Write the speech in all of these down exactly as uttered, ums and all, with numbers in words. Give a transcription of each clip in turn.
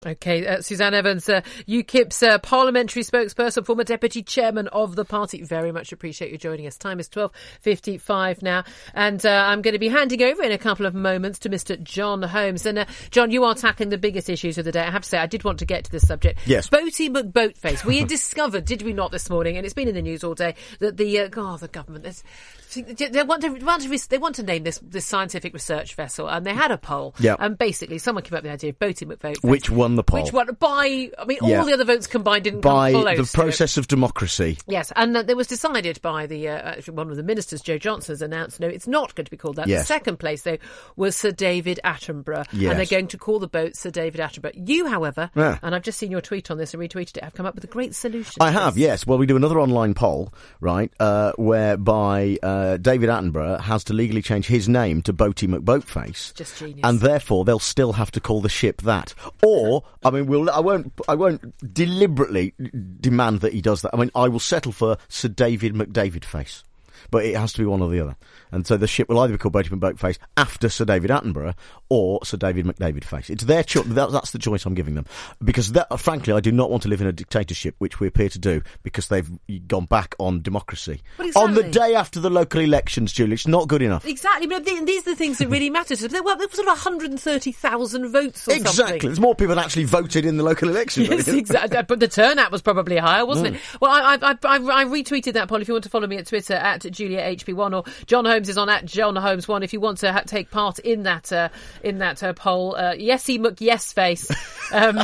OK, uh, Suzanne Evans, uh, UKIP's uh, parliamentary spokesperson, former deputy chairman of the party. Very much appreciate you joining us. Time is twelve fifty-five now. And uh, I'm going to be handing over in a couple of moments to Mister John Holmes. And, uh, John, you are tackling the biggest issues of the day. I have to say, I did want to get to this subject. Yes. Boaty McBoatface. We had discovered, did we not, this morning, and it's been in the news all day, that the, uh, oh, the government, there's, they want to, want to they want to name this this scientific research vessel, and they had a poll. Yeah. And basically, someone came up with the idea of Boaty McBoatface. Which won the poll? Which one? By, I mean, all yeah. the other votes combined didn't by come close. the process of democracy. Yes, and uh, it was decided by the uh, actually one of the ministers, Joe Johnson, has announced no, it's not going to be called that. Yes. The second place, though, was Sir David Attenborough, yes. and they're going to call the boat Sir David Attenborough. You, however, yeah. and I've just seen your tweet on this and retweeted it, have come up with a great solution. I have, yes. Well, we do another online poll, right, uh, whereby uh, David Attenborough has to legally change his name to Boaty McBoatface. Just genius. And therefore, they'll still have to call the ship that. Or, I mean, we'll, I won't, I won't deliberately demand that he does that. I mean, I will settle for Sir David McDavidface. But it has to be one or the other. And so the ship will either be called Boaty McBoatface after Sir David Attenborough or Sir David McDavidface. It's their choice. That, that's the choice I'm giving them. Because, that, frankly, I do not want to live in a dictatorship, which we appear to do, because they've gone back on democracy. Exactly. On the day after the local elections, Julie. It's not good enough. Exactly. But these are the things that really matter. So there were sort of one hundred thirty thousand votes or exactly. something. There's more people that actually voted in the local elections. Yes, exactly. But the turnout was probably higher, wasn't mm. it? Well, I, I, I, I retweeted that poll. If you want to follow me at Twitter, at Julia H P one, or John Holmes is on at John Holmes one. If you want to ha- take part in that uh, in that uh, poll, uh, Yesy McYesface um,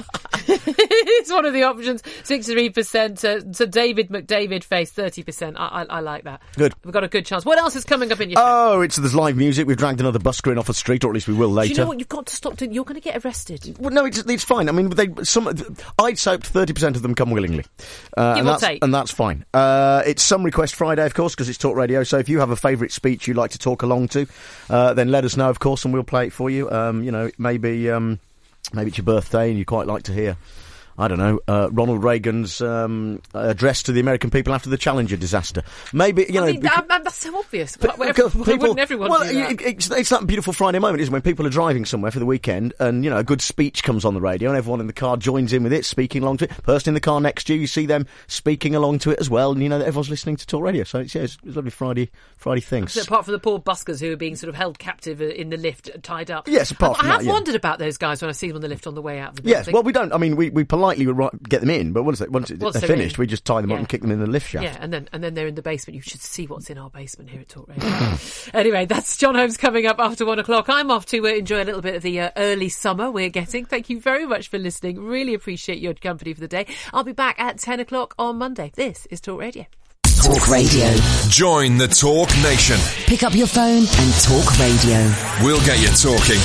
it's one of the options. sixty-three percent uh, to David McDavidface, thirty percent. I, I, I like that. Good. We've got a good chance. What else is coming up in your show? Oh, it's there's live music. We've dragged another busker in off a street, or at least we will later. Do you know what? You've got to stop doing. You're going to get arrested. Well, no, it's it's fine. I mean, they some I'd say up to thirty percent of them come willingly, uh, Give and or that's take. and that's fine. Uh, it's Some Request Friday, of course, because it's Talk Radio. So if you have a favourite speech you'd like to talk along to, uh, then let us know, of course, and we'll play it for you. Um, you know, maybe um, maybe it's your birthday and you'd quite like to hear, I don't know, uh, Ronald Reagan's um, address to the American people after the Challenger disaster. Maybe, you know... I mean, because, that, that's so obvious. Why, why people, wouldn't everyone well, do that? It, it's, it's that beautiful Friday moment, isn't it, when people are driving somewhere for the weekend and, you know, a good speech comes on the radio and everyone in the car joins in with it, speaking along to it. Person in the car next to you, you see them speaking along to it as well, and you know that everyone's listening to Talk Radio. So, it's, yeah, it's, it's lovely Friday Friday things. So apart from the poor buskers who are being sort of held captive in the lift, tied up. Yes, apart I, from I have that, yeah. wondered about those guys when I see them on the lift on the way out of the building. Yes, well, we don't, I mean, we, we politely get them in, but once, they, once, once they're, they're finished, in. we just tie them yeah. up and kick them in the lift shaft. Yeah, and then and then they're in the basement. You should see what's in our basement here at Talk Radio. Anyway, that's John Holmes coming up after one o'clock. I'm off to uh, enjoy a little bit of the uh, early summer we're getting. Thank you very much for listening. Really appreciate your company for the day. I'll be back at ten o'clock on Monday. This is Talk Radio. Talk Radio. Join the Talk Nation. Pick up your phone and talk radio. We'll get you talking.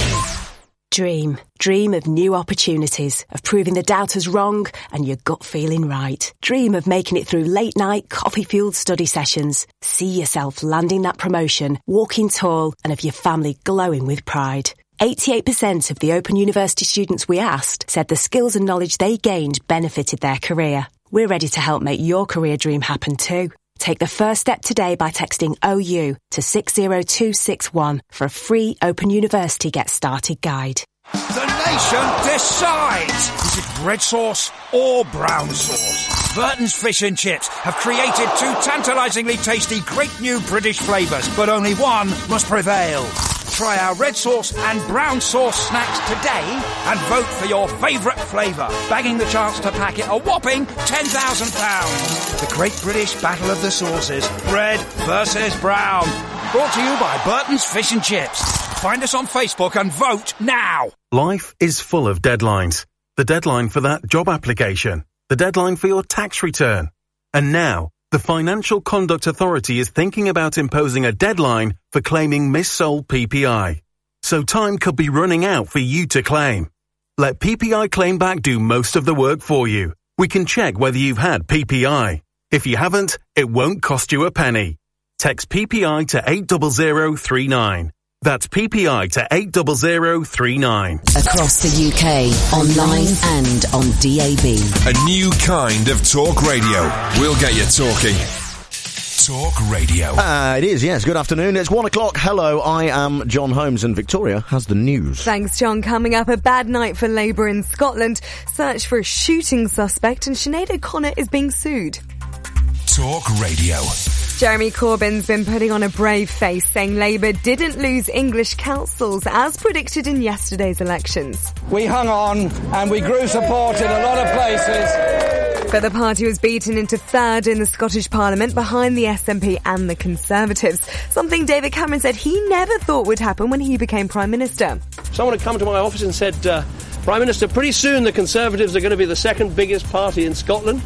Dream. Dream of new opportunities, of proving the doubters wrong and your gut feeling right. Dream of making it through late night, coffee-fueled study sessions. See yourself landing that promotion, walking tall, and of your family glowing with pride. eighty-eight percent of the Open University students we asked said the skills and knowledge they gained benefited their career. We're ready to help make your career dream happen too. Take the first step today by texting O U to six zero two six one for a free Open University Get Started guide. The nation decides! Is it bread sauce or brown sauce? Burton's Fish and Chips have created two tantalisingly tasty great new British flavours, but only one must prevail. Try our red sauce and brown sauce snacks today and vote for your favourite flavour, bagging the chance to packet a whopping ten thousand pounds. The Great British Battle of the Sauces, bread versus brown. Brought to you by Burton's Fish and Chips. Find us on Facebook and vote now. Life is full of deadlines. The deadline for that job application, the deadline for your tax return. And now, the Financial Conduct Authority is thinking about imposing a deadline for claiming missold P P I. So time could be running out for you to claim. Let P P I Claimback do most of the work for you. We can check whether you've had P P I. If you haven't, it won't cost you a penny. Text P P I to eight zero zero three nine. That's P P I to eight zero zero three nine. Across the U K, online and on D A B. A new kind of talk radio. We'll get you talking. Talk Radio. Uh, it is, yes. Good afternoon. It's one o'clock. Hello, I am John Holmes, and Victoria has the news. Thanks, John. Coming up, a bad night for Labour in Scotland. Search for a shooting suspect, and Sinead O'Connor is being sued. Talk Radio. Jeremy Corbyn's been putting on a brave face, saying Labour didn't lose English councils as predicted in yesterday's elections. We hung on and we grew support in a lot of places. But the party was beaten into third in the Scottish Parliament behind the S N P and the Conservatives, something David Cameron said he never thought would happen when he became Prime Minister. Someone had come to my office and said, uh, Prime Minister, pretty soon the Conservatives are going to be the second biggest party in Scotland.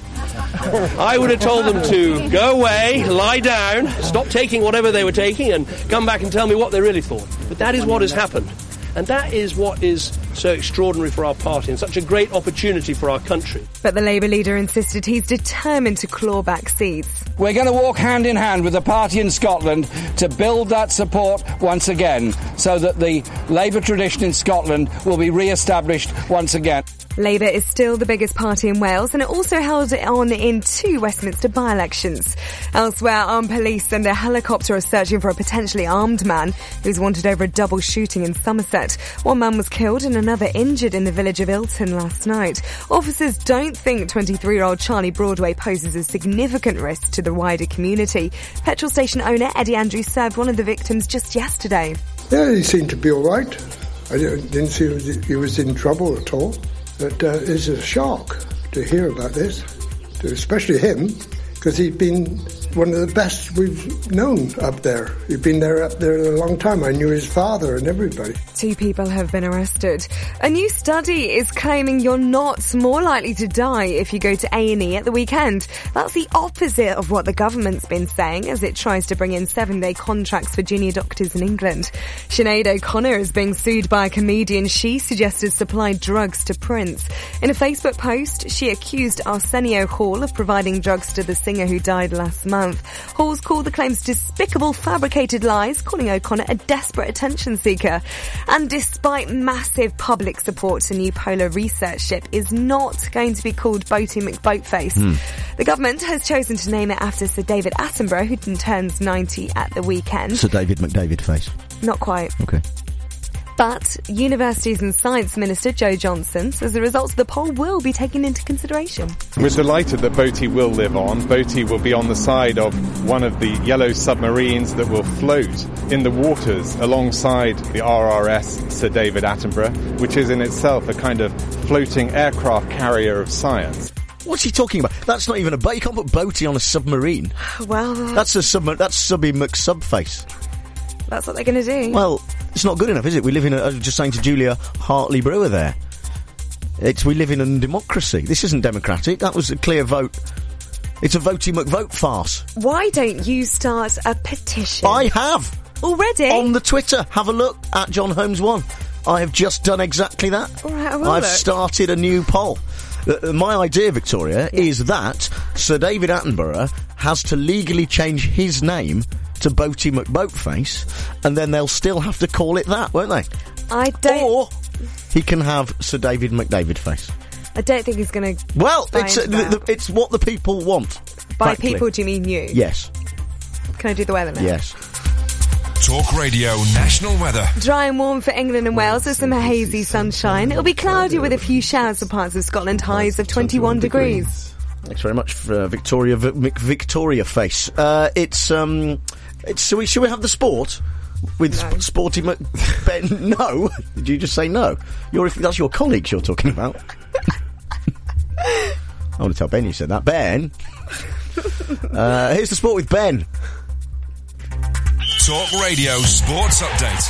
I would have told them to go away, lie down, stop taking whatever they were taking and come back and tell me what they really thought. But that is what has happened. And that is what is so extraordinary for our party and such a great opportunity for our country. But the Labour leader insisted he's determined to claw back seats. We're going to walk hand in hand with the party in Scotland to build that support once again so that the Labour tradition in Scotland will be re-established once again. Labour is still the biggest party in Wales, and it also held it on in two Westminster by-elections. Elsewhere, armed police and a helicopter are searching for a potentially armed man who's wanted over a double shooting in Somerset. One man was killed and another injured in the village of Ilton last night. Officers don't think twenty-three-year-old Charlie Broadway poses a significant risk to the wider community. Petrol station owner Eddie Andrews served one of the victims just yesterday. Yeah, he seemed to be all right. I didn't see he was in trouble at all. But uh, it's a shock to hear about this, to especially him, because he'd been one of the best we've known up there. He'd been there up there a long time. I knew his father and everybody. Two people have been arrested. A new study is claiming you're not more likely to die if you go to A and E at the weekend. That's the opposite of what the government's been saying as it tries to bring in seven-day contracts for junior doctors in England. Sinead O'Connor is being sued by a comedian she suggested supplied drugs to Prince. In a Facebook post, she accused Arsenio Hall of providing drugs to the singer who died last month. Hall's called the claims despicable, fabricated lies, calling O'Connor a desperate attention seeker. And despite massive public support, the new polar research ship is not going to be called Boaty McBoatface. Mm. The government has chosen to name it after Sir David Attenborough, who turns ninety at the weekend. Sir David McDavid Face. Not quite. Okay. But Universities and Science Minister Jo Johnson says the results of the poll will be taken into consideration. We're delighted that Boaty will live on. Boaty will be on the side of one of the yellow submarines that will float in the waters alongside the R R S Sir David Attenborough, which is in itself a kind of floating aircraft carrier of science. What's he talking about? That's not even a boat. You can't put Boaty on a submarine. Well, that's a sub. That's Subby McSubface. That's what they're going to do. Well, it's not good enough, is it? We live in a, I was just saying to Julia Hartley Brewer there. It's, we live in a democracy. This isn't democratic. That was a clear vote. It's a Voty McVote farce. Why don't you start a petition? I have. Already? On the Twitter. Have a look at John Holmes one. I have just done exactly that. All right, I will I've look. started a new poll. Uh, my idea, Victoria, yeah. is that Sir David Attenborough has to legally change his name to Boaty McBoatface, and then they'll still have to call it that, won't they? I don't... Or he can have Sir David McDavid Face. I don't think he's going to... Well, it's uh, the, the, it's what the people want. By practically. people, do you mean you? Yes. Can I do the weather now? Yes. Talk Radio National Weather. Dry and warm for England and Wales with some hazy sunshine. It'll be cloudy with a few showers for parts of Scotland, highs of twenty-one degrees. Thanks very much for uh, Victoria v- Victoria Face. Uh, it's um, it's should we should we have the sport with no. sp- Sporty Mc- Ben? No, did you just say no? You're that's your colleagues you're talking about. I want to tell Ben you said that. Ben, uh, here's the sport with Ben. Talk Radio Sports Update.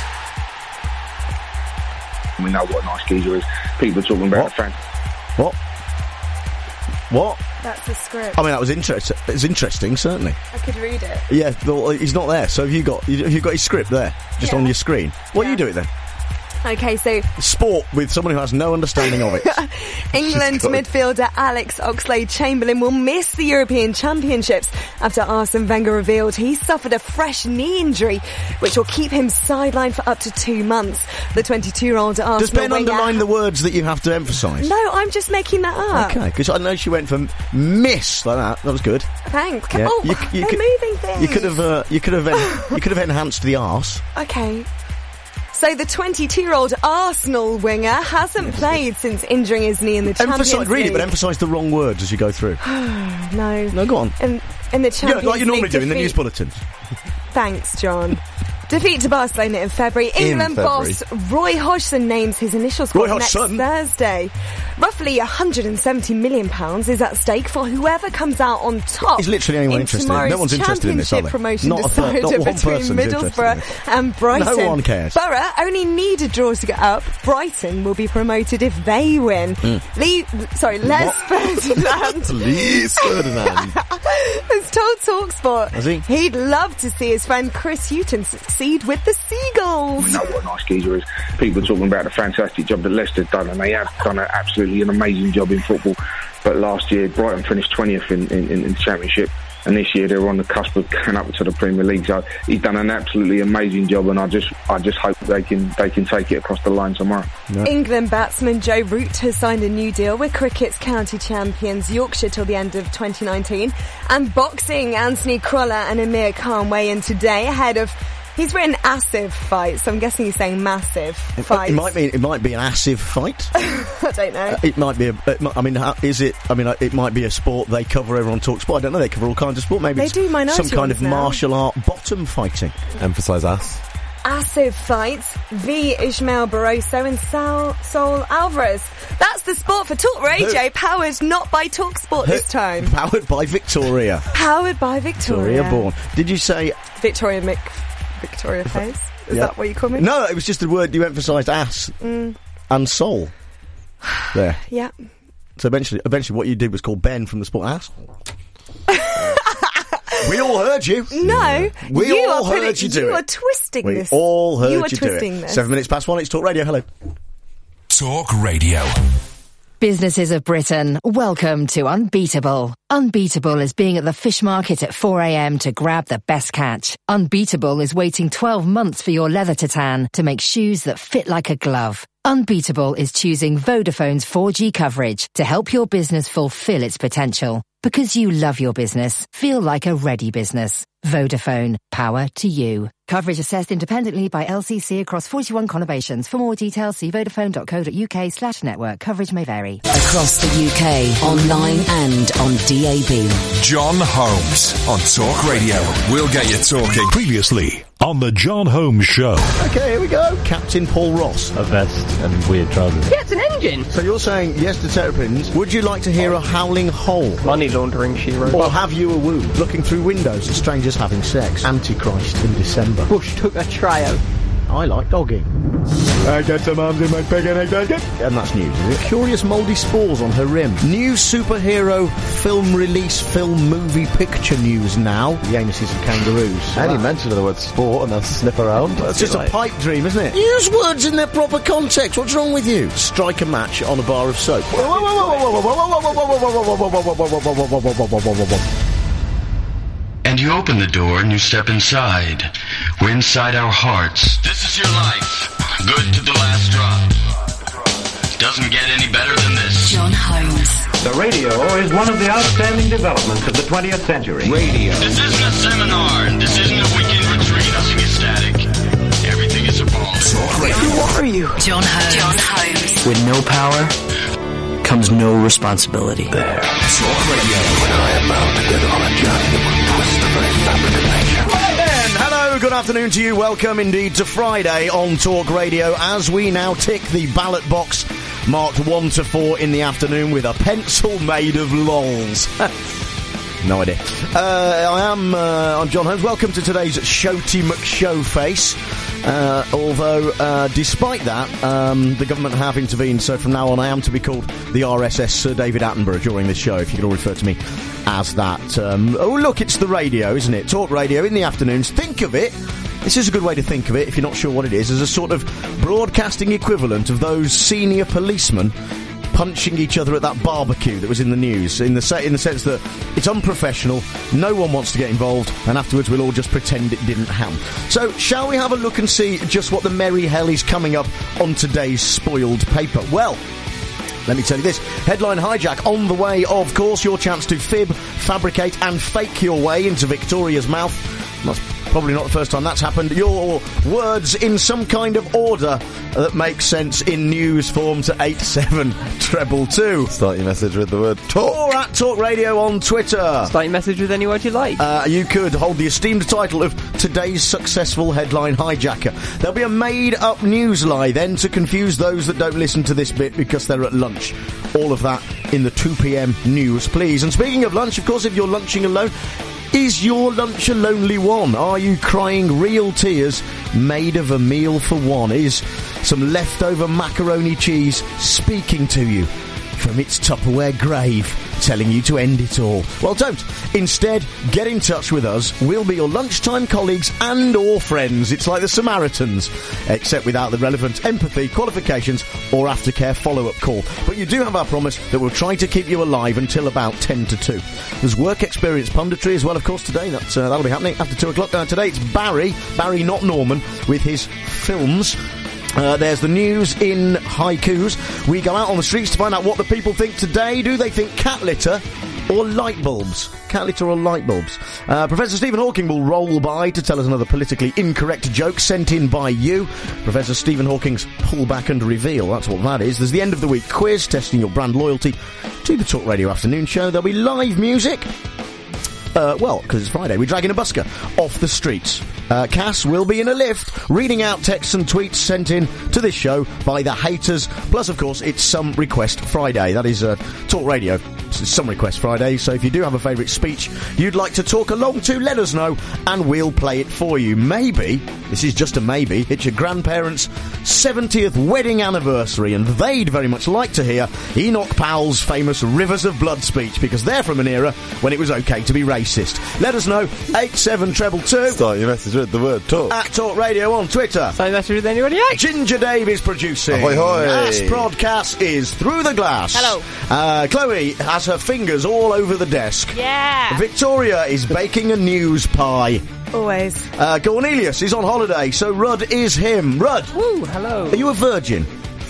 We know what a nice geezer is. People are talking about what? the friend. What? What? That's the script. I mean, that was interesting. It's interesting, certainly. I could read it. Yeah, well, he's not there. So have you got have you got his script there, just yeah. on your screen? Why yeah. don't you do it then? Okay, so sport with someone who has no understanding of it. England midfielder Alex Oxlade-Chamberlain will miss the European Championships after Arsene Wenger revealed he suffered a fresh knee injury, which will keep him sidelined for up to two months. The twenty-two-year-old Arsenal Does Ben winger... underline the words that you have to emphasise? No, I'm just making that up. Okay, because I know she went from miss like that. That was good. Thanks. Yeah. Oh, you, you they're could, moving things. You could have, uh, you could have, en- you could have enhanced the arse. Okay. So the twenty-two-year-old Arsenal winger hasn't played since injuring his knee in the Champions Emphasise, read League. it, but emphasise the wrong words as you go through. No. No, go on. In, in the Champions Yeah, like you normally League do in the defeat- news bulletins. Thanks, John. Defeat to Barcelona in February. In England February. boss Roy Hodgson names his initial squad Roy next Hodgson. Thursday. Roughly one hundred seventy million pounds is at stake for whoever comes out on top. Is literally anyone in interested? tomorrow's No one's interested in this, are they? Championship promotion Not a third- decided not one between person's interested in Middlesbrough this. and Brighton. No one cares. Borough only need a draw to get up. Brighton will be promoted if they win. Mm. Lee, sorry, Les Ferdinand. Lee Ferdinand. has told TalkSport Has he? he'd love to see his friend Chris Hughton succeed with the Seagulls. We know what a nice geezer is. People talking about the fantastic job that Leicester's done, and they have done a, absolutely an amazing job in football. But last year, Brighton finished twentieth in, in, in the Championship, and this year they were on the cusp of going up to the Premier League. So he's done an absolutely amazing job, and I just I just hope they can they can take it across the line tomorrow. Yeah. England batsman Joe Root has signed a new deal with cricket's county champions Yorkshire till the end of twenty nineteen. And boxing, Anthony Crolla and Amir Khan weigh in today ahead of... He's written massive fight, so I'm guessing he's saying massive fight. It might be. It might be an massive fight. I don't know. Uh, it might be a. It might, I mean, how, is it? I mean, uh, it might be a sport they cover. Everyone talks sport. I don't know. They cover all kinds of sport. Maybe They it's do minority some kind ones of now. martial art bottom fighting. Emphasise us. Massive fights v Ismael Barroso and Saul, Saul Alvarez. That's the sport for Talk Radio, Who? powered not by TalkSport this time. Powered by Victoria. Powered by Victoria. Victoria Bourne. Did you say Victoria Mc... Victoria Face? Is Yeah. that what you call me? No, it was just a word you emphasised ass Mm, and soul. There. yeah. So eventually, eventually, what you did was call Ben from the sport ass. We all heard you. No, We you all are heard putting- you do You it. are twisting We this. all heard you you, are do twisting it. this. Seven minutes past one. It's Talk Radio. Hello. Talk Radio. Businesses of Britain, welcome to Unbeatable. Unbeatable is being at the fish market at four a.m. to grab the best catch. Unbeatable is waiting twelve months for your leather to tan to make shoes that fit like a glove. Unbeatable is choosing Vodafone's four G coverage to help your business fulfill its potential. Because you love your business, feel like a ready business. Vodafone, power to you. Coverage assessed independently by L C C across forty-one conurbations. For more details, see vodafone.co.uk slash network. Coverage may vary. Across the U K, online and on D A B. John Holmes on Talk Radio. We'll get you talking. Previously on the John Holmes Show. Okay, here we go. Captain Paul Ross. A vest and weird trousers. Yeah, it's an engine. So you're saying yes to Terrapins. Would you like to hear a howling hole? Money laundering, she wrote. Or have you a woo? Looking through windows at strangers having sex. Antichrist in December. Bush took a trial. I like dogging. I get some arms in my pig and egg basket. And that's news, is it? Curious mouldy spores on her rim. New superhero film release film movie picture news now. The anuses of kangaroos. And he mentioned the word sport and they'll snip around. It's just a pipe dream, isn't it? Use words in their proper context. What's wrong with you? Strike a match on a bar of soap. And you open the door and you step inside. We're inside our hearts. This is your life. Good to the last drop. Doesn't get any better than this. John Holmes. The radio is one of the outstanding developments of the twentieth century. Radio. This isn't a seminar. And this isn't a weekend retreat. Nothing is static. Everything is a ball. Talk Radio. Who are you? John Holmes. John Holmes. With no power comes no responsibility. There. Talk Radio. When I am bound to get on a journey that will twist the very fabric of nature. Then, hello, good afternoon to you. Welcome indeed to Friday on Talk Radio as we now tick the ballot box marked one to four in the afternoon with a pencil made of lols. No idea. Uh, I am, uh, I'm John Holmes. Welcome to today's Showty McShowface. Uh, although, uh, despite that, um, the government have intervened, so from now on I am to be called the R S S Sir David Attenborough during this show, if you could all refer to me as that. Um, oh, look, it's the radio, isn't it? Talk Radio in the afternoons. Think of it This is a good way to think of it, if you're not sure what it is, as a sort of broadcasting equivalent of those senior policemen punching each other at that barbecue that was in the news, in the se- in the sense that it's unprofessional, no one wants to get involved, and afterwards we'll all just pretend it didn't happen. So, shall we have a look and see just what the merry hell is coming up on today's spoiled paper? Well, let me tell you this. Headline hijack on the way, of course, your chance to fib, fabricate and fake your way into Victoria's mouth. That's probably not the first time that's happened. Your words in some kind of order that makes sense in news form to eight seven treble two. Start your message with the word talk. Or at Talk Radio on Twitter. Start your message with any word you like. Uh, you could hold the esteemed title of today's successful headline hijacker. There'll be a made-up news lie then to confuse those that don't listen to this bit because they're at lunch. All of that in the two p.m. news, please. And speaking of lunch, of course, if you're lunching alone, is your lunch a lonely one? Are you crying real tears made of a meal for one? Is some leftover macaroni cheese speaking to you from its Tupperware grave, telling you to end it all? Well, don't. Instead, get in touch with us. We'll be your lunchtime colleagues and or friends. It's like the Samaritans, except without the relevant empathy, qualifications or aftercare follow-up call. But you do have our promise that we'll try to keep you alive until about ten to two. There's work experience punditry as well, of course, today. That's, uh, that'll be happening after two o'clock. Uh, today it's Barry, Barry not Norman, with his films. Uh, there's the news in haikus. We go out on the streets to find out what the people think today. Do they think cat litter or light bulbs? Cat litter or light bulbs? Uh, Professor Stephen Hawking will roll by to tell us another politically incorrect joke sent in by you. Professor Stephen Hawking's pull back and reveal. That's what that is. There's the end of the week quiz, testing your brand loyalty to the Talk Radio Afternoon Show. There'll be live music. Uh, well, because it's Friday, we're dragging a busker off the streets. Uh, Cass will be in a lift, reading out texts and tweets sent in to this show by the haters. Plus, of course, it's Some Request Friday. That is uh, Talk Radio. It's Some Request Friday, so if you do have a favourite speech you'd like to talk along to, let us know, and we'll play it for you. Maybe, this is just a maybe, it's your grandparents' seventieth wedding anniversary, and they'd very much like to hear Enoch Powell's famous Rivers of Blood speech, because they're from an era when it was okay to be racist. Let us know, eight seven treble two. Start your message with the word talk. At Talk Radio on Twitter. Start your message with anybody else. Ginger Dave is producing. Ahoy hoy. This broadcast is Through the Glass. Hello. Uh, Chloe has her fingers all over the desk. Yeah. Victoria is baking a news pie. Always. Uh, Cornelius is on holiday, so Rudd is him. Rudd. Woo, hello. Are you a virgin?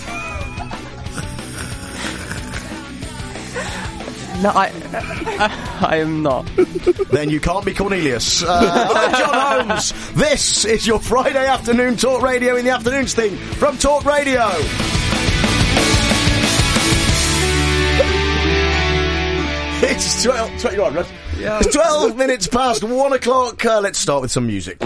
No, I, uh, I am not. Then you can't be Cornelius. Uh, I'm John Holmes. This is your Friday afternoon Talk Radio in the Afternoons thing from Talk Radio. It's twelve. twelve you're on, right? Yeah. It's twelve minutes past one o'clock. Uh, let's start with some music.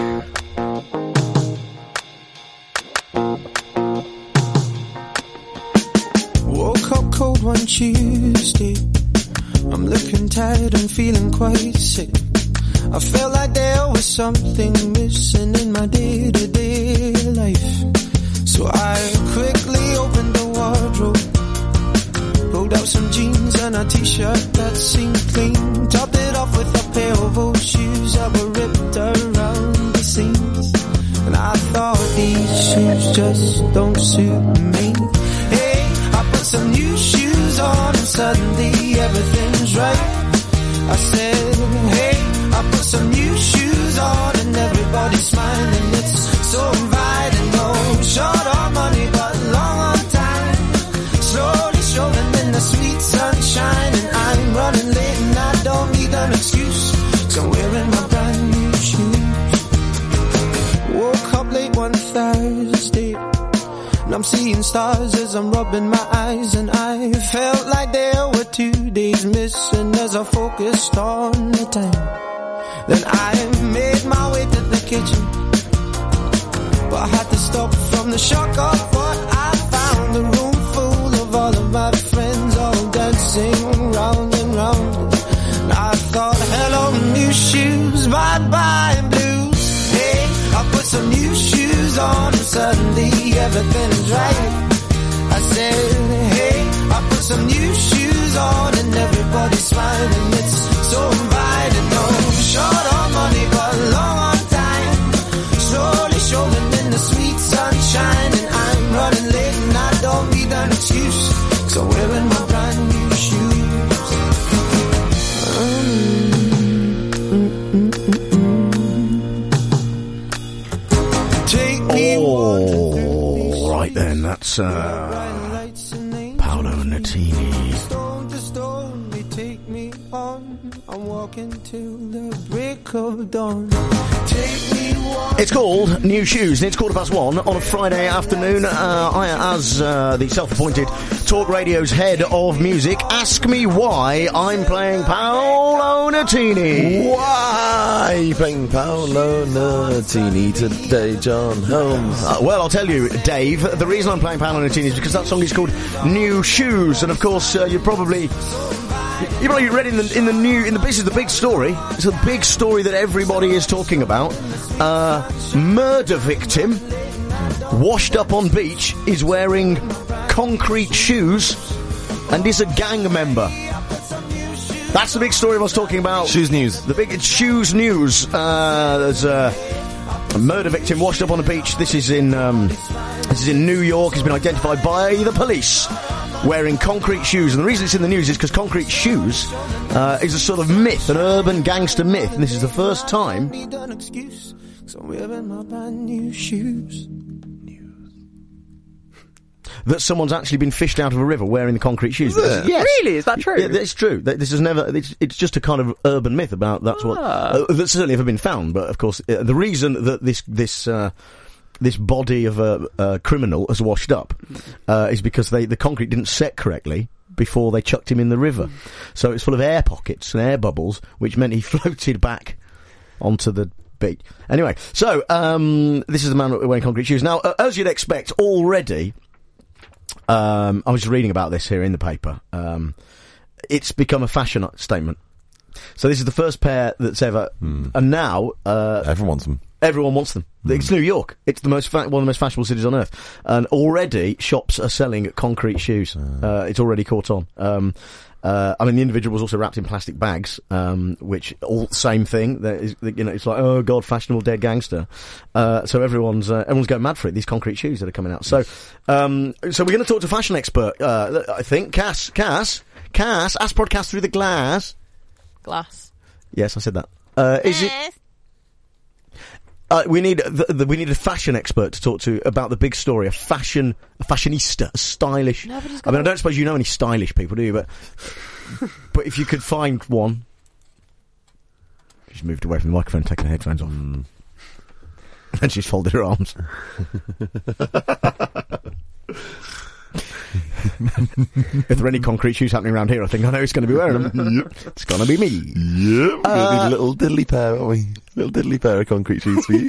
Woke up cold one Tuesday. I'm looking tired and feeling quite sick. I felt like there was something missing in my day-to-day life. So I quickly opened the wardrobe, pulled out some jeans and a t-shirt that seemed clean, topped it off with a pair of old shoes that were ripped around the seams. And I thought these shoes just don't suit me. Hey, I put some new shoes on and suddenly everything's right. I said, hey, I put some new shoes on and everybody's smiling. It's so inviting. No short on money but long on time. Slowly strolling in the sweet sunshine, and I'm running late and I don't need an excuse, 'cause I'm wearing my brand new shoes. Woke up late one Thursday and I'm seeing stars as I'm rubbing my eyes, and I felt like there were two days missing as I focused on the time. Then I made my way to the kitchen, but I had to stop from the shock of what I found. A room full of all of my friends all dancing round and round. And I thought, hello new shoes, bye-bye blues. Hey, I put some new shoes on and suddenly everything's right. I said, hey, I put some new shoes on and everybody's smiling. It's so inviting. No short on money but long on time. Slowly That's uh, Paolo Nutini. Don't just only take me on. I'm walking till the break of dawn. Take me on. It's called New Shoes, and it's quarter past one on a Friday afternoon. Uh, I, as uh, the self-appointed Talk Radio's head of music, ask me why I'm playing Paolo Nutini. Why are you playing Paolo Nutini today, John Holmes? Uh, well, I'll tell you, Dave, the reason I'm playing Paolo Nutini is because that song is called New Shoes, and of course, uh, you probably... You probably read in the in the new in the this is the big story. It's a big story that everybody is talking about. Uh, murder victim washed up on beach is wearing concrete shoes and is a gang member. That's the big story I was talking about. Shoes news. The big it's shoes news. Uh, there's a, a murder victim washed up on a beach. This is in um, this is in New York. He's been identified by the police wearing concrete shoes, and the reason it's in the news is because concrete shoes uh, is a sort of myth, an urban gangster myth, and this is the first time that someone's actually been fished out of a river wearing the concrete shoes. Yes. Really? Is that true? Yeah, it's true. This is never. It's, it's just a kind of urban myth about that's what Ah. uh, that's certainly never been found. But of course, uh, the reason that this this. Uh, This body of a, a criminal has washed up uh, is because they the concrete didn't set correctly before they chucked him in the river. So it's full of air pockets and air bubbles, which meant he floated back onto the beach. Anyway, so um, this is the man wearing concrete shoes. Now, uh, as you'd expect, already, um, I was reading about this here in the paper. Um, it's become a fashion statement. So this is the first pair that's ever, Hmm. and now uh, Everyone wants them. Everyone wants them. Mm. It's New York. It's the most fa- one of the most fashionable cities on earth, and already shops are selling concrete shoes. Uh, uh, it's already caught on. Um, uh, I mean, the individual was also wrapped in plastic bags, um, which all same thing. There is, you know, it's like, oh god, fashionable dead gangster. Uh, so everyone's uh, everyone's going mad for it. These concrete shoes that are coming out. So, um, so we're going to talk to a fashion expert. Uh, I think Cass, Cass, Cass, ask podcast through the glass. Glass. Yes, I said that. Uh, is it? Uh, we need the, the, we need a fashion expert to talk to about the big story. A fashion, a fashionista, a stylish. I mean, I don't suppose you know any stylish people, do you? But but if you could find one, she's moved away from the microphone, taking her headphones off, mm. and she's folded her arms. If there are any concrete shoes happening around here, I think I know who's going to be wearing them. Yep. It's going to be me. Yep. We're going to need a little diddly pair, aren't we? Little diddly pair of concrete shoes for you.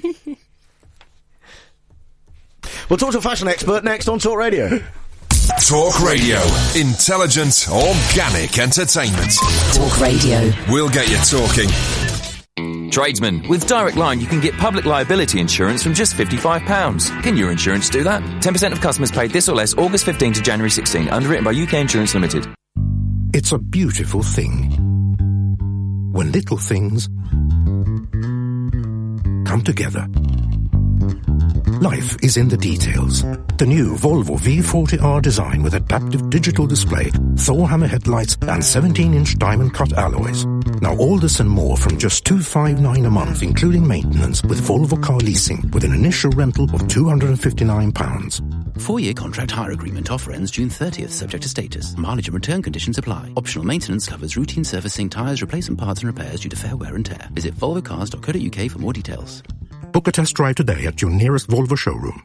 We'll talk to a fashion expert next on Talk Radio. Talk Radio. Intelligent, organic entertainment. Talk Radio. We'll get you talking. Tradesman, with Direct Line you can get public liability insurance from just fifty-five pounds. Can your insurance do that? ten percent of customers paid this or less August fifteenth to January sixteenth, underwritten by U K Insurance Limited. It's a beautiful thing when little things come together. Life is in the details. The new Volvo V forty R design with adaptive digital display, Thor hammer headlights and seventeen inch diamond cut alloys. Now all this and more from just two hundred fifty-nine pounds a month, including maintenance, with Volvo Car Leasing, with an initial rental of two hundred fifty-nine pounds. Four-year contract hire agreement offer ends June thirtieth, subject to status. Mileage and return conditions apply. Optional maintenance covers routine servicing, tyres, replacement parts and repairs due to fair wear and tear. Visit volvo cars dot co dot uk for more details. Book a test drive today at your nearest Volvo showroom.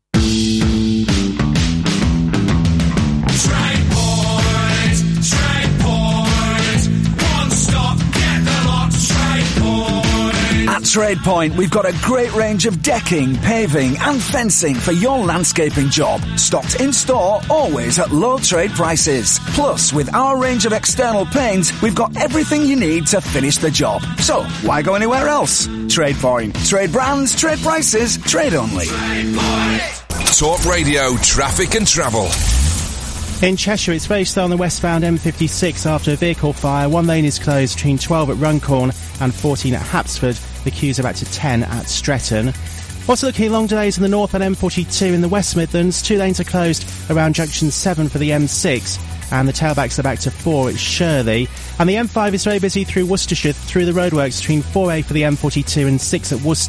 At TradePoint, we've got a great range of decking, paving and fencing for your landscaping job. Stocked in store, always at low trade prices. Plus, with our range of external paints, we've got everything you need to finish the job. So, why go anywhere else? TradePoint. Trade brands, trade prices, trade only. Talk Radio, traffic and travel. In Cheshire, it's very slow on the westbound M fifty-six after a vehicle fire. One lane is closed between twelve at Runcorn and fourteen at Hapsford. The queues are back to ten at Stretton. Also looking at long delays in the north on M forty-two in the West Midlands. Two lanes are closed around junction seven for the M six. And the tailbacks are back to four at Shirley. And the M five is very busy through Worcestershire through the roadworks between four A for the M forty-two and six at Worcester.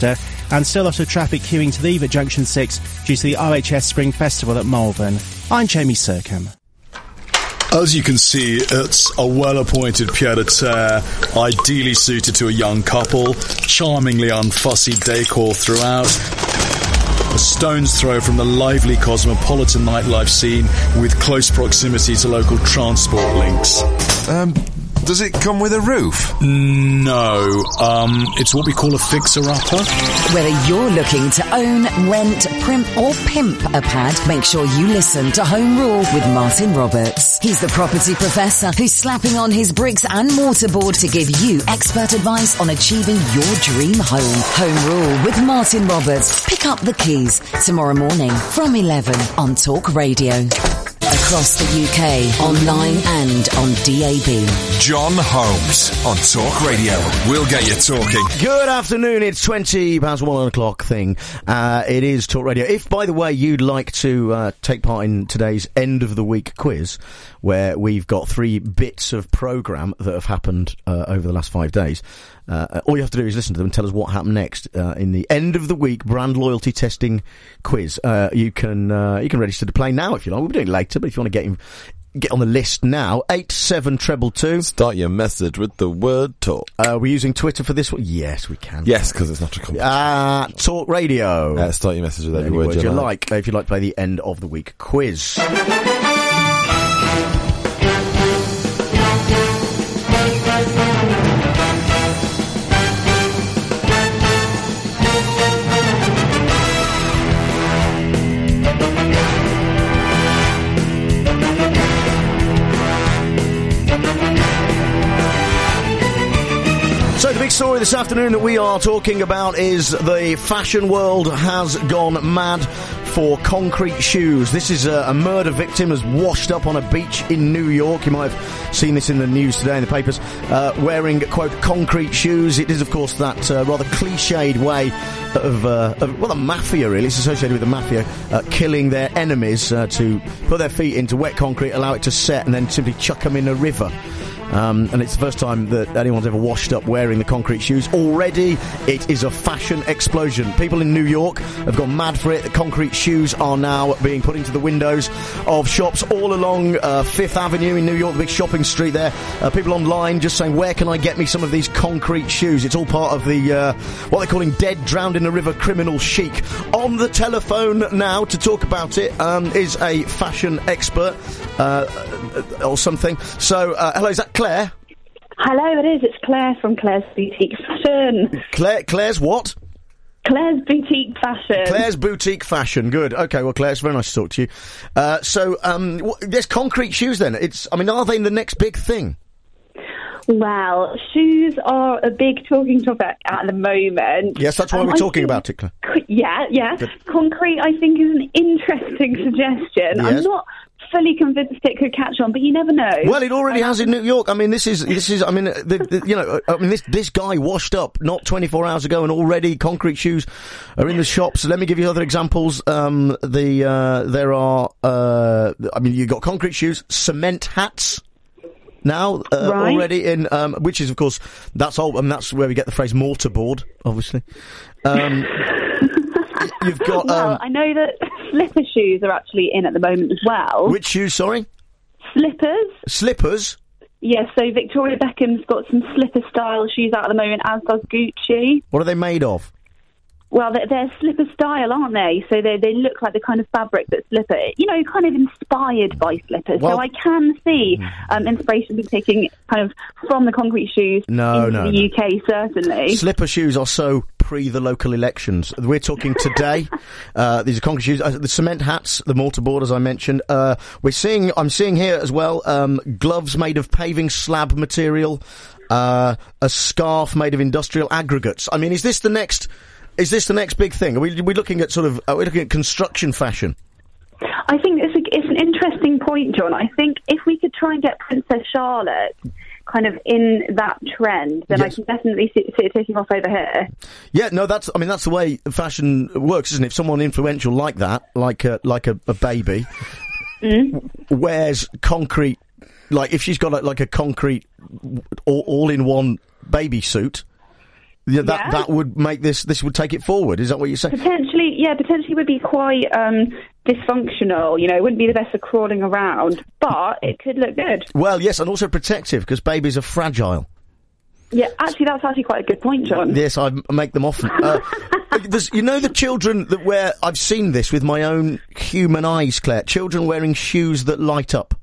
and still a lot of traffic queuing to leave at Junction six due to the R H S Spring Festival at Malvern. I'm Jamie Sircombe. As you can see, it's a well-appointed pied-à-terre, ideally suited to a young couple, charmingly unfussy decor throughout. A stone's throw from the lively cosmopolitan nightlife scene with close proximity to local transport links. Um... Does it come with a roof? No. Um, it's what we call a fixer-upper. Whether you're looking to own, rent, primp or pimp a pad, make sure you listen to Home Rule with Martin Roberts. He's the property professor who's slapping on his bricks and mortarboard to give you expert advice on achieving your dream home. Home Rule with Martin Roberts. Pick up the keys tomorrow morning from eleven on Talk Radio. Across the U K, online and on D A B. John Holmes on Talk Radio. We'll get you talking. Good afternoon. It's twenty past one o'clock thing. Uh, it is Talk Radio. If, by the way, you'd like to uh, take part in today's end of the week quiz, where we've got three bits of programme that have happened uh, over the last five days, uh, all you have to do is listen to them and tell us what happened next uh, in the end of the week brand loyalty testing quiz. Uh, you can uh, you can register to play now if you like. We'll be doing it later, but if you want to get in, get on the list now, eight seven two two. Start your message with the word talk. Uh, we're using Twitter for this one? Yes, we can. Yes, because it's not a competition. Uh, Talk Radio. Uh, start your message with every Any word words you you like. like, if you'd like to play the end of the week quiz. So the big story this afternoon that we are talking about is the fashion world has gone mad for concrete shoes. This is a, a murder victim has washed up on a beach in New York. You might have seen this in the news today in the papers, uh, wearing, quote, concrete shoes. It is, of course, that uh, rather cliched way of, uh, of, well, the mafia, really. It's associated with the mafia uh, killing their enemies uh, to put their feet into wet concrete, allow it to set, and then simply chuck them in a river. Um, and it's the first time that anyone's ever washed up wearing the concrete shoes. Already, it is a fashion explosion. People in New York have gone mad for it. The concrete shoes are now being put into the windows of shops all along uh, Fifth Avenue in New York, the big shopping street there. Uh, people online just saying, where can I get me some of these concrete shoes? It's all part of the, uh, what they're calling dead, drowned in the river criminal chic. On the telephone now to talk about it um, is a fashion expert uh, or something. So, uh, hello, is that Claire? Hello, it is. It's Claire from Claire's Boutique Fashion. Claire, Claire's what? Claire's Boutique Fashion. Claire's Boutique Fashion. Good. Okay, well, Claire, it's very nice to talk to you. Uh, so, um, wh- there's concrete shoes then. It's, I mean, are they the next big thing? Well, shoes are a big talking topic at the moment. Yes, that's why um, we're I talking think, about it, Claire. Yeah, yeah. Good. Concrete, I think, is an interesting suggestion. Yes. I'm not fully convinced it could catch on, but you never know. Well, it already has in New York. I mean, this is, this is, I mean, the, the, you know, I mean, this, this guy washed up not twenty-four hours ago and already concrete shoes are in the shops. Let me give you other examples. Um, the, uh, there are, uh, I mean, you've got concrete shoes, cement hats. Now, uh, right. already in, um, which is, of course, that's all, and that's where we get the phrase mortarboard, obviously. Um, you've got, well, um, I know that slipper shoes are actually in at the moment as well. Which shoes, sorry? Slippers. Slippers? Yes, so Victoria Beckham's got some slipper-style shoes out at the moment, as does Gucci. What are they made of? Well, they're, they're slipper style, aren't they? So they they look like the kind of fabric that slipper, you know, kind of inspired by slippers. Well, so I can see um, inspiration being taken kind of from the concrete shoes no, into no, the no. U K, certainly. Slipper shoes are so pre the local elections. We're talking today. uh, these are concrete shoes. Uh, the cement hats, the mortarboard, as I mentioned. Uh, we're seeing, I'm seeing here as well, um, gloves made of paving slab material, uh, a scarf made of industrial aggregates. I mean, is this the next... Is this the next big thing? Are we, are we looking at sort of, are we looking at construction fashion? I think it's, a, it's an interesting point, John. I think if we could try and get Princess Charlotte kind of in that trend, then Yes. I can definitely see, see it taking off over here. Yeah, no, that's, I mean, that's the way fashion works, isn't it? If someone influential like that, like a, like a, a baby, mm. wears concrete, like if she's got a, like a concrete all, all-in-one baby suit, Yeah, that Yeah. that would make this this would take it forward. Is that what you're saying? Potentially, yeah, potentially would be quite um, dysfunctional. You know, it wouldn't be the best for crawling around, but it could look good. Well, yes, and also protective because babies are fragile. Yeah, actually, that's actually quite a good point, John. Yes, I m- make them often. Uh, there's, you know, the children that wear. I've seen this with my own human eyes, Claire. Children wearing shoes that light up.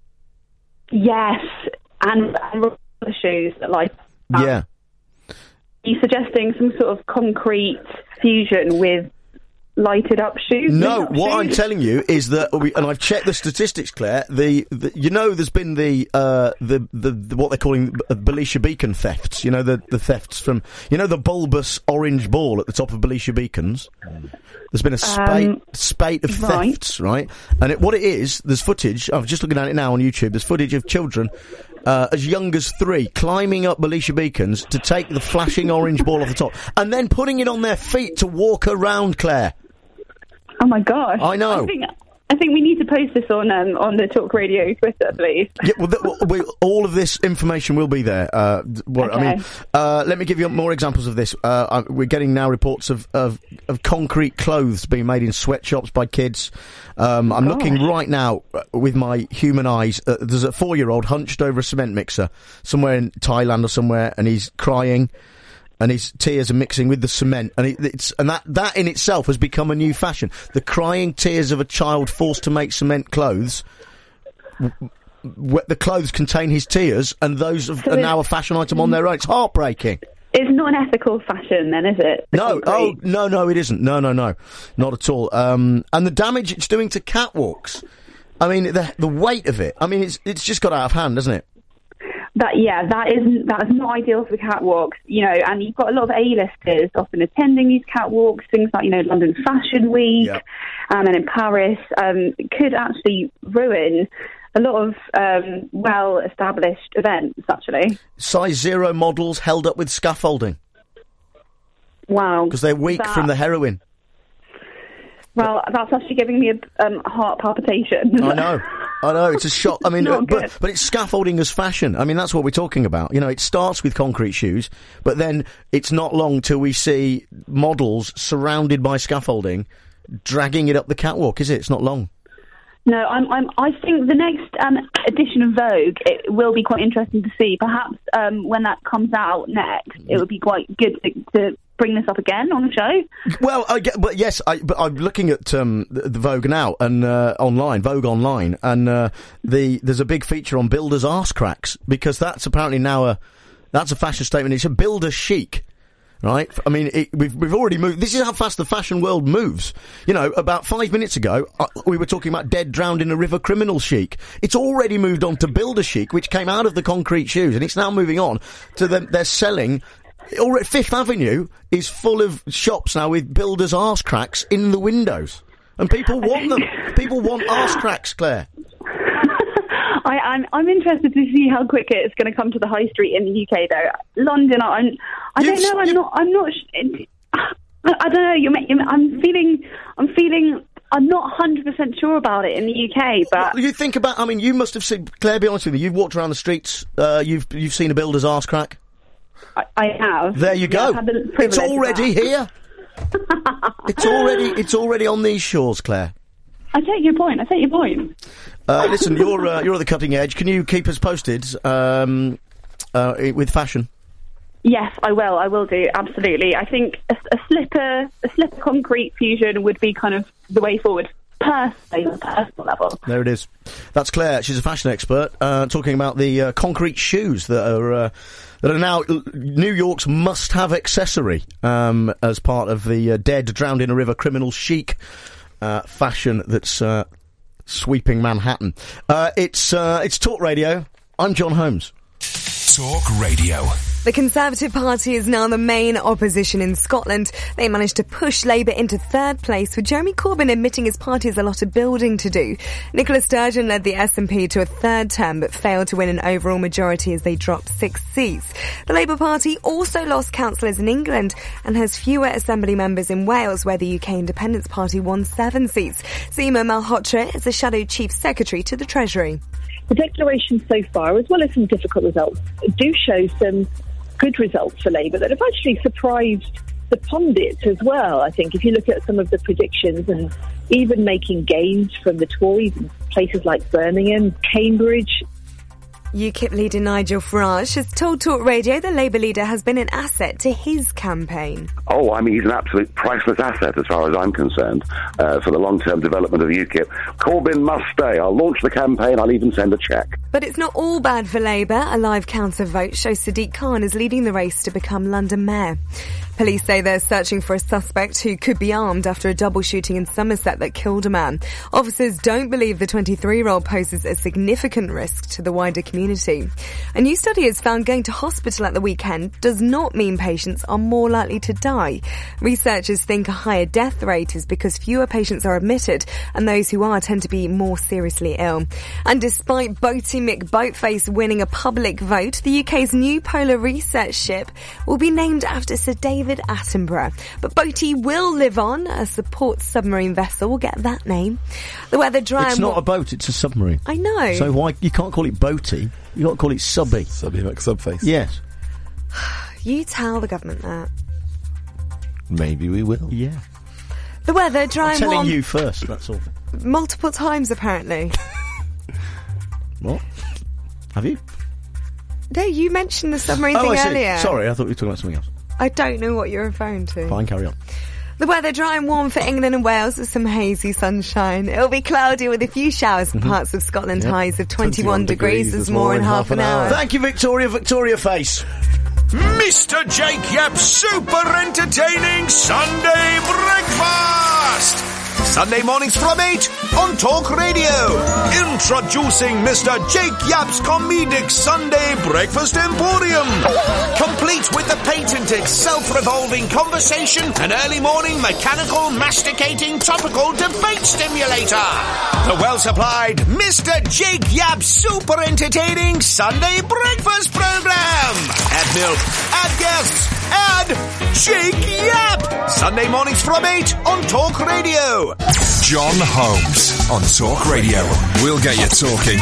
Yes, and, and rubber shoes that like. That. Yeah. Are you suggesting some sort of concrete fusion with lighted up shoes? No, Up what shoes? I'm telling you is that, we, and I've checked the statistics, Claire. The, the you know, there's been the uh, the, the the what they're calling uh, Belisha Beacon thefts. You know, the the thefts from you know the bulbous orange ball at the top of Belisha Beacons. There's been a spate Um, spate of right. thefts, right? And it, what it is, there's footage. I'm just looking at it now on YouTube. There's footage of children. Uh, as young as three, climbing up Belisha Beacons to take the flashing orange ball off the top, and then putting it on their feet to walk around, Claire. Oh my gosh! I know. I think, I think we need to post this on um, on the Talk Radio Twitter, please. Yeah, well, th- well, we, all of this information will be there. Uh, d- what, I Okay. mean, uh, let me give you more examples of this. Uh, I, we're getting now reports of, of, of concrete clothes being made in sweatshops by kids. Um, I'm looking right now uh, with my human eyes. Uh, there's a four-year-old hunched over a cement mixer somewhere in Thailand or somewhere, and he's crying. And his tears are mixing with the cement, and it, it's and that that in itself has become a new fashion. The crying tears of a child forced to make cement clothes. W- w- the clothes contain his tears, and those have, So are it's- now a fashion item on their own. It's heartbreaking. It's not an ethical fashion, then, is it? The No, concrete? oh no, no, it isn't. No, no, no, not at all. Um, and the damage it's doing to catwalks. I mean, the the weight of it. I mean, it's it's just got out of hand, hasn't it? That yeah, that isn't that is not ideal for catwalks, you know. And you've got a lot of A-listers often attending these catwalks, things like you know London Fashion Week, Yep. um, and in Paris, um, could actually ruin a lot of um, well-established events. Actually, Size zero models held up with scaffolding wow, because they're weak That- from the heroin. Well, that's actually giving me a um, heart palpitation. I know. I know, it's a shock. I mean, Not uh, but, good. but it's scaffolding as fashion. I mean, that's what we're talking about. You know, it starts with concrete shoes, but then it's not long till we see models surrounded by scaffolding dragging it up the catwalk, is it? It's not long. No, I'm, I'm, I think the next um, edition of Vogue, it will be quite interesting to see. Perhaps um, when that comes out next, it would be quite good to, to bring this up again on the show. Well, I get, but yes, I, but I'm looking at um, the, the Vogue now and uh, online, Vogue online, and uh, the there's a big feature on builders' arse cracks because that's apparently now a that's a fashion statement. It's a builder chic. Right, I mean, it, we've we've already moved. This is how fast the fashion world moves. You know, about five minutes ago, uh, we were talking about dead, drowned in a river criminal chic. It's already moved on to builder chic, which came out of the concrete shoes, and it's now moving on to them. They're selling. Already, Fifth Avenue is full of shops now with builders' arse cracks in the windows, and people want them. People want arse cracks, Claire. I, I'm, I'm interested to see how quick it's going to come to the high street in the U K, though. London, I'm, I don't know. I'm not. I'm not. Sh- I, I don't know. You're, you're, I'm feeling. I'm feeling. I'm not one hundred percent sure about it in the U K, but Well, you think about. I mean, you must have seen. Claire, be honest with me. You've walked around the streets. Uh, you've you've seen a builder's arse crack. I, I have. There you Yeah, go. I've had the privilege It's of already that. here. It's already. It's already on these shores, Claire. I take your point. I take your point. Uh, listen, you're uh, you're at the cutting edge. Can you keep us posted um, uh, with fashion? Yes, I will. I will do. Absolutely. I think a, a slipper, a slipper concrete fusion would be kind of the way forward. Personally, on a personal level. There it is. That's Claire. She's a fashion expert, uh, talking about the uh, concrete shoes that are uh, that are now New York's must-have accessory um, as part of the uh, dead, drowned in a river, criminal chic uh, fashion that's uh, sweeping Manhattan. Uh, it's uh, it's Talk Radio. I'm John Holmes. Talk Radio. The Conservative Party is now the main opposition in Scotland. They managed to push Labour into third place, with Jeremy Corbyn admitting his party has a lot of building to do. Nicola Sturgeon led the S N P to a third term but failed to win an overall majority as they dropped six seats. The Labour Party also lost councillors in England and has fewer assembly members in Wales, where the U K Independence Party won seven seats. Seema Malhotra is the Shadow Chief Secretary to the Treasury. The declarations so far, as well as some difficult results, do show some good results for Labour that have actually surprised the pundits as well. I think if you look at some of the predictions and even making gains from the Tories in places like Birmingham, Cambridge. UKIP leader Nigel Farage has told Talk Radio the Labour leader has been an asset to his campaign. Oh, I mean, he's an absolute priceless asset as far as I'm concerned uh, for the long-term development of UKIP. Corbyn must stay. I'll launch the campaign. I'll even send a cheque. But it's not all bad for Labour. A live counter vote shows Sadiq Khan is leading the race to become London Mayor. Police say they're searching for a suspect who could be armed after a double shooting in Somerset that killed a man. Officers don't believe the twenty-three-year-old poses a significant risk to the wider community. A new study has found going to hospital at the weekend does not mean patients are more likely to die. Researchers think a higher death rate is because fewer patients are admitted and those who are tend to be more seriously ill. And despite Boaty McBoatface winning a public vote, the U K's new polar research ship will be named after Sir David Attenborough. But Boaty will live on. A support submarine vessel will get that name. The weather dry. It's not a boat, it's a submarine. I know. So why, you can't call it Boaty, you got to call it Subby. Subby McSubface. Yes. You tell the government that. Maybe we will. Yeah. The weather dry I'm and telling warm. you first, that's all. Multiple times apparently. What? Have you? No, you mentioned the submarine oh, thing I see. earlier. Sorry, I thought you were talking about something else. I don't know what you're referring to. Fine, carry on. The weather dry and warm for England and Wales with some hazy sunshine. It'll be cloudy with a few showers in Mm-hmm. parts of Scotland. Yep. Highs of twenty-one, twenty-one degrees. degrees. There's more in half an hour. Thank you, Victoria. Victoria Face. Mister Jake Yapp's super entertaining Sunday breakfast. Sunday mornings from eight on Talk Radio. Introducing Mister Jake Yapp's comedic Sunday breakfast emporium. Complete with the patented self-revolving conversation and early morning mechanical masticating topical debate stimulator. The well-supplied Mister Jake Yapp's super entertaining Sunday breakfast program. Add milk, add guests, add Jake Yapp. Sunday mornings from eight on Talk Radio. John Holmes on Talk Radio. We'll get you talking.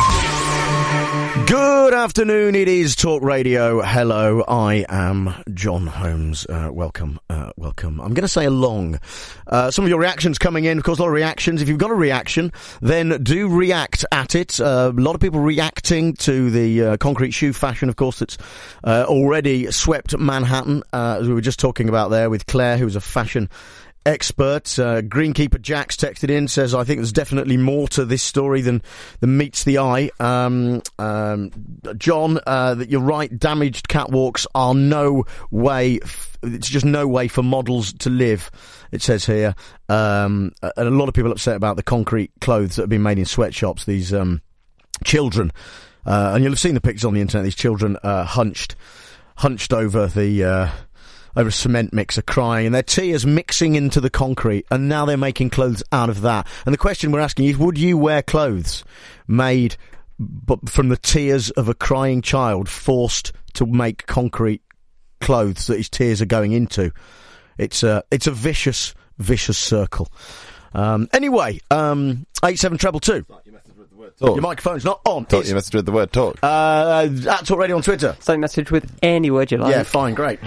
Good afternoon, it is Talk Radio. Hello, I am John Holmes. Uh, welcome, uh, welcome. I'm going to say along. Uh, some of your reactions coming in, of course, a lot of reactions. If you've got a reaction, then do react at it. Uh, a lot of people reacting to the uh, concrete shoe fashion, of course, that's uh, already swept Manhattan, uh, as we were just talking about there with Claire, who's a fashion expert. Uh, Greenkeeper Jax texted in, says, I think there's definitely more to this story than, than meets the eye. Um, um, John, uh, that you're right, damaged catwalks are no way, f- it's just no way for models to live, it says here. Um, and a lot of people upset about the concrete clothes that have been made in sweatshops, these um, children. Uh, and you'll have seen the pictures on the internet, these children uh, hunched, hunched over the... Uh, over a cement mixer crying, and their tears mixing into the concrete, and now they're making clothes out of that. And the question we're asking is, would you wear clothes made but from the tears of a crying child forced to make concrete clothes that his tears are going into? It's a, it's a vicious, vicious circle. Um, anyway, um, eight seven treble two. Talk. Your microphone's not on. Talk, you messaged with the word talk. Uh, at Talk Radio on Twitter. Same message with any word you like. Yeah, fine, great.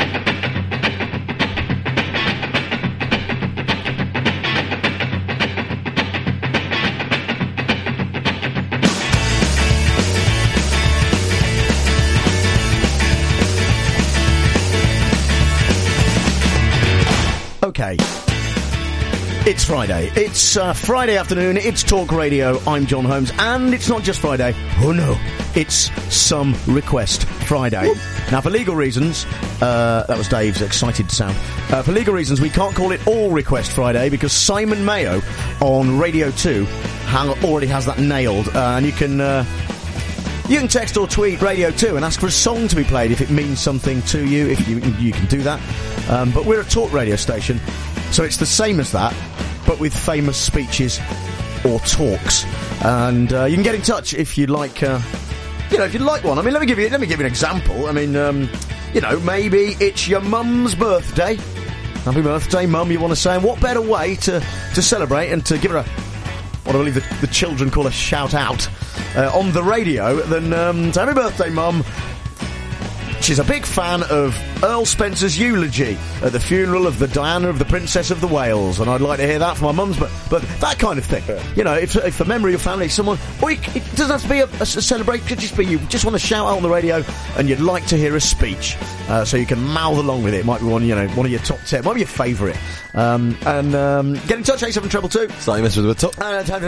Okay. It's Friday. It's uh, Friday afternoon. It's Talk Radio. I'm John Holmes. And it's not just Friday. Oh, no. It's Some Request Friday. Now, for legal reasons, uh, that was Dave's excited sound. Uh, for legal reasons, we can't call it All Request Friday because Simon Mayo on Radio two already has that nailed. Uh, and you can... Uh, You can text or tweet Radio two and ask for a song to be played if it means something to you. If you you can do that. Um, but we're a talk radio station, so it's the same as that, but with famous speeches or talks. And uh, you can get in touch if you'd like. Uh, you know, if you'd like one. I mean, let me give you let me give you an example. I mean, um, you know, maybe it's your mum's birthday. Happy birthday, mum! You want to say, and what better way to to celebrate and to give her a, what I believe the, the children call a shout out uh, on the radio than um, happy birthday, mum. Rich is a big fan of Earl Spencer's eulogy at the funeral of the Diana of the Princess of the Wales, and I'd like to hear that from my mum's, but, but that kind of thing. You know, if, if a member of your family, someone, or you, it doesn't have to be a, a, a celebration, it could just be you just want to shout out on the radio and you'd like to hear a speech, uh, so you can mouth along with it. It might be one, you know, one of your top ten, might be your favourite. Um, and um, get in touch, eight seven two two. Starting message with a top.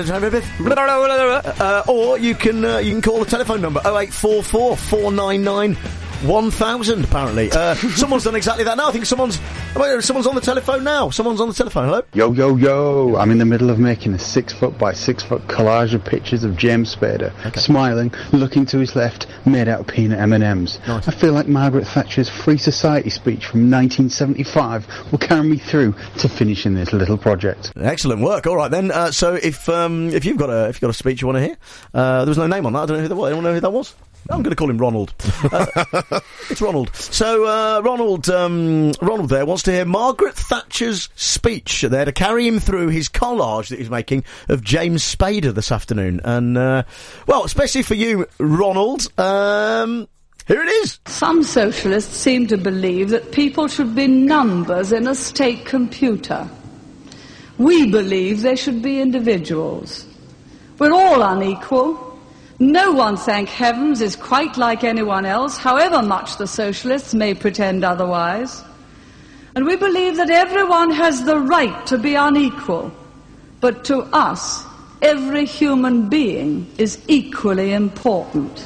Uh, or you can uh, you can call the telephone number oh eight four four, four nine nine, one thousand, apparently. Uh, someone's done exactly that now. I think someone's wait, someone's on the telephone now. Someone's on the telephone. Hello? Yo, yo, yo. I'm in the middle of making a six-foot by six-foot collage of pictures of James Spader, okay. smiling, looking to his left, made out of peanut M and M's. Nice. I feel like Margaret Thatcher's Free Society speech from nineteen seventy-five will carry me through to finishing this little project. Excellent work. All right, then. Uh, so if um, if you've got a if you've got a speech you want to hear, uh, there was no name on that. I don't know who that was. I don't know who that was. I'm going to call him Ronald. Uh, it's Ronald. So, uh, Ronald, um, Ronald there wants to hear Margaret Thatcher's speech there to carry him through his collage that he's making of James Spader this afternoon. And, uh, well, especially for you, Ronald, um, here it is. Some socialists seem to believe that people should be numbers in a state computer. We believe they should be individuals. We're all unequal. No one, thank heavens, is quite like anyone else, however much the socialists may pretend otherwise. And we believe that everyone has the right to be unequal. But to us, every human being is equally important.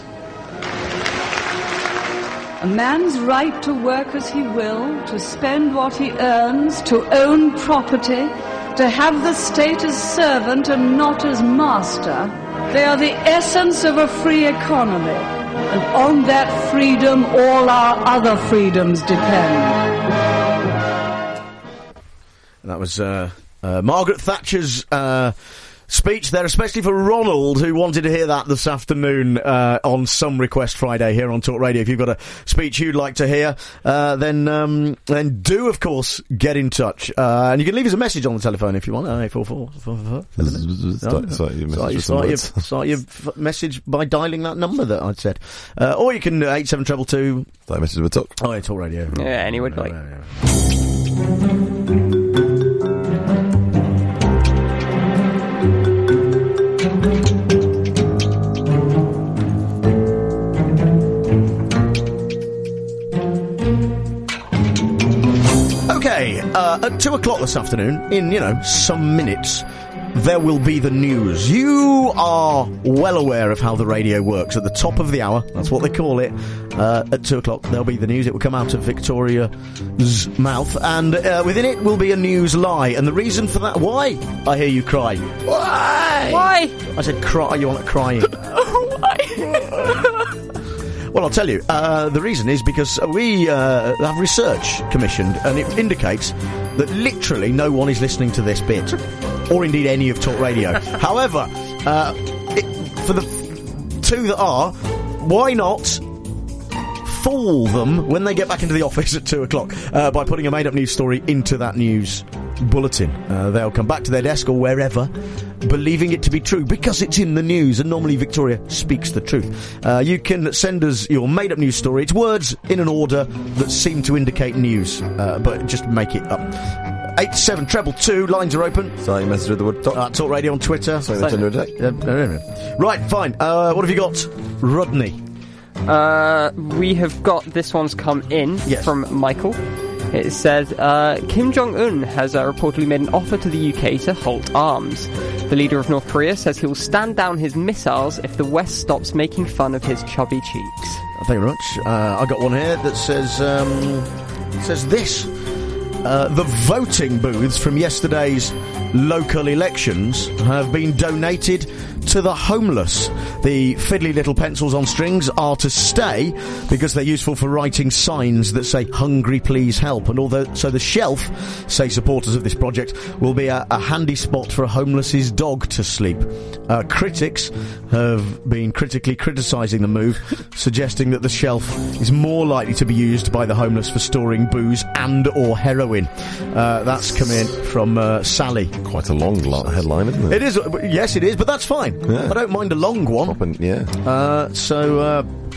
A man's right to work as he will, to spend what he earns, to own property, to have the state as servant and not as master, they are the essence of a free economy, and on that freedom all our other freedoms depend. That was uh, uh, Margaret Thatcher's uh, speech there, especially for Ronald, who wanted to hear that this afternoon uh, on Some Request Friday here on Talk Radio. If you've got a speech you'd like to hear, uh, then um, then do, of course, get in touch. Uh, and you can leave us a message on the telephone if you want. oh eight four four, four four four. Start, start your message with some start, your, words. start your f- message by dialing that number that I'd said. Uh, or you can, uh, eight seven two two. Start your message with Talk. Oh, yeah, Talk Radio. Yeah, any would like. Okay, uh, at two o'clock this afternoon, in, you know, some minutes, there will be the news. You are well aware of how the radio works. At the top of the hour, that's what they call it, uh, at two o'clock, there'll be the news. It will come out of Victoria's mouth, and uh, within it will be a news lie. And the reason for that, why? I hear you cry. Why? Why? I said cry, you want crying. Why? Well, I'll tell you. Uh, the reason is because we uh, have research commissioned, and it indicates that literally no one is listening to this bit, or indeed any of Talk Radio. However, uh, it, for the two that are, why not fool them when they get back into the office at two o'clock uh, by putting a made-up news story into that news bulletin. Uh, they'll come back to their desk or wherever, believing it to be true because it's in the news, and normally Victoria speaks the truth. Uh, you can send us your made-up news story. It's words in an order that seem to indicate news, uh, but just make it up. eight seven treble two, lines are open. Sorry, message with the word Talk. Uh, Talk Radio on Twitter. Sorry, the Tinder attack. Uh, no, no, no. Right, fine. Uh, what have you got, Rodney? Uh, we have got, this one's come in yes. from Michael. It says, uh, Kim Jong-un has uh, reportedly made an offer to the U K to halt arms. The leader of North Korea says he'll stand down his missiles if the West stops making fun of his chubby cheeks. Thank you very much. Uh, I got one here that says, um, says this. Uh, the voting booths from yesterday's local elections have been donated to the homeless. The fiddly little pencils on strings are to stay because they're useful for writing signs that say "Hungry, please help." And although so, the shelf, say supporters of this project, will be a, a handy spot for a homeless's dog to sleep. Uh, critics have been critically criticising the move, suggesting that the shelf is more likely to be used by the homeless for storing booze and or heroin. Uh, that's come in from uh, Sally. Quite a long headline, isn't it? It is. Yes, it is, but that's fine. Yeah. I don't mind a long one. Open, yeah. Uh, so, uh,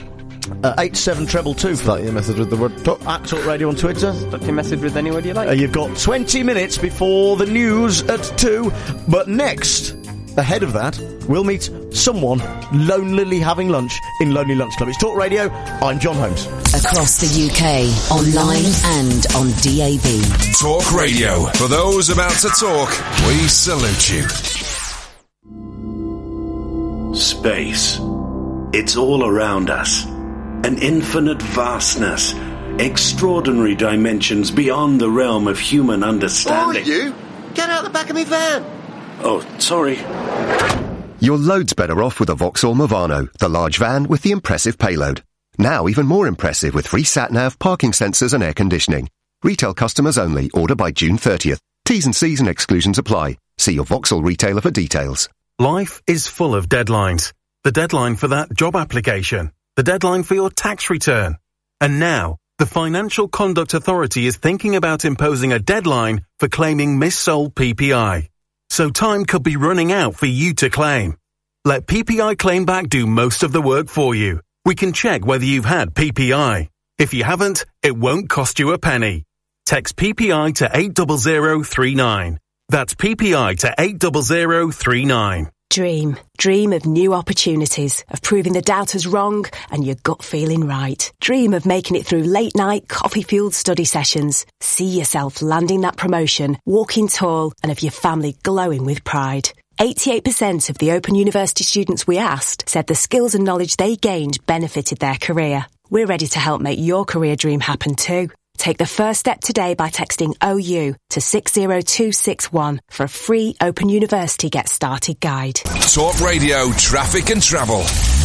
Uh, eight seven treble two. Start your message with the word talk. At Talk Radio on Twitter. Start your message with any word you like. Uh, you've got twenty minutes before the news at two, but next, ahead of that, we'll meet someone lonelily having lunch in Lonely Lunch Club. It's Talk Radio. I'm John Holmes. Across the U K, online and on D A B. Talk Radio. For those about to talk, we salute you. Space. It's all around us. An infinite vastness. Extraordinary dimensions beyond the realm of human understanding. Oh, you! Get out the back of me van! Oh, sorry. You're loads better off with a Vauxhall Movano, the large van with the impressive payload. Now even more impressive with free sat-nav, parking sensors and air conditioning. Retail customers only. Order by June thirtieth. T's and C's and exclusions apply. See your Vauxhall retailer for details. Life is full of deadlines. The deadline for that job application. The deadline for your tax return. And now, the Financial Conduct Authority is thinking about imposing a deadline for claiming missold P P I. So time could be running out for you to claim. Let P P I Claim Back do most of the work for you. We can check whether you've had P P I. If you haven't, it won't cost you a penny. Text P P I to eight zero zero three nine. That's P P I to eight zero zero three nine. Dream. Dream of new opportunities, of proving the doubters wrong and your gut feeling right. Dream of making it through late night, coffee-fueled study sessions. See yourself landing that promotion, walking tall, and of your family glowing with pride. eighty-eight percent of the Open University students we asked said the skills and knowledge they gained benefited their career. We're ready to help make your career dream happen too. Take the first step today by texting O U to six zero two six one for a free Open University Get Started guide. Talk Radio Traffic and Travel.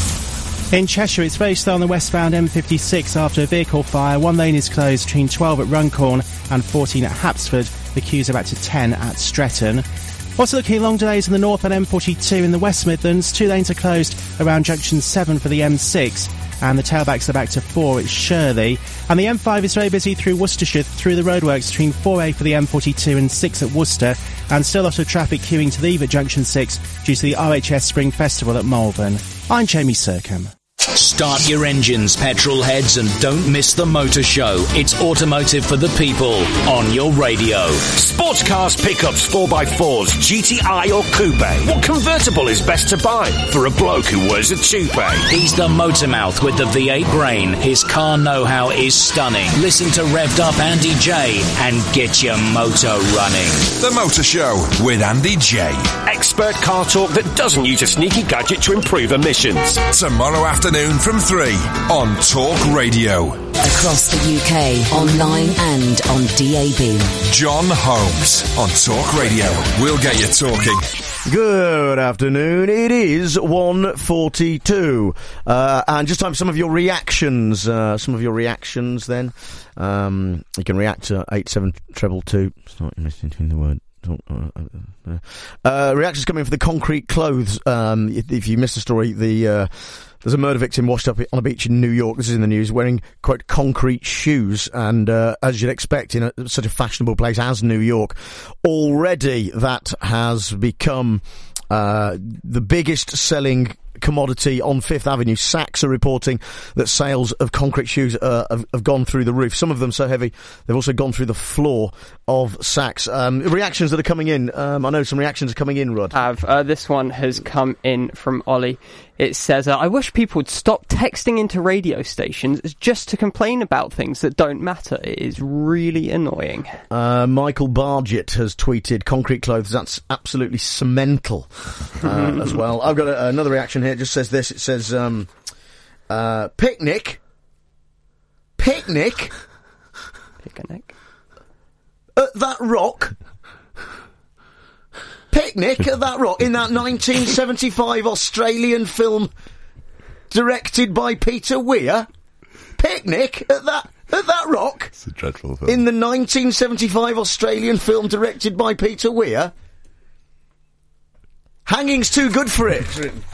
In Cheshire, it's very slow on the westbound M fifty-six after a vehicle fire. One lane is closed between twelve at Runcorn and fourteen at Hapsford. The queues are back to ten at Stretton. Also looking at long delays in the north on M forty-two in the West Midlands. Two lanes are closed around junction seven for the M six. And the tailbacks are back to four at Shirley. And the M five is very busy through Worcestershire, through the roadworks between four A for the M forty-two and six at Worcester. And still a lot of traffic queuing to leave at junction six due to the R H S Spring Festival at Malvern. I'm Jamie Sercombe. Start your engines, petrol heads, and don't miss the motor show. It's automotive for the people on your radio. Sports cars, pickups, four by fours, G T I or coupe. What convertible is best to buy for a bloke who wears a toupee? He's the motor mouth with the V eight brain. His car know-how is stunning. Listen to Revved Up Andy J and get your motor running. The Motor Show with Andy J. Expert car talk that doesn't use a sneaky gadget to improve emissions. Tomorrow afternoon from three on Talk Radio. Across the U K, online and on D A B. John Holmes on Talk Radio. We'll get you talking. Good afternoon. It is one forty-two. Uh, and just time for some of your reactions. Uh, some of your reactions then. Um, you can react to eight seven treble two. Start listening to the word. Uh, reactions coming for the concrete clothes. Um, if, if you missed the story, the uh, there's a murder victim washed up on a beach in New York. This is in the news, wearing quite concrete shoes, and uh, as you'd expect in a, such a fashionable place as New York, already that has become uh, the biggest selling commodity on Fifth Avenue. Saks are reporting that sales of concrete shoes uh, have, have gone through the roof. Some of them so heavy they've also gone through the floor of Saks. Um, reactions that are coming in. Um, I know some reactions are coming in, Rod. Have uh, this one has come in from Ollie. It says, uh, I wish people would stop texting into radio stations just to complain about things that don't matter. It is really annoying. Uh, Michael Bargett has tweeted, concrete clothes, that's absolutely cemental, uh, as well. I've got a, another reaction here. It just says this. It says, um, uh, picnic. Picnic. Picnic. At that rock. Picnic at that rock in that nineteen seventy-five Australian film directed by Peter Weir. Picnic at that at that rock. It's a dreadful film. In the nineteen seventy-five Australian film directed by Peter Weir. Hanging's too good for it.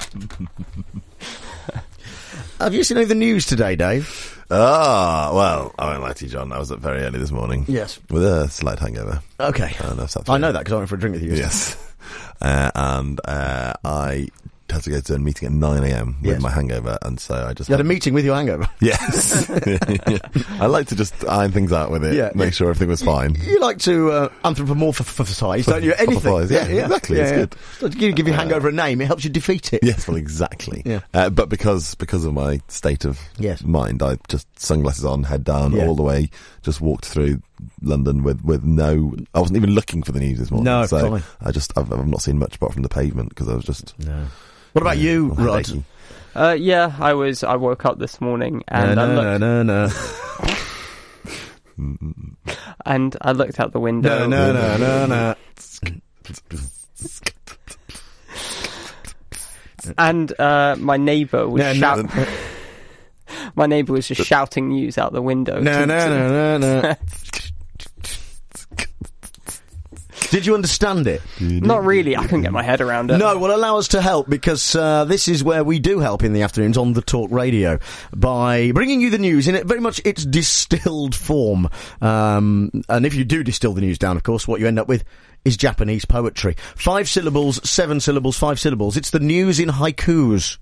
Have you seen any of the news today, Dave? Ah, well, I won't lie to you, John. I was up very early this morning. Yes. With a slight hangover. Okay. Uh, no, I know that because I went for a drink with you. Yes. Uh, and uh, I had to go to a meeting at nine a.m. with Yes. my hangover, and so I just You had a meeting with your hangover? Yes. I like to just iron things out with it, Yeah. make sure everything was fine. You like to uh, anthropomorphise, don't you? Anything. Yeah, exactly. It's good. So you give your hangover a name, it helps you defeat it. Yes, well, exactly. Yeah. Uh, but because because of my state of Yes. mind, I just sunglasses on, head down, Yeah. all the way. Just walked through London with, with no. I wasn't even looking for the news this morning. No, so fine. I just I've, I've not seen much apart from the pavement because I was just. No. What about you, I'm Rod? headachy. Uh, yeah, I was. I woke up this morning and no, I no, looked, no, no, no. and I looked out the window. No, no, no, no, no. And uh, my neighbour was No, no. shout- My neighbour was just shouting news out the window. No, to- no, to- no, no, no. Did you understand it? Not really. I couldn't get my head around it. No, well, allow us to help because uh, this is where we do help in the afternoons on the Talk Radio by bringing you the news in it very much its distilled form. Um, and if you do distill the news down, of course, what you end up with is Japanese poetry. Five syllables, seven syllables, five syllables. It's the news in haikus.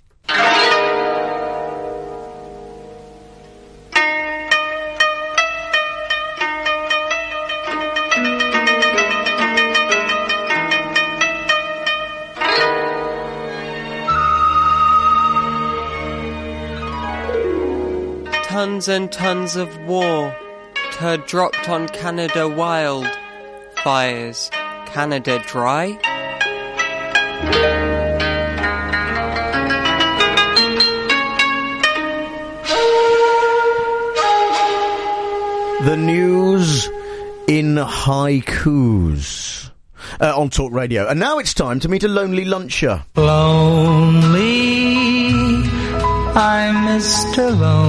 Tons and tons of war. Turd dropped on Canada wild. Fires. Canada dry? The news in haikus. Uh, on Talk Radio. And now it's time to meet a lonely luncher. Lonely, I'm Mister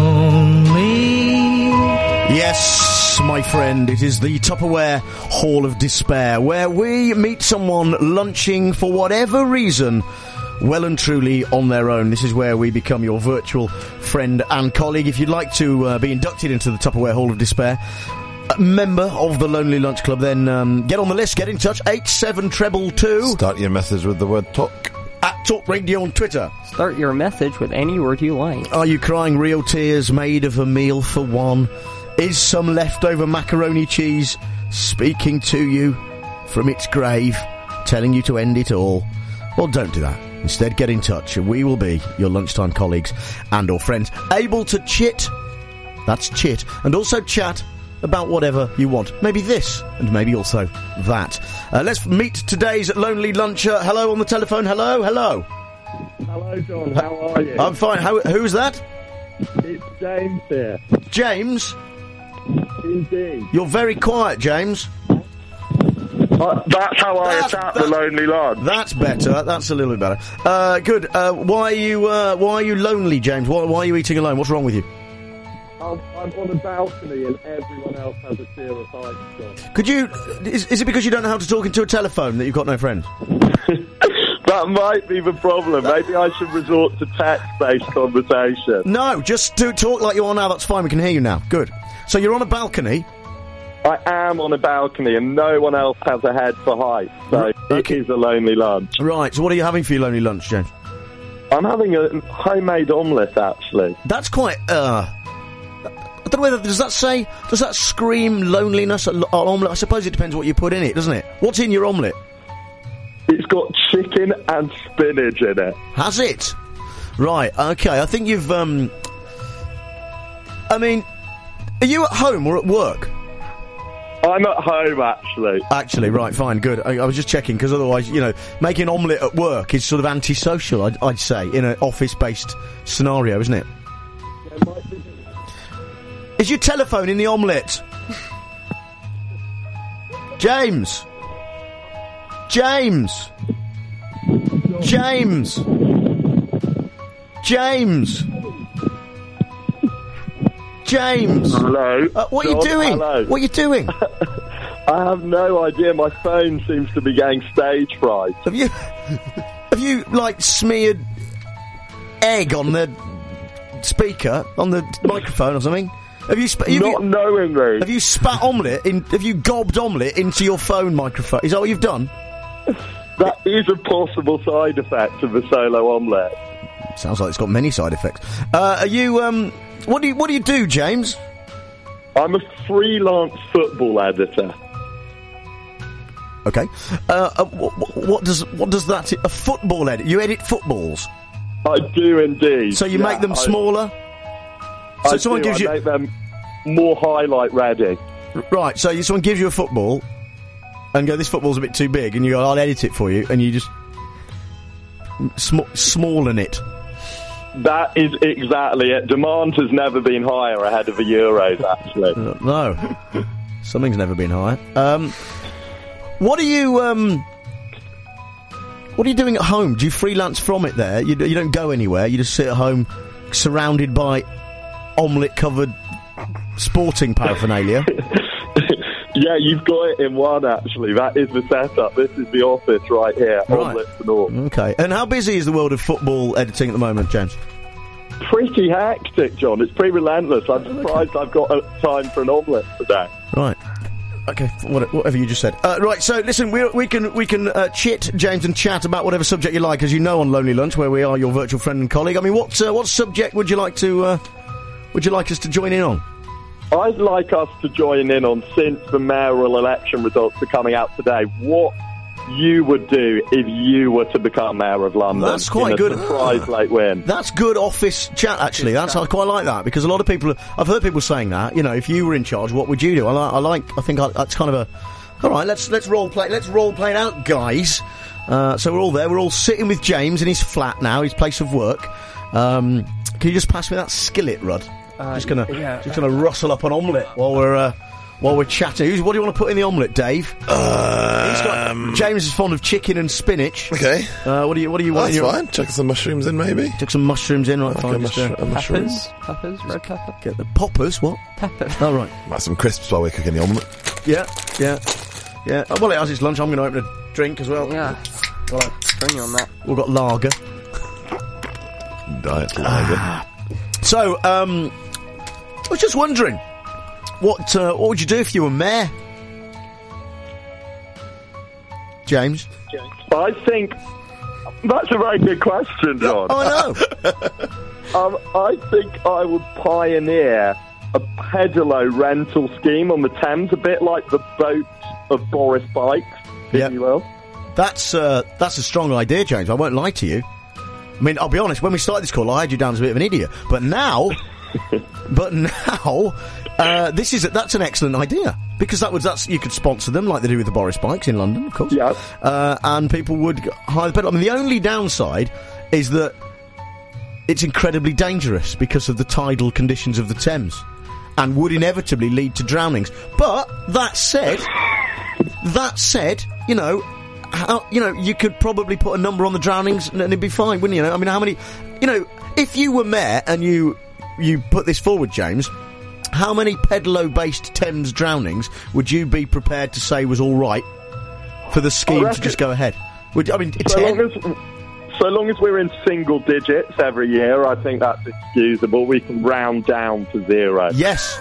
Lonely. Yes, my friend, it is the Tupperware Hall of Despair, where we meet someone lunching for whatever reason, well and truly on their own. This is where we become your virtual friend and colleague. If you'd like to uh, be inducted into the Tupperware Hall of Despair, a member of the Lonely Lunch Club, then um, get on the list, get in touch, eight seven two two. Start your message with the word talk. At Talk Radio on Twitter. Start your message with any word you like. Are you crying real tears made of a meal for one? Is some leftover macaroni cheese speaking to you from its grave, telling you to end it all? Well, don't do that. Instead, get in touch and we will be your lunchtime colleagues and or friends, able to chit, that's chit, and also chat about whatever you want. Maybe this, and maybe also that. Uh, let's meet today's Lonely Luncher. Hello on the telephone. Hello, hello. Hello, John. How are you? I'm fine. How, who's that? It's James here. James? Indeed. You're very quiet, James. Uh, that's how I That- attack that- the lonely lad. That's better. That's a little bit better. Uh, good. Uh, why are you? Uh, why are you lonely, James? Why, why are you eating alone? What's wrong with you? I'm, I'm on a balcony and everyone else has a fear of heights, John. Could you? Is, is it because you don't know how to talk into a telephone that you've got no friends? That might be the problem. Maybe I should resort to text-based conversation. No, just do talk like you are now. That's fine. We can hear you now. Good. So you're on a balcony. I am on a balcony and no one else has a head for height, so it is a lonely lunch. Right. So what are you having for your lonely lunch, James? I'm having a homemade omelette, actually. That's quite. Uh, I don't know whether does that say does that scream loneliness? An omelette. I suppose it depends what you put in it, doesn't it? What's in your omelette? It's got chicken and spinach in it. Has it? Right, okay, I think you've, um... I mean, are you at home or at work? I'm at home, actually. Actually, right, fine, good. I, I was just checking, because otherwise, you know, making omelette at work is sort of antisocial, I'd, I'd say, in an office-based scenario, isn't it? Is your telephone in the omelette? James! James! James! James! James! Hello? Uh, what are you John, doing? hello. What are you doing? I have no idea. My phone seems to be getting stage fright. Have you... Have you, like, smeared egg on the speaker, on the microphone or something? Have you... Sp- have Not you, knowingly. Have you spat omelette in... Have you gobbed omelette into your phone microphone? Is that what you've done? That is a possible side effect of a solo omelette. Sounds like it's got many side effects. Uh, are you, um, what do you, what do you do, James? I'm a freelance football editor. Okay. Uh, uh, what, what does, what does that, a football edit, you edit footballs? I do indeed. So you yeah, make them I, smaller? So I someone do, gives I you... make them more highlight ready. Right, so you, someone gives you a football and go, this football's a bit too big, and you go, I'll edit it for you, and you just sm- smallen it. That is exactly it. Demand has never been higher ahead of the Euros, actually. Uh, no. Something's never been higher. Um, what are you, um... What are you doing at home? Do you freelance from it there? You, you don't go anywhere, you just sit at home surrounded by omelette-covered sporting paraphernalia. Yeah, you've got it in one, actually. That is the setup. This is the office right here. Right. Omelettes and all. Okay. And how busy is the world of football editing at the moment, James? Pretty hectic, John. It's pretty relentless. I'm surprised I've got time for an omelette today. Right. Okay, whatever you just said. Uh, right, so listen, we, we can we can uh, chit, James, and chat about whatever subject you like, as you know, on Lonely Lunch, where we are your virtual friend and colleague. I mean, what uh, what subject would you like to uh, would you like us to join in on? I'd like us to join in on, since the mayoral election results are coming out today, what you would do if you were to become mayor of London. That's quite in a good. Surprise late win. That's good office chat, actually. That's I quite like that, because a lot of people, I've heard people saying that. You know, if you were in charge, what would you do? I like. I, like, I think I, that's kind of a. All right, let's let's role play. Let's role play it out, guys. Uh, so we're all there. We're all sitting with James in his flat now, his place of work. Um, can you just pass me that skillet, Rudd? Uh, just gonna yeah. just gonna rustle up an omelette while we're. Uh, While we're chatting, Who's, what do you want to put in the omelette, Dave? Um, He's got, James is fond of chicken and spinach. Okay. Uh, what do you What do you oh, want? That's in your... fine. Chuck some mushrooms in, maybe. Chuck some mushrooms in, right? Like Fine. a mush- uh, a mushroom. Peppers, peppers, red pepper. Get the poppers. What? Peppers. Oh right. Like some crisps while we're cooking the omelette. Yeah, yeah, yeah. Oh, well, it has its lunch. I'm going to open a drink as well. Yeah. Right. Bring you on that. We've got lager. Diet lager. So, um, I was just wondering. What uh, what would you do if you were mayor, James? I think that's a very good question, John. Oh, I know. um, I think I would pioneer a pedalo rental scheme on the Thames, a bit like the boat of Boris Bikes, if yeah. you will. That's uh, that's a strong idea, James. I won't lie to you. I mean, I'll be honest. When we started this call, I had you down as a bit of an idiot, but now, but now. Uh, this is a, that's an excellent idea, because that was that's you could sponsor them like they do with the Boris Bikes in London, of course. Yeah. Uh, and people would hire the pedal. I mean, the only downside is that it's incredibly dangerous because of the tidal conditions of the Thames, and would inevitably lead to drownings. But that said, that said, you know, how, you know, you could probably put a number on the drownings and it'd be fine, wouldn't you? Know? I mean, how many? You know, if you were mayor and you you put this forward, James. How many pedalo-based Thames drownings would you be prepared to say was all right for the scheme to just go ahead? Would, I mean, so ten? long as so long as we're in single digits every year, I think that's excusable. We can round down to zero. Yes,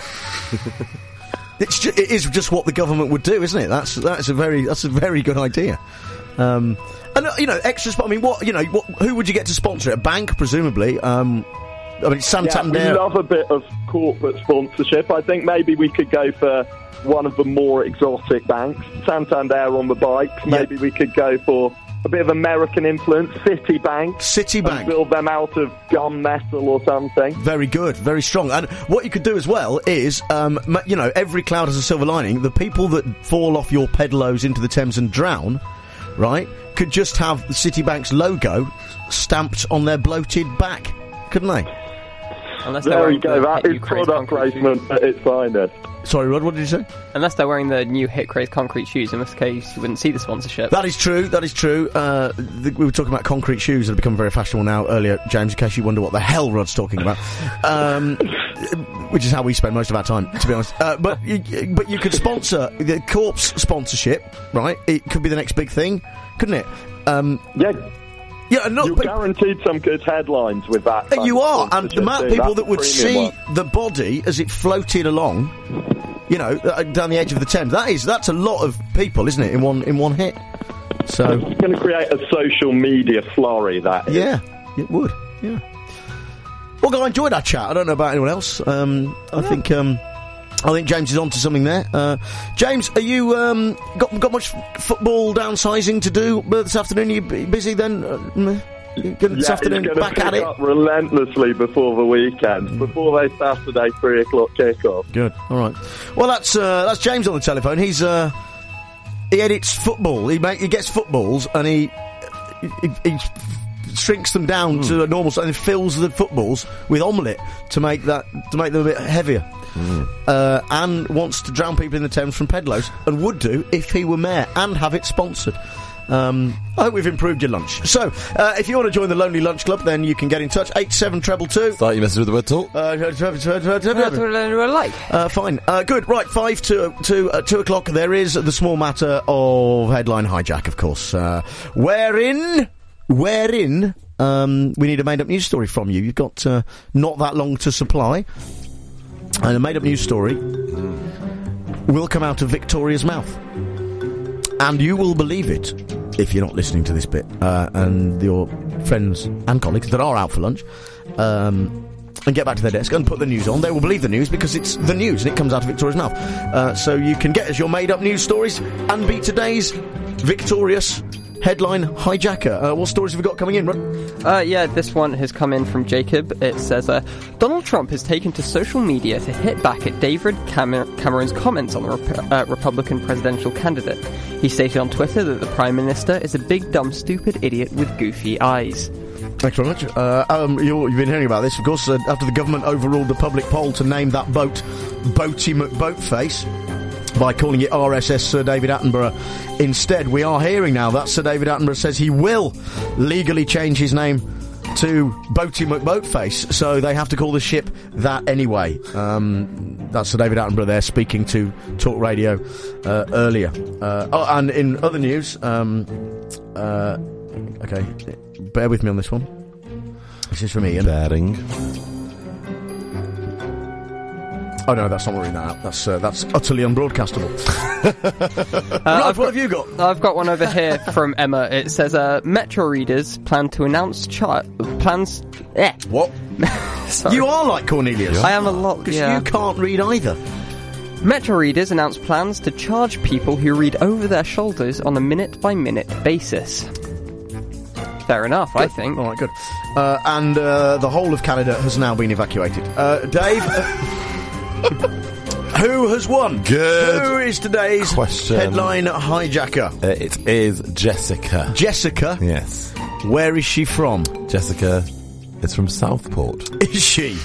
it's ju- it is just what the government would do, isn't it? That's that's a very that's a very good idea. Um, and uh, you know, extra. Sp- I mean, what you know, what, who would you get to sponsor it? A bank, presumably. Um, I mean, Santander. Yeah, we love a bit of corporate sponsorship. I think maybe we could go for one of the more exotic banks, Santander on the bikes. Maybe yeah. we could go for a bit of American influence, Citibank. Citibank. And build them out of gunmetal or something. Very good, very strong. And what you could do as well is, um, you know, every cloud has a silver lining. The people that fall off your pedalos into the Thames and drown, right, could just have the Citibank's logo stamped on their bloated back, couldn't they? Unless there we go, that is product placement at its finest. Sorry, Rod, what did you say? Unless they're wearing the new Hit Craze concrete shoes, in which case you wouldn't see the sponsorship. That is true, that is true. Uh, the, we were talking about concrete shoes that have become very fashionable now earlier, James, in case you wonder what the hell Rod's talking about. Um, which is how we spend most of our time, to be honest. Uh, but, you, but you could sponsor, the corpse sponsorship, right? It could be the next big thing, couldn't it? Um, yeah. Yeah, no, You're but, guaranteed some good headlines with that. You are, and the amount of people that would see one. the body as it floated along, you know, uh, down the edge of the Thames. That is, that's a lot of people, isn't it? In one, in one hit. So it's going to create a social media flurry, that is. Yeah, it would, yeah. Well, I enjoyed our chat. I don't know about anyone else. Um, I yeah. think... Um, I think James is on to something there. Uh, James, are you um, got got much football downsizing to do this afternoon? Are you busy then? Uh, Good this yeah, afternoon, it's back at it. Up relentlessly before the weekend, before their Saturday three o'clock kickoff. Good. All right. Well, that's uh, that's James on the telephone. He's uh, he edits football. He make, he gets footballs and he he, he shrinks them down mm. to a normal size and fills the footballs with omelette to make that to make them a bit heavier. Mm. Uh, and wants to drown people in the Thames from Pedlos, and would do if he were mayor, and have it sponsored. Um, I hope we've improved your lunch. So, uh, if you want to join the Lonely Lunch Club, then you can get in touch. eight seven two two two. Start your message with the word talk. Uh, fine. Uh, good. Right, five to, to uh, two o'clock. There is the small matter of headline hijack, of course. Uh, wherein, wherein, um, we need a made-up news story from you. You've got uh, not that long to supply. And a made-up news story will come out of Victoria's mouth. And you will believe it, if you're not listening to this bit, uh, and your friends and colleagues that are out for lunch, um, and get back to their desk and put the news on. They will believe the news because it's the news and it comes out of Victoria's mouth. Uh, so you can get us your made-up news stories and be today's victorious headline hijacker. Uh, what stories have we got coming in, Rod? Uh, yeah, this one has come in from Jacob. It says, uh, Donald Trump has taken to social media to hit back at David Camer- Cameron's comments on the Rep- uh, Republican presidential candidate. He stated on Twitter that the Prime Minister is a big, dumb, stupid idiot with goofy eyes. Thanks very much. Uh, um, you're, you've been hearing about this, of course, uh, after the government overruled the public poll to name that boat Boaty McBoatface by calling it R S S Sir David Attenborough instead. We are hearing now that Sir David Attenborough says he will legally change his name to Boaty McBoatface, so they have to call the ship that anyway. Um, that's Sir David Attenborough there speaking to Talk Radio uh, earlier. Uh, oh, and in other news, um, uh, okay, bear with me on this one. This is from Ian. Bearing. Oh no, that's not reading that out. That's uh, that's utterly unbroadcastable. uh, right, what got, have you got? I've got one over here from Emma. It says, uh, Metro readers plan to announce char- plans. Eh. What? You are like Cornelius. I am a lot. Because yeah. you can't read either. Metro readers announce plans to charge people who read over their shoulders on a minute-by-minute basis. Fair enough, good. I think. All right, good. Uh, and uh, the whole of Canada has now been evacuated. Uh, Dave. Uh, Who has won? Good. Who is today's question. Headline hijacker? Uh, it is Jessica. Jessica? Yes. Where is she from? Jessica is from Southport. Is she?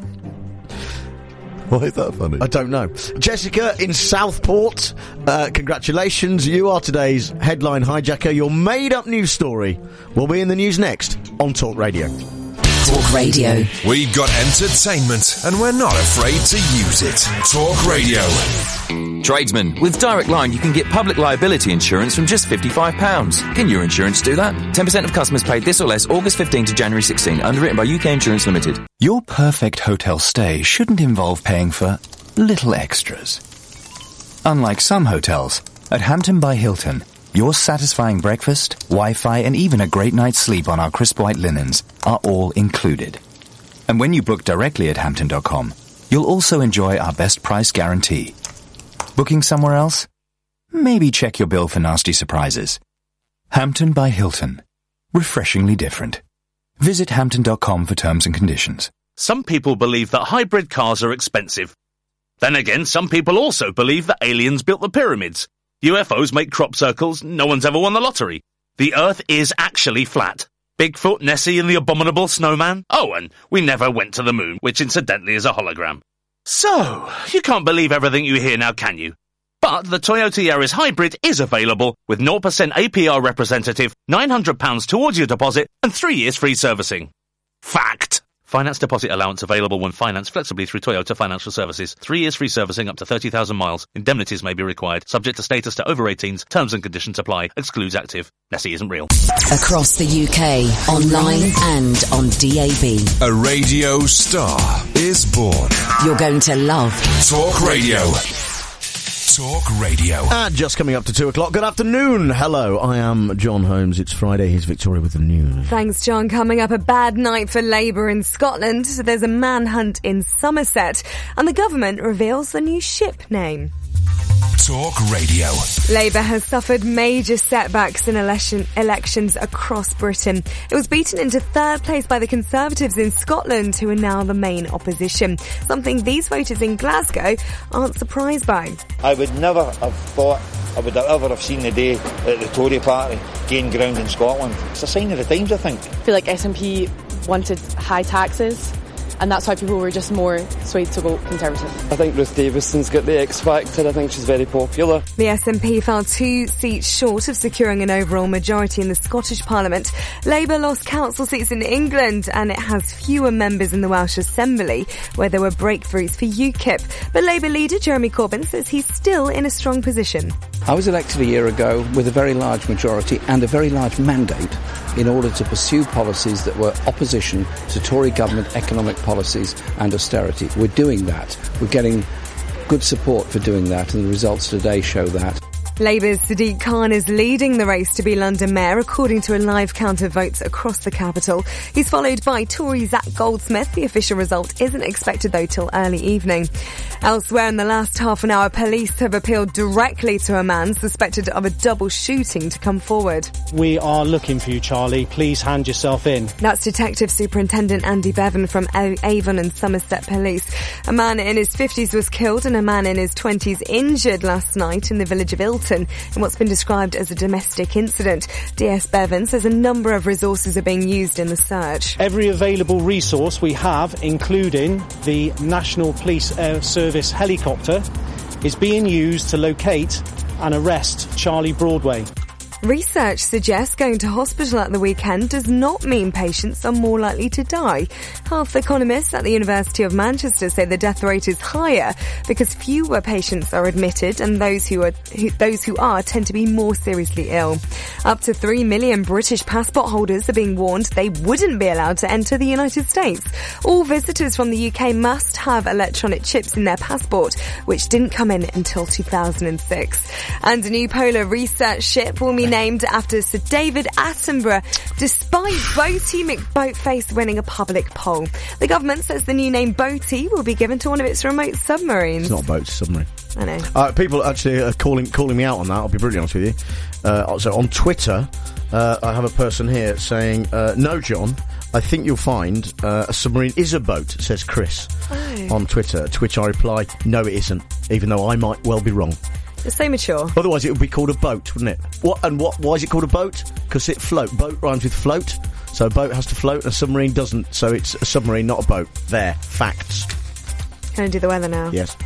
Why is that funny? I don't know. Jessica in Southport, uh, congratulations. You are today's headline hijacker. Your made-up news story will be in the news next on Talk Radio. Talk Radio. We've got entertainment, and we're not afraid to use it. Talk Radio. Tradesman, with Direct Line you can get public liability insurance from just fifty-five pounds. Can your insurance do that? ten percent of customers paid this or less August fifteenth to January sixteenth, underwritten by U K Insurance Limited. Your perfect hotel stay shouldn't involve paying for little extras. Unlike some hotels, at Hampton by Hilton, your satisfying breakfast, Wi-Fi, and even a great night's sleep on our crisp white linens are all included. And when you book directly at Hampton dot com, you'll also enjoy our best price guarantee. Booking somewhere else? Maybe check your bill for nasty surprises. Hampton by Hilton. Refreshingly different. Visit Hampton dot com for terms and conditions. Some people believe that hybrid cars are expensive. Then again, some people also believe that aliens built the pyramids. U F Os make crop circles, no one's ever won the lottery. The Earth is actually flat. Bigfoot, Nessie and the abominable snowman. Oh, and we never went to the moon, which incidentally is a hologram. So, you can't believe everything you hear now, can you? But the Toyota Yaris Hybrid is available with zero percent A P R representative, nine hundred pounds towards your deposit and three years free servicing. Fact! Finance deposit allowance available when financed flexibly through Toyota Financial Services. Three years free servicing up to thirty thousand miles. Indemnities may be required. Subject to status to over eighteens. Terms and conditions apply. Excludes active. Nessie isn't real. Across the U K, online and on D A B. A radio star is born. You're going to love Talk Radio. Talk Radio. And just coming up to two o'clock. Good afternoon. Hello, I am John Holmes. It's Friday. Here's Victoria with the news. Thanks, John. Coming up, a bad night for Labour in Scotland. There's a manhunt in Somerset. And the government reveals the new ship name. Talk Radio. Labour has suffered major setbacks in election, elections across Britain. It was beaten into third place by the Conservatives in Scotland, who are now the main opposition, something these voters in Glasgow aren't surprised by. I would never have thought I would ever have seen the day that the Tory party gained ground in Scotland. It's a sign of the times, I think. I feel like S N P wanted high taxes, and that's why people were just more swayed to go Conservative. I think Ruth Davidson's got the X factor. I think she's very popular. The S N P fell two seats short of securing an overall majority in the Scottish Parliament. Labour lost council seats in England, and it has fewer members in the Welsh Assembly, where there were breakthroughs for UKIP. But Labour leader Jeremy Corbyn says he's still in a strong position. I was elected a year ago with a very large majority and a very large mandate in order to pursue policies that were opposition to Tory government economic policies and austerity. We're doing that. We're getting good support for doing that, and the results today show that. Labour's Sadiq Khan is leading the race to be London Mayor, according to a live count of votes across the capital. He's followed by Tory Zac Goldsmith. The official result isn't expected, though, till early evening. Elsewhere in the last half an hour, police have appealed directly to a man suspected of a double shooting to come forward. We are looking for you, Charlie. Please hand yourself in. That's Detective Superintendent Andy Bevan from Avon and Somerset Police. A man in his fifties was killed and a man in his twenties injured last night in the village of Ilton in what's been described as a domestic incident. D S Bevan says a number of resources are being used in the search. Every available resource we have, including the National Police Air Service helicopter, is being used to locate and arrest Charlie Broadway. Research suggests going to hospital at the weekend does not mean patients are more likely to die. Health economists at the University of Manchester say the death rate is higher because fewer patients are admitted, and those who are who, those who are tend to be more seriously ill. Up to three million British passport holders are being warned they wouldn't be allowed to enter the United States. All visitors from the U K must have electronic chips in their passport, which didn't come in until two thousand six. And a new polar research ship will be named after Sir David Attenborough, despite Boaty McBoatface winning a public poll. The government says the new name Boaty will be given to one of its remote submarines. It's not a boat, it's a submarine. I know. Uh, people actually are calling calling me out on that, I'll be brutally honest with you. Uh, so on Twitter, uh, I have a person here saying, uh, no, John, I think you'll find uh, a submarine is a boat, says Chris oh. on Twitter, to which I reply, no, it isn't, even though I might well be wrong. You're so mature. Otherwise it would be called a boat, wouldn't it? What and what? Why is it called a boat? Because it float. Boat rhymes with float. So a boat has to float and a submarine doesn't. So it's a submarine, not a boat. There. Facts. Can I do the weather now? Yes.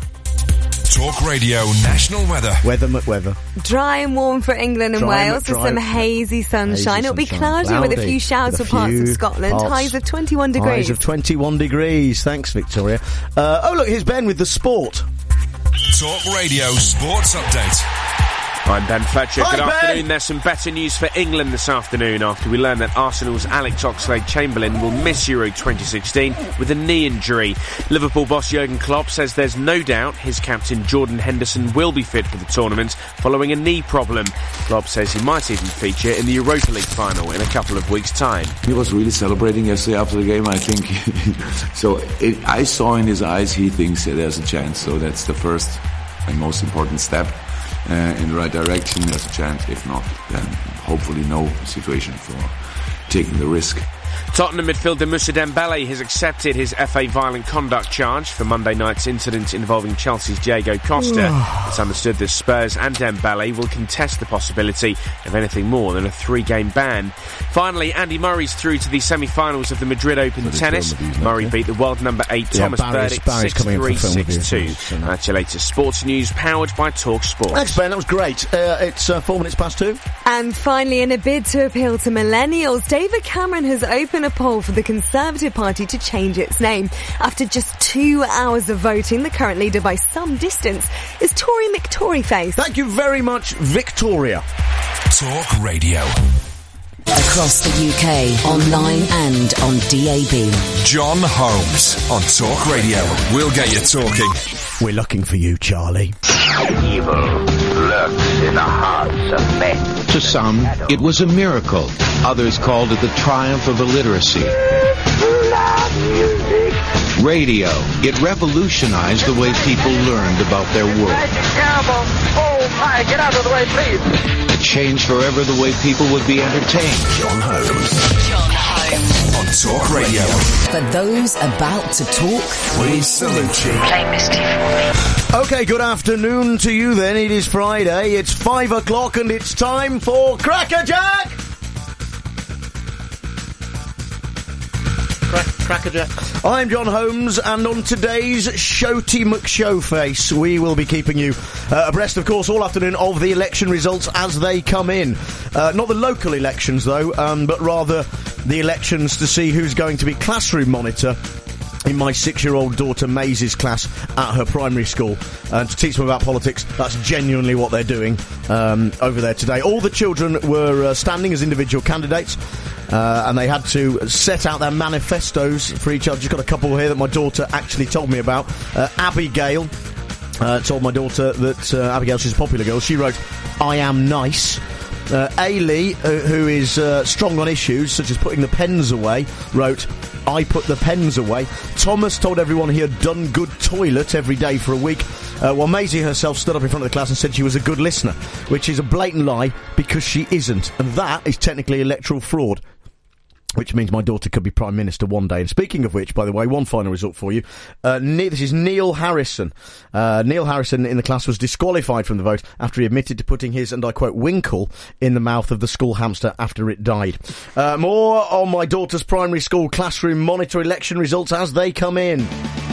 Talk Radio National Weather. Weather McWeather. Dry and warm for England and Dry, Wales dry, with some hazy sunshine. hazy It'll be sunshine. cloudy with a Cloudy, few showers with for a parts few of Scotland. parts. Highs of twenty-one degrees. Highs of twenty-one degrees. Thanks, Victoria. Uh, oh, look, here's Ben with the sport. Talk Radio Sports Update. I'm Ben Fletcher. Hi, Good Ben. afternoon. There's some better news for England this afternoon after we learn that Arsenal's Alex Oxlade-Chamberlain will miss Euro twenty sixteen with a knee injury. Liverpool boss Jurgen Klopp says there's no doubt his captain Jordan Henderson will be fit for the tournament following a knee problem. Klopp says he might even feature in the Europa League final in a couple of weeks' time. He was really celebrating yesterday after the game, I think. so it, I saw in his eyes he thinks that there's a chance. So that's the first and most important step. Uh, in the right direction, there's a chance. If not, then hopefully no situation for taking the risk. Tottenham midfielder Moussa Dembele has accepted his F A violent conduct charge for Monday night's incident involving Chelsea's Diego Costa. It's understood that Spurs and Dembele will contest the possibility of anything more than a three-game ban. Finally, Andy Murray's through to the semi-finals of the Madrid Open tennis. Murray beat the world number eight Yeah, Thomas Barry's- Berdych Barry's six coming in three, for film six two. review, so no. That's your latest sports news powered by Talk Sport. Thanks, Ben. That was great. Uh, it's uh, four minutes past two. And finally, in a bid to appeal to millennials, David Cameron has opened a poll for the Conservative Party to change its name. After just two hours of voting, the current leader by some distance is Tory McToryface. Thank you very much, Victoria. Talk Radio. Across the U K, online and on D A B. John Holmes on Talk Radio. We'll get you talking. We're looking for you, Charlie. Evil lurks in the hearts of men. To some, it was a miracle. Others called it the triumph of illiteracy. Radio. It revolutionized the way people learned about their world. Terrible. Oh my, get out of the way, please. It changed forever the way people would be entertained. John Holmes. John Holmes. On Talk Radio. For those about to talk, we salute you. Play Misty for me. Okay, good afternoon to you then. It is Friday, it's five o'clock and it's time for Cracker Jack! Cracker Jack. I'm John Holmes, and on today's Showty McShowface, we will be keeping you uh, abreast, of course, all afternoon of the election results as they come in. Uh, not the local elections, though, um, but rather the elections to see who's going to be classroom monitor in my six-year-old daughter Maisie's class at her primary school, and to teach them about politics. That's genuinely what they're doing um, over there today. All the children were uh, standing as individual candidates, uh, and they had to set out their manifestos for each other. Just got a couple here that my daughter actually told me about. Uh, Abigail uh, told my daughter that uh, Abigail, she's a popular girl. She wrote, "I am nice." Uh, Ailey, uh, who is uh, strong on issues such as putting the pens away, wrote, "I put the pens away." Thomas told everyone he had done good toilet every day for a week, uh, while Maisie herself stood up in front of the class and said she was a good listener, which is a blatant lie because she isn't. And that is technically electoral fraud, which means my daughter could be Prime Minister one day. And speaking of which, by the way, one final result for you. Uh, ne- this is Neil Harrison. Uh, Neil Harrison in the class was disqualified from the vote after he admitted to putting his, and I quote, winkle in the mouth of the school hamster after it died. Uh, more on my daughter's primary school classroom monitor election results as they come in.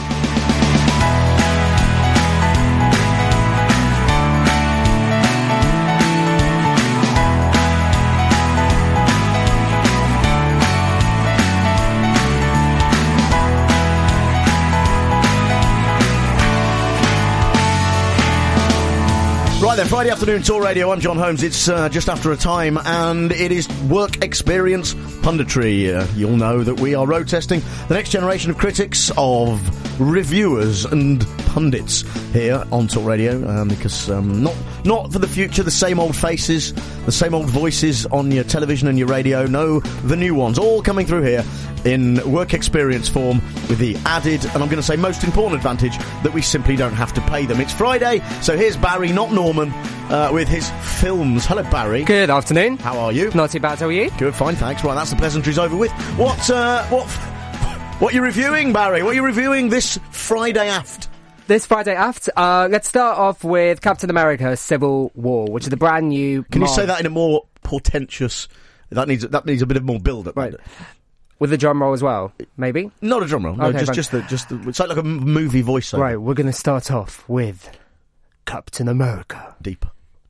Right then, Friday afternoon, Talk Radio. I'm John Holmes. It's uh, just after a time, and it is work experience punditry. Uh, you'll know that we are road testing the next generation of critics, of reviewers and pundits here on Talk Radio, um, because um, not not for the future the same old faces, the same old voices on your television and your radio. No, the new ones, all coming through here in work experience form, with the added, and I'm going to say most important advantage, that we simply don't have to pay them. It's Friday, so here's Barry, not Norman, uh, with his films. Hello, Barry. Good afternoon. How are you? Not too bad, how are you? Good, fine, thanks. Right, that's the pleasantries over with. What, uh, what, what are you reviewing, Barry? What are you reviewing this Friday aft? This Friday aft, uh, let's start off with Captain America: Civil War, which is the brand new... Can Mar- you say that in a more portentous... That needs that needs a bit of more build-up. Right. With a drum roll as well, maybe? Not a drum roll. No, okay, just, fine. just the, just the, it's like, like a movie voiceover. Right, we're going to start off with Captain America. Deep.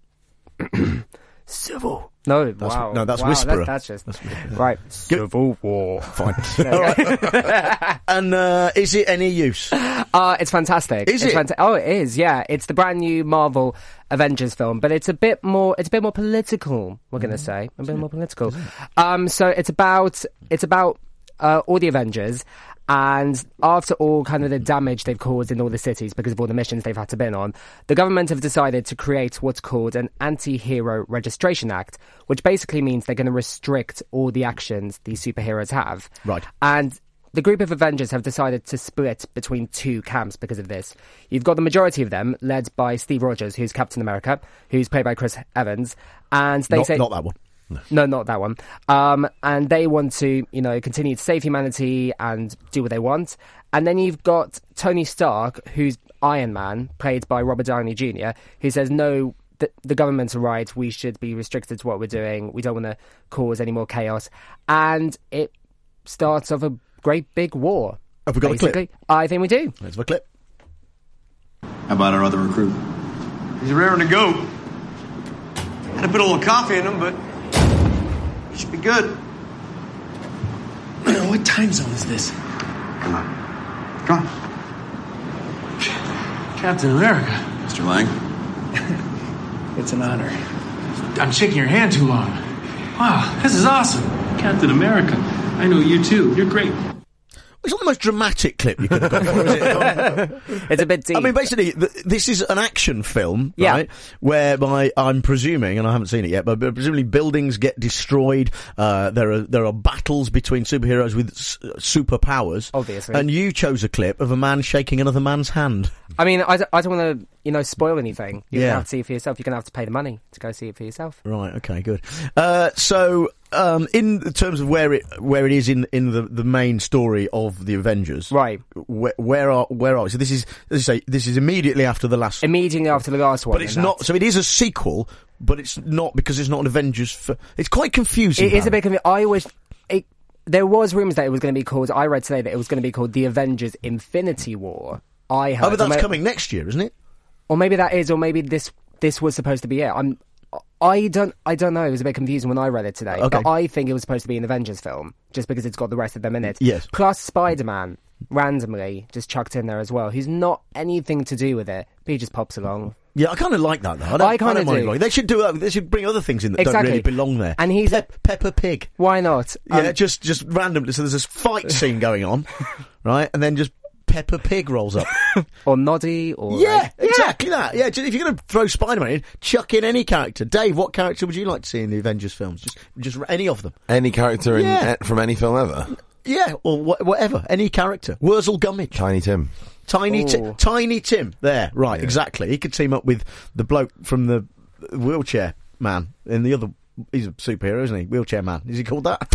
Civil. No, that's, wow. No, that's wow, Whisperer. That, that's just... That's, right, Civil War. Fine. All right. And uh, is it any use? Uh, it's fantastic. Is it's it? Fanta- oh, it is, yeah. It's the brand new Marvel Avengers film, but it's a bit more, it's a bit more political, we're going to say. A bit more political. Um, so it's about, it's about, uh, all the Avengers, and after all kind of the damage they've caused in all the cities because of all the missions they've had to been on, the government have decided to create what's called an Anti-Hero Registration Act, which basically means they're going to restrict all the actions these superheroes have. Right. And the group of Avengers have decided to split between two camps because of this. You've got the majority of them, led by Steve Rogers, who's Captain America, who's played by Chris Evans, and they not, say... Not that one. No. no, not that one. Um, and they want to, you know, continue to save humanity and do what they want. And then you've got Tony Stark, who's Iron Man, played by Robert Downey Junior, who says, no, the, the government's right, we should be restricted to what we're doing, we don't want to cause any more chaos. And it starts off a great big war. Have we got basically. a clip? I think we do. Let's have a clip. How about our other recruit? He's raring to go. Had to put a little coffee in him, but he should be good. What time zone is this? Come on. Come on. Captain America. Mister Lang. It's an honor. I'm shaking your hand too long. Wow, this is awesome. Captain America. I know you too. You're great. It's not the most dramatic clip you could have gone for, is it? It's a bit deep. I mean, basically, th- this is an action film, Yeah. right? Whereby I'm presuming, and I haven't seen it yet, but, but presumably buildings get destroyed. Uh, there are there are battles between superheroes with s- superpowers. Obviously. And you chose a clip of a man shaking another man's hand. I mean, I don't, I don't want to, you know, spoil anything. You're Yeah. going to have to see it for yourself. You're going to have to pay the money to go see it for yourself. Right. Okay. Good. Uh, so, um, in terms of where it where it is in in the, the main story of the Avengers, right? Where, where are where are we? So this is as I say, this is immediately after the last. Immediately after the last one, but it's and not. that's- So it is a sequel, but it's not because it's not an Avengers. F- it's quite confusing. It is a Barry. bit confusing. I always. It, there was rumours that it was going to be called. I read today that it was going to be called The Avengers: Infinity War. I heard. Oh, but that's or may- coming next year, isn't it? Or maybe that is, or maybe this this was supposed to be it. I'm. I don't. I don't know. It was a bit confusing when I read it today. Okay. But I think it was supposed to be an Avengers film, just because it's got the rest of them in it. Yes. Plus Spider-Man, randomly just chucked in there as well, who's not anything to do with it, but he just pops along. Yeah, I kind of like that though. I, don't, I kinda don't mind do. it. They should do. Uh, they should bring other things in that Exactly. don't really belong there. And he's Pe- Peppa Pig. Why not? Yeah, Um, just just randomly. So there's this fight scene going on, right, and then just Peppa Pig rolls up. or Noddy, or Yeah, like- exactly that. Yeah, just- if you're going to throw Spider-Man in, chuck in any character. Dave, what character would you like to see in the Avengers films? Just, just any of them. Any character in, Yeah. eh, from any film ever? Yeah, or wh- whatever. Any character. Wurzel Gummidge. Tiny Tim. Tiny, Ti- Ooh. Tiny Tim. There, right, exactly. He could team up with the bloke from the wheelchair man in the other. He's a superhero, isn't he? Wheelchair man. Is he called that?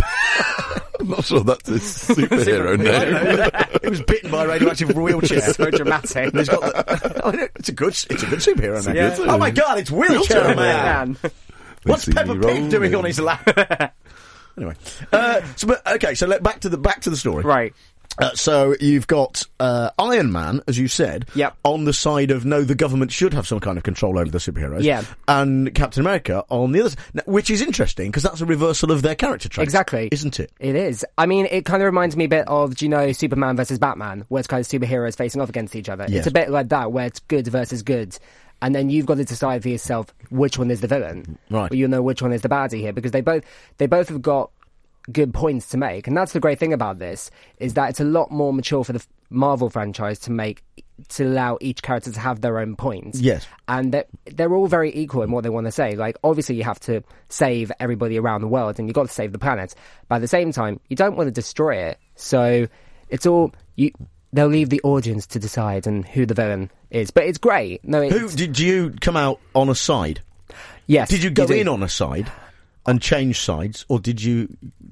I'm not sure that's his superhero name. He was bitten by a radioactive wheelchair. So dramatic. And he's got the, I mean, it's a good, it's a good superhero name. Yeah. Oh my god, it's wheelchair, Wheelchair man. Man. What's We see Peppa you Pig doing rolling. on his lap? Anyway, uh, so but, okay, so let, back to the back to the story. Right. Uh, so you've got uh, Iron Man, as you said, Yep. on the side of no, the government should have some kind of control over the superheroes. Yeah. And Captain America on the other side, Now, which is interesting because that's a reversal of their character traits. Exactly. Isn't it? It is. I mean, it kind of reminds me a bit of, do you know, Superman versus Batman, where it's kind of superheroes facing off against each other. Yes. It's a bit like that, where it's good versus good. And then you've got to decide for yourself which one is the villain. Right. Or you know which one is the baddie here, because they both they both have got good points to make. And that's the great thing about this, is that it's a lot more mature for the f- Marvel franchise to make, to allow each character to have their own points. Yes. And they're, they're all very equal in what they want to say. Like, obviously you have to save everybody around the world, and you've got to save the planet. But at the same time, you don't want to destroy it. So it's all, you, they'll leave the audience to decide and who the villain is. But it's great. No, it's, Who did you come out on a side? Yes. Did you go do. in on a side and change sides, or did you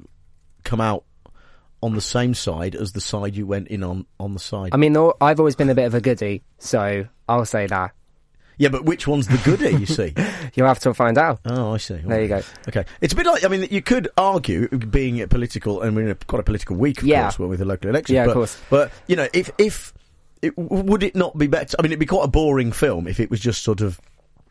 come out on the same side as the side you went in on on the side? I mean, no, I've always been a bit of a goodie, so I'll say that. Yeah, but which one's the goodie, you see? You'll have to find out. Oh, I see. There you go. Okay. It's a bit like, I mean, you could argue, being a political, and we're in a, quite a political week, of Yeah. course, well, with the local elections. Yeah, of but, course. But, you know, if, if, it, would it not be better, I mean, it'd be quite a boring film if it was just sort of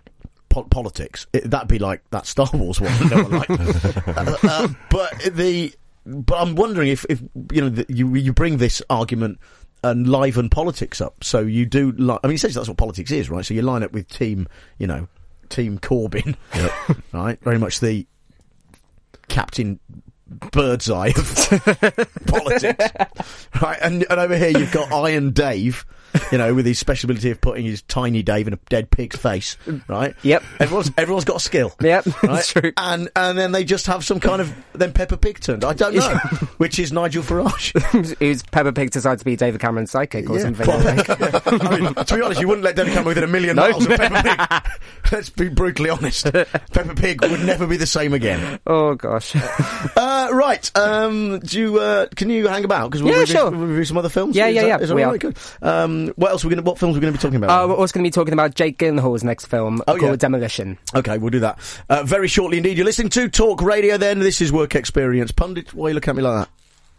po- politics. It, that'd be like that Star Wars one that no one liked. uh, uh, but the, but I'm wondering if, if you know, the, you, you bring this argument and liven politics up. So you do, li- I mean, essentially that's what politics is, right? So you line up with team, you know, Team Corbyn, right? Very much the Captain Birdseye of politics, right? And, and over here you've got Iron Dave, you know, with his special ability of putting his tiny Dave in a dead pig's face, right? Yep. Everyone's everyone's got a skill. Yep, right? that's true. And and then they just have some kind of then Peppa Pig turned. I don't know, which is Nigel Farage. Who's Peppa Pig decides to be David Cameron's psychic or Yeah. something. Well, I think. I mean, to be honest, you wouldn't let David Cameron within a million No. miles of Peppa Pig. Let's be brutally honest. Peppa Pig would never be the same again. Oh gosh. Uh, right. Um, do you, uh, can you hang about? Because we'll, Yeah, review- sure. we'll review some other films. Yeah, Is yeah, that- yeah, Is that we all are. right? Good. Um, what else are we going to? What films are we going to be talking about? Uh, we're also going to be talking about Jake Gyllenhaal's next film Oh, called yeah. Demolition. Okay, we'll do that uh, very shortly indeed. You're listening to Talk Radio. Then this is Work Experience. Pundit, why are you looking at me like that?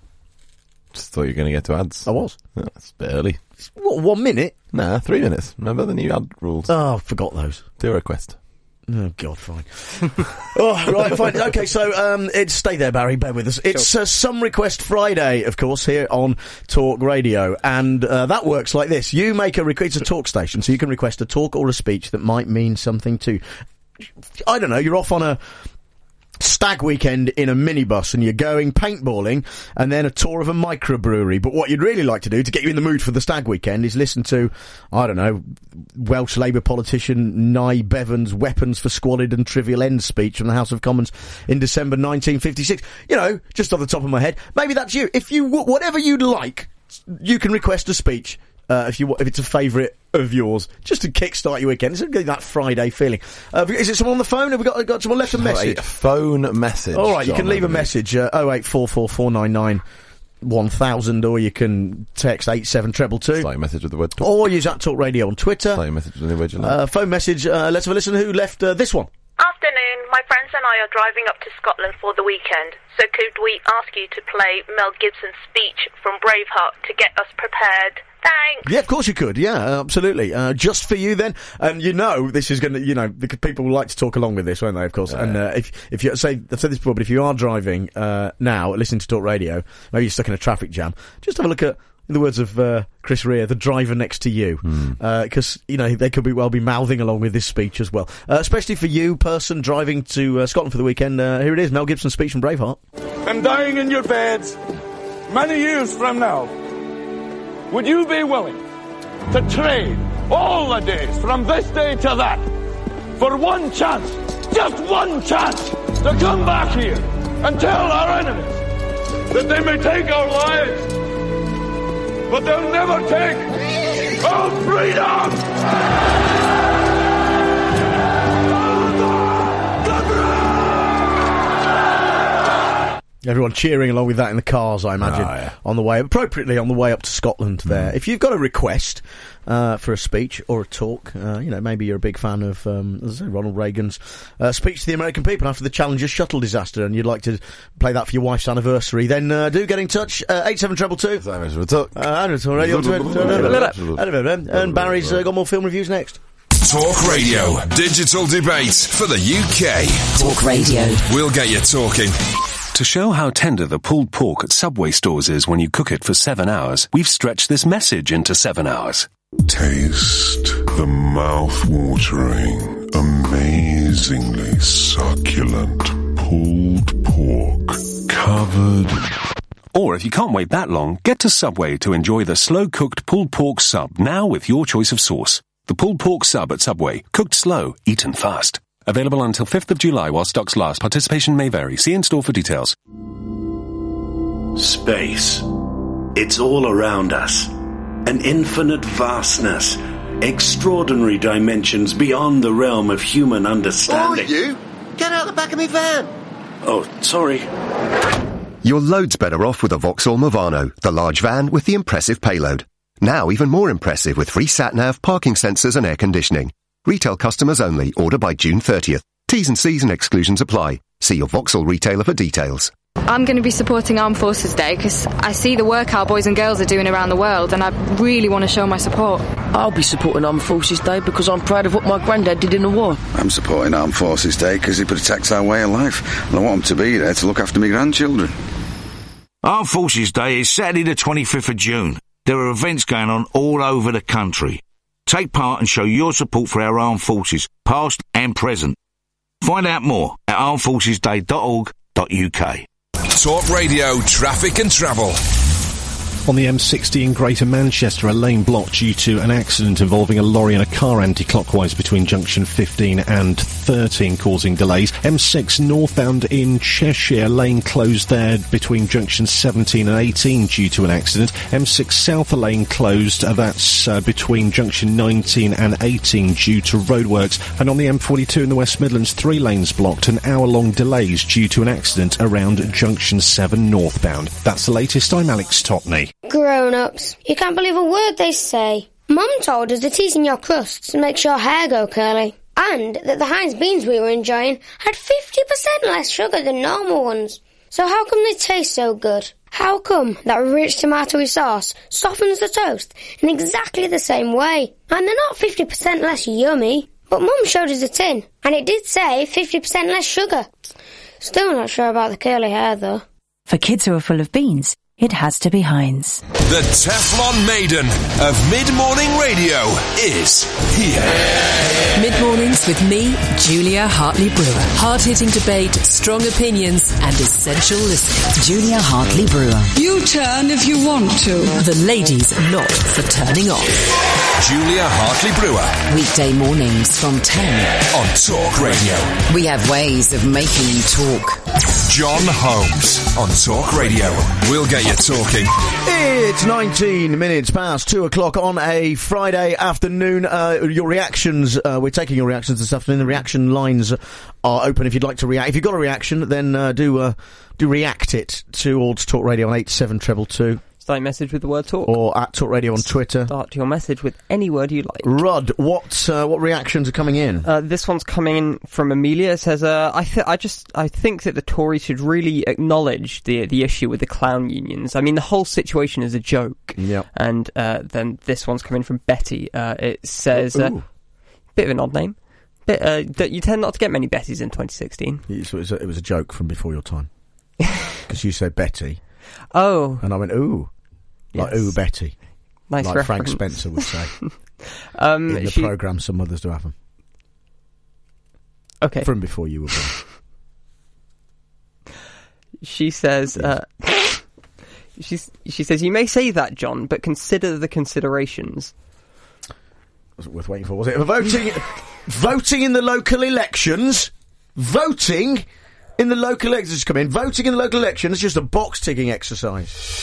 Just thought you were going to get to ads. I was. Oh, it's a bit early. What? One minute? Nah, three minutes. Remember the new ad rules? Oh, I forgot those. Do a request. Oh God, fine. Oh, right, fine. Okay, so um, it's stay there, Barry. Bear with us. It's uh, Some Request Friday, of course, here on Talk Radio, and uh, that works like this: you make a request. It's a talk station, so you can request a talk or a speech that might mean something to, I don't know. You're off on a stag weekend in a minibus and you're going paintballing and then a tour of a microbrewery. But what you'd really like to do to get you in the mood for the stag weekend is listen to, I don't know, Welsh Labour politician Nye Bevan's Weapons for Squalid and Trivial Ends speech from the House of Commons in December nineteen fifty-six. You know, just off the top of my head, maybe that's you. If you, whatever you'd like, you can request a speech. Uh, if you if it's a favourite of yours, just to kickstart your weekend. It's getting that Friday feeling. Uh, is it someone on the phone? Have we got got someone left a message? A phone message. All right, John, you can leave a message uh, oh eight four four four nine nine one thousand, or you can text eight seven two two. Slight message with the word talk. Or use at Talk Radio on Twitter. Slight message with the original. Uh, phone message. Uh, let's have a listen. Who left uh, this one? Afternoon, my friends and I are driving up to Scotland for the weekend, so could we ask you to play Mel Gibson's speech from Braveheart to get us prepared? Thanks. Yeah, of course you could. Yeah, absolutely. Uh, just for you then. And you know, this is going to, you know, because people like to talk along with this, won't they, of course? Yeah. And uh, if if you say, I've said this before, but if you are driving uh, now, listening to Talk Radio, maybe you're stuck in a traffic jam, just have a look at, in the words of uh, Chris Rea, the driver next to you. Because, mm. uh, you know, they could be well be mouthing along with this speech as well. Uh, especially for you, person driving to uh, Scotland for the weekend. Uh, here it is, Mel Gibson's speech from Braveheart. And dying in your beds many years from now, would you be willing to trade all the days from this day to that for one chance, just one chance, to come back here and tell our enemies that they may take our lives, but they'll never take our freedom! Everyone cheering along with that in the cars, I imagine, oh, yeah. on the way, appropriately on the way up to Scotland there. Mm. If you've got a request uh, for a speech or a talk, uh, you know, maybe you're a big fan of um, as I say, Ronald Reagan's uh, speech to the American people after the Challenger shuttle disaster, and you'd like to play that for your wife's anniversary, then uh, do get in touch, uh, eight seven two two. And Barry's uh, got more film reviews next. Talk Radio. Digital debate for the U K. Talk Radio. We'll get you talking. To show how tender the pulled pork at Subway stores is when you cook it for seven hours, we've stretched this message into seven hours. Taste the mouth-watering, amazingly succulent pulled pork covered... Or if you can't wait that long, get to Subway to enjoy the slow-cooked pulled pork sub, now with your choice of sauce. The pulled pork sub at Subway, cooked slow, eaten fast. Available until fifth of July while stocks last. Participation may vary. See in-store for details. Space. It's all around us. An infinite vastness. Extraordinary dimensions beyond the realm of human understanding. Oh, you! Get out the back of me van! Oh, sorry. You're loads better off with a Vauxhall Movano, the large van with the impressive payload. Now even more impressive with free sat-nav, parking sensors and air conditioning. Retail customers only. Order by June thirtieth. T's and C's and exclusions apply. See your Vauxhall retailer for details. I'm going to be supporting Armed Forces Day because I see the work our boys and girls are doing around the world, and I really want to show my support. I'll be supporting Armed Forces Day because I'm proud of what my granddad did in the war. I'm supporting Armed Forces Day because it protects our way of life, and I want them to be there to look after my grandchildren. Armed Forces Day is Saturday the twenty-fifth of June. There are events going on all over the country. Take part and show your support for our armed forces, past and present. Find out more at armed forces day dot org dot U K. Talk Radio, traffic and travel. On the M sixty in Greater Manchester, a lane blocked due to an accident involving a lorry and a car anti-clockwise between junction fifteen and thirteen, causing delays. M six northbound in Cheshire, lane closed there between junction seventeen and eighteen due to an accident. M six south, a lane closed, uh, that's uh, between junction nineteen and eighteen due to roadworks. And on the M forty-two in the West Midlands, three lanes blocked, and hour-long delays due to an accident around junction seven northbound. That's the latest. I'm Alex Topney. Grown-ups, you can't believe a word they say. Mum told us that eating your crusts makes your hair go curly. And that the Heinz beans we were enjoying had fifty percent less sugar than normal ones. So how come they taste so good? How come that rich tomatoey sauce softens the toast in exactly the same way? And they're not fifty percent less yummy. But Mum showed us a tin, and it did say fifty percent less sugar. Still not sure about the curly hair, though. For kids who are full of beans, it has to be Heinz. The Teflon Maiden of mid-morning radio is here. Mid-mornings It's with me, Julia Hartley-Brewer. Hard-hitting debate, strong opinions, and essential listening. Julia Hartley-Brewer. You turn if you want to. The ladies not for turning off. Julia Hartley-Brewer. Weekday mornings from ten. On Talk Radio. We have ways of making you talk. John Holmes on Talk Radio. We'll get you talking. It's nineteen minutes past two o'clock on a Friday afternoon. Uh, your reactions, uh, we're taking your reactions this afternoon. The reaction lines are open if you'd like to react. If you've got a reaction, then uh, do uh, do react it towards Talk Radio on eight seven two two. Start your message with the word talk. Or at Talk Radio on Twitter. Start your message with any word you like. Rudd, what uh, what reactions are coming in? Uh, this one's coming in from Amelia. It says, uh, I, th- I just I think that the Tories should really acknowledge the the issue with the clown unions. I mean, the whole situation is a joke. Yeah. And uh, then this one's coming from Betty. Uh, it says, uh, bit of an odd name. Bit, uh, that you tend not to get many Bettys in twenty sixteen. It was a, it was a joke from before your time. Because you said Betty. Oh. And I went, ooh. Like, Yes. ooh, Betty. Nice like reference. Frank Spencer would say. um, in the she... programme, some mothers do have them. Okay. From before you were born. She says, uh, she's, she says, you may say that, John, but consider the considerations. Was it worth waiting for, was it? Voting, voting in the local elections? Voting in the local elections. Come in. Voting in the local elections is just a box-ticking exercise.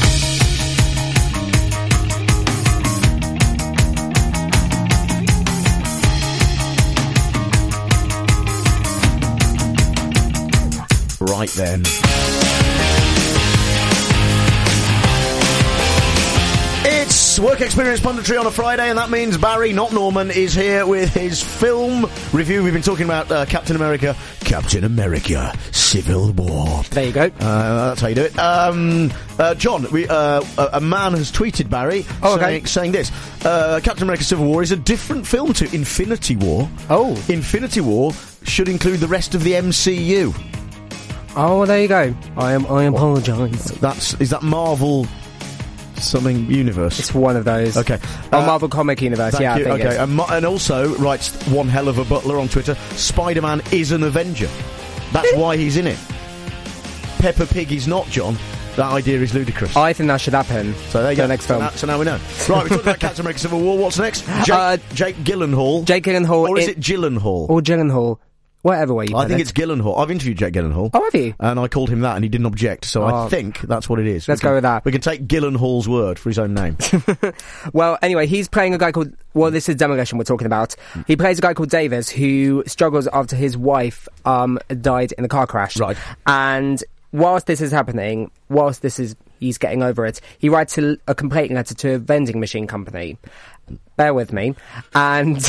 Right then. It's Work Experience Punditry on a Friday, and that means Barry, not Norman, is here with his film review. We've been talking about uh, Captain America, Captain America, Civil War. There you go. Uh, that's how you do it. Um, uh, John, we, uh, a, a man has tweeted Barry oh, okay. saying, saying this. Uh, Captain America, Civil War is a different film to Infinity War. Oh. Infinity War should include the rest of the M C U. Oh, well, there you go. I am. I apologise. That's is that Marvel something universe? It's one of those. Okay. Oh, Uh, Marvel Comic Universe. Yeah, you. I think Okay, it is. and, Mo- and also writes one hell of a butler on Twitter. Spider-Man is an Avenger. That's why he's in it. Peppa Pig is not, John. That idea is ludicrous. I think that should happen. So there you the go. Next so film. Now, so now we know. Right, we talked about Captain America: Civil War. What's next? Jake, Uh, Jake Gyllenhaal. Jake Gyllenhaal. Or is in- it Gyllenhaal? Or Gyllenhaal. Whatever way you I put think it. it's Gyllenhaal. I've interviewed Jake Gyllenhaal. Oh, have you? And I called him that, and he didn't object. So I Oh. think that's what it is. Let's We can- go with that. We can take Gyllenhaal's word for his own name. Well, anyway, he's playing a guy called... Well, this is Demolition we're talking about. He plays a guy called Davis who struggles after his wife um, died in a car crash. Right. And whilst this is happening, whilst this is... he's getting over it, he writes a, a complaint letter to a vending machine company. Bear with me. And...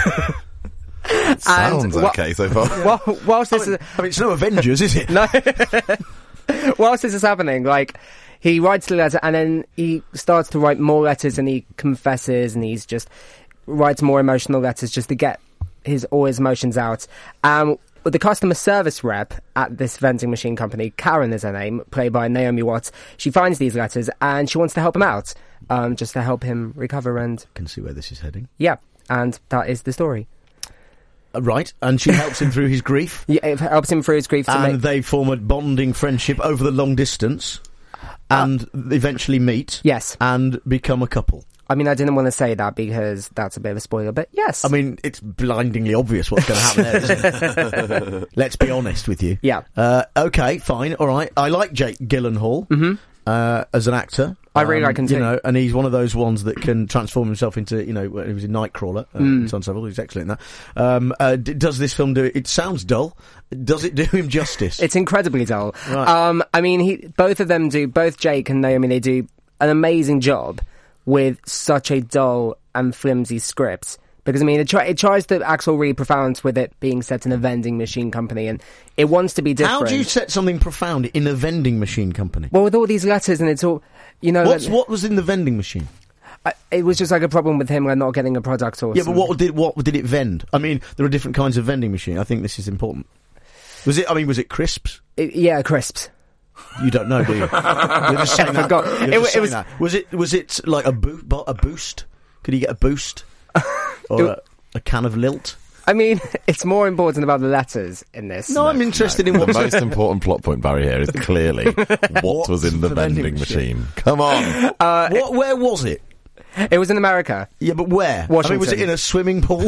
Sounds and, okay so far. Well, whilst this I mean, is... I mean, it's no Avengers, is it? No. Whilst this is happening, like, he writes the letter and then he starts to write more letters and he confesses and he's just writes more emotional letters just to get his all his emotions out. Um, the customer service rep at this vending machine company, Karen is her name, played by Naomi Watts, she finds these letters and she wants to help him out, um, just to help him recover and... Can see where this is heading. Yeah, and that is the story. Uh, right, and she helps him through his grief. Yeah, it helps him through his grief to and make... they form a bonding friendship over the long distance, and uh, eventually meet. Yes. And become a couple. I mean, I didn't want to say that because that's a bit of a spoiler, but yes. I mean, it's blindingly obvious what's going to happen there, isn't it? Let's be honest with you. Yeah. Uh, okay, fine, all right. I like Jake Gyllenhaal mm-hmm. uh, as an actor. I really um, like him you too. know, and he's one of those ones that can transform himself into, you know, when he was in Nightcrawler, uh, Mm. and so on and so forth. He's excellent in that. Um, uh, d- does this film do it? It sounds dull. Does it do him justice? It's incredibly dull. Right. Um, I mean, he, both of them do, both Jake and Naomi, they do an amazing job with such a dull and flimsy script. Because, I mean, it, try, it tries to act all really profound with it being set in a vending machine company, and it wants to be different. How do you set something profound in a vending machine company? Well, with all these letters, and it's all, you know... What's, that, what was in the vending machine? I, it was just like a problem with him like, not getting a product or Yeah, something. but what did what did it vend? I mean, there are different kinds of vending machine. I think this is important. Was it? I mean, was it crisps? It, yeah, crisps. You don't know, do you? You're just saying that. forgot. You're It just wa- it saying was- that. Was it? Was it like a bo- bo- a boost? Could he get a boost or Do- a, a can of lilt? I mean, it's more important about the letters in this. No, I'm interested in The what most important plot point, Barry, here is clearly what was in the vending machine. Come on. Uh, what, where was it? It was in America. Yeah, but where? Washington. I mean, was it in a swimming pool?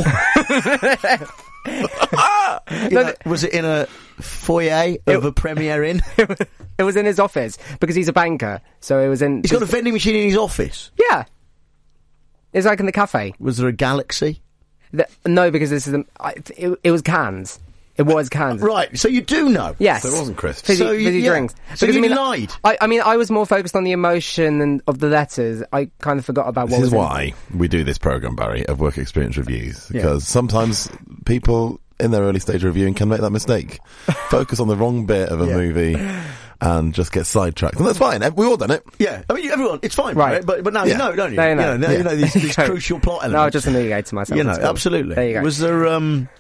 You know, was it in a foyer of a Premier Inn? It was in his office because he's a banker. So it was in. He's got a vending machine in his office. Yeah, it's like in the cafe. Was there a Galaxy? The, no, because this is the, I- it, it was cans. It was cans. Right, so you do know. Yes. So it wasn't crisps. Fizzy, So you- fizzy yeah. drinks. So Because, you I mean, lied. I, I mean, I was more focused on the emotion and of the letters. I kind of forgot about This what is was in- why we do this programme, Barry, of work experience reviews. Yeah. Because sometimes people in their early stage of reviewing can make that mistake. Focus on the wrong bit of a Yeah. movie and just get sidetracked. And that's fine. We've all done it. Yeah, I mean, everyone, it's fine, Right. right? But but now Yeah. you know, don't you? Now you know. You know, now Yeah. you know these, these No. crucial plot elements. No, I just humiliated myself. You know, It's cool. absolutely. There you go. Was there um,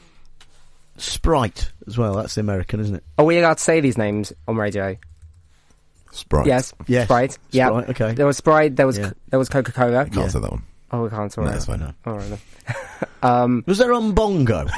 Sprite as well? That's the American, isn't it? Are we allowed to say these names on radio? Sprite. Yes. Yes. Sprite. Yeah. Sprite, okay. There was Sprite. There was Yeah. there was Coca Cola. You can't say that one. Oh, we can't. All No, right. it's fine. No. All right. Then. um, Was there Umbongo?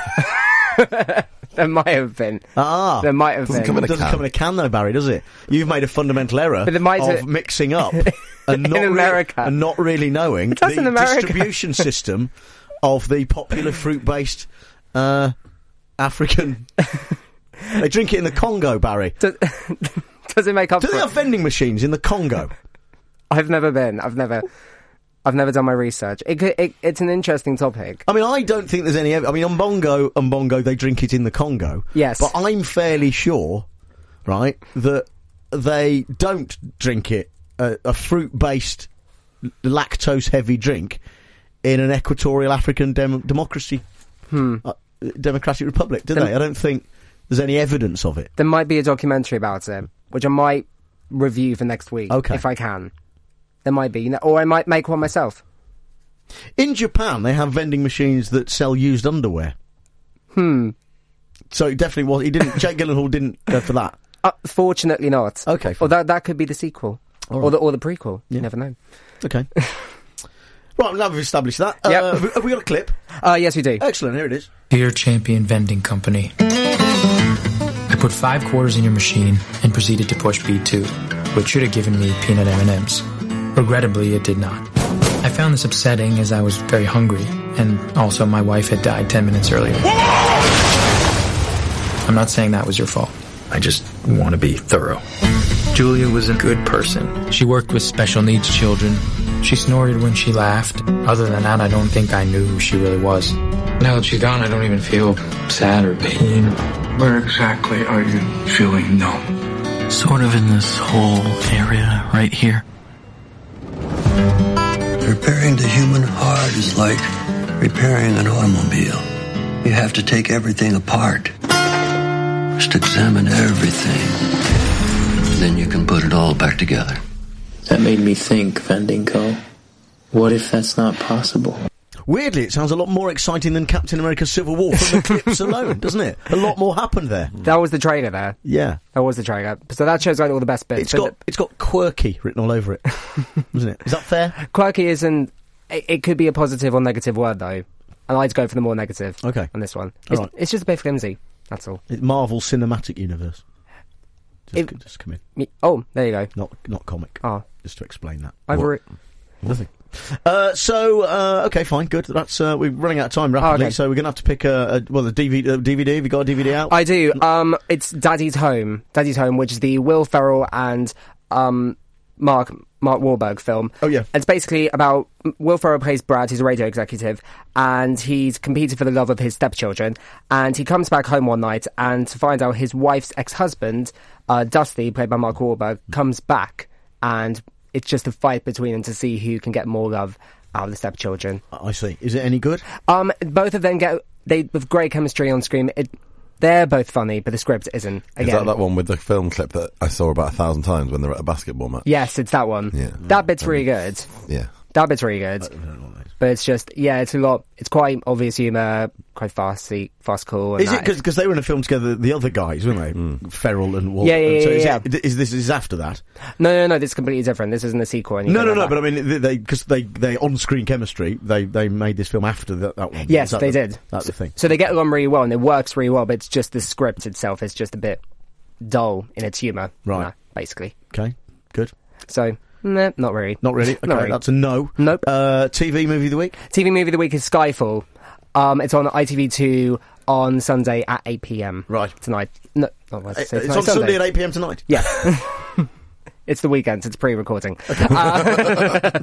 there might have been. Ah, There might have Doesn't been. come in a it doesn't can. come in a can though, Barry, does it? You've made a fundamental error But it might of do- mixing up and not In America. Really, and not really knowing does the in America. distribution system of the popular fruit-based uh, African. They drink it in the Congo, Barry. Does, does it make up Do for they it? have vending machines in the Congo? I've never been. I've never. I've never done my research. It, could- it, it's an interesting topic. I mean, I don't think there's any. ev- I mean, Umbongo, Umbongo, they drink it in the Congo. Yes. But I'm fairly sure, right, that they don't drink it, uh, a fruit-based, lactose-heavy drink, in an equatorial African dem- democracy, Hmm. uh, democratic republic, do Then- they? I don't think there's any evidence of it. There might be a documentary about it, which I might review for next week Okay. if I can. There might be, you know, or I might make one myself. In Japan, they have vending machines that sell used underwear. Hmm. So it definitely was. He didn't. Jake Gyllenhaal didn't go for that. Uh, fortunately not. Okay. Or that that could be the sequel, All or right. the or the prequel. Yeah. You never know. Okay. Right, now we've established that. Yep. Uh, have, we, have we got a clip? Uh, yes, we do. Excellent, here it is. Dear Champion Vending Company, I put five quarters in your machine and proceeded to push B two, which should have given me peanut M and M's. Regrettably, it did not. I found this upsetting as I was very hungry, and also my wife had died ten minutes earlier. I'm not saying that was your fault. I just want to be thorough. Julia was a good person. She worked with special needs children. She snorted when she laughed. Other than that, I don't think I knew who she really was. Now that she's gone, I don't even feel sad or pain. Where exactly are you feeling numb? Sort of in this whole area right here. Repairing the human heart is like repairing an automobile. You have to take everything apart. Just examine everything. Then you can put it all back together. That made me think, Vending Co. What if that's not possible? Weirdly, it sounds a lot more exciting than Captain America Civil War from the clips alone, doesn't it? A lot more happened there. That was the trailer there. Yeah. That was the trailer. So that shows like all the best bits. It's So got it's got quirky written all over it, isn't it? Is that fair? Quirky isn't. It, it could be a positive or negative word though. I like to go for the more negative. Okay. On this one, All it's, right. it's just a bit flimsy. That's all. It's Marvel Cinematic Universe. Just, It- just come in. Me- Oh, there you go. Not not comic. Oh, Just to explain that. I've What? re- Nothing. Uh, so uh, okay, fine, good. That's uh, we're running out of time rapidly, Oh, okay. so we're gonna have to pick a, a well, the D V D. Uh, D V D. Have you got a D V D out? I do. Um, it's Daddy's Home. Daddy's Home, which is the Will Ferrell and um Mark Mark Wahlberg film. Oh yeah. It's basically about Will Ferrell plays Brad. He's a radio executive, and he's competed for the love of his stepchildren. And he comes back home one night, and to find out his wife's ex-husband, uh, Dusty, played by Mark Wahlberg, comes back, and it's just a fight between them to see who can get more love out of the stepchildren. I see. Is it any good? Um, both of them get they with great chemistry on screen. It, they're both funny, but the script isn't. Again, Is that that one with the film clip that I saw about a thousand times when they're at a basketball match? yes, it's that one. Yeah. That bit's really good. Yeah. That bit's really good. But it's just, yeah, it's a lot, it's quite obvious humour, quite fast, farcical. And is it because they were in a film together, the other guys, weren't they? Mm. Ferrell and Walton. Yeah, yeah, yeah. So is, yeah. It, is this is after that? No, no, no, this is completely different. This isn't a sequel. Or no, no, like no, that. but I mean, they, because they, they, on-screen chemistry, they, they made this film after that, that one. Yes, that they the, did. That's the thing. So they get along really well, and it works really well, but it's just the script itself is just a bit dull in its humour. Right. Nah, basically. Okay, good. So... Nah, not really. Not really? Okay, not really. That's a no. Nope. Uh, T V movie of the week? T V movie of the week is Skyfall. Um, it's on I T V two on Sunday at eight p.m. Right. Tonight. No, not what I say, It's tonight, on Sunday. Sunday at eight p.m. tonight? Yeah. It's the weekend, so it's pre-recording. Uh,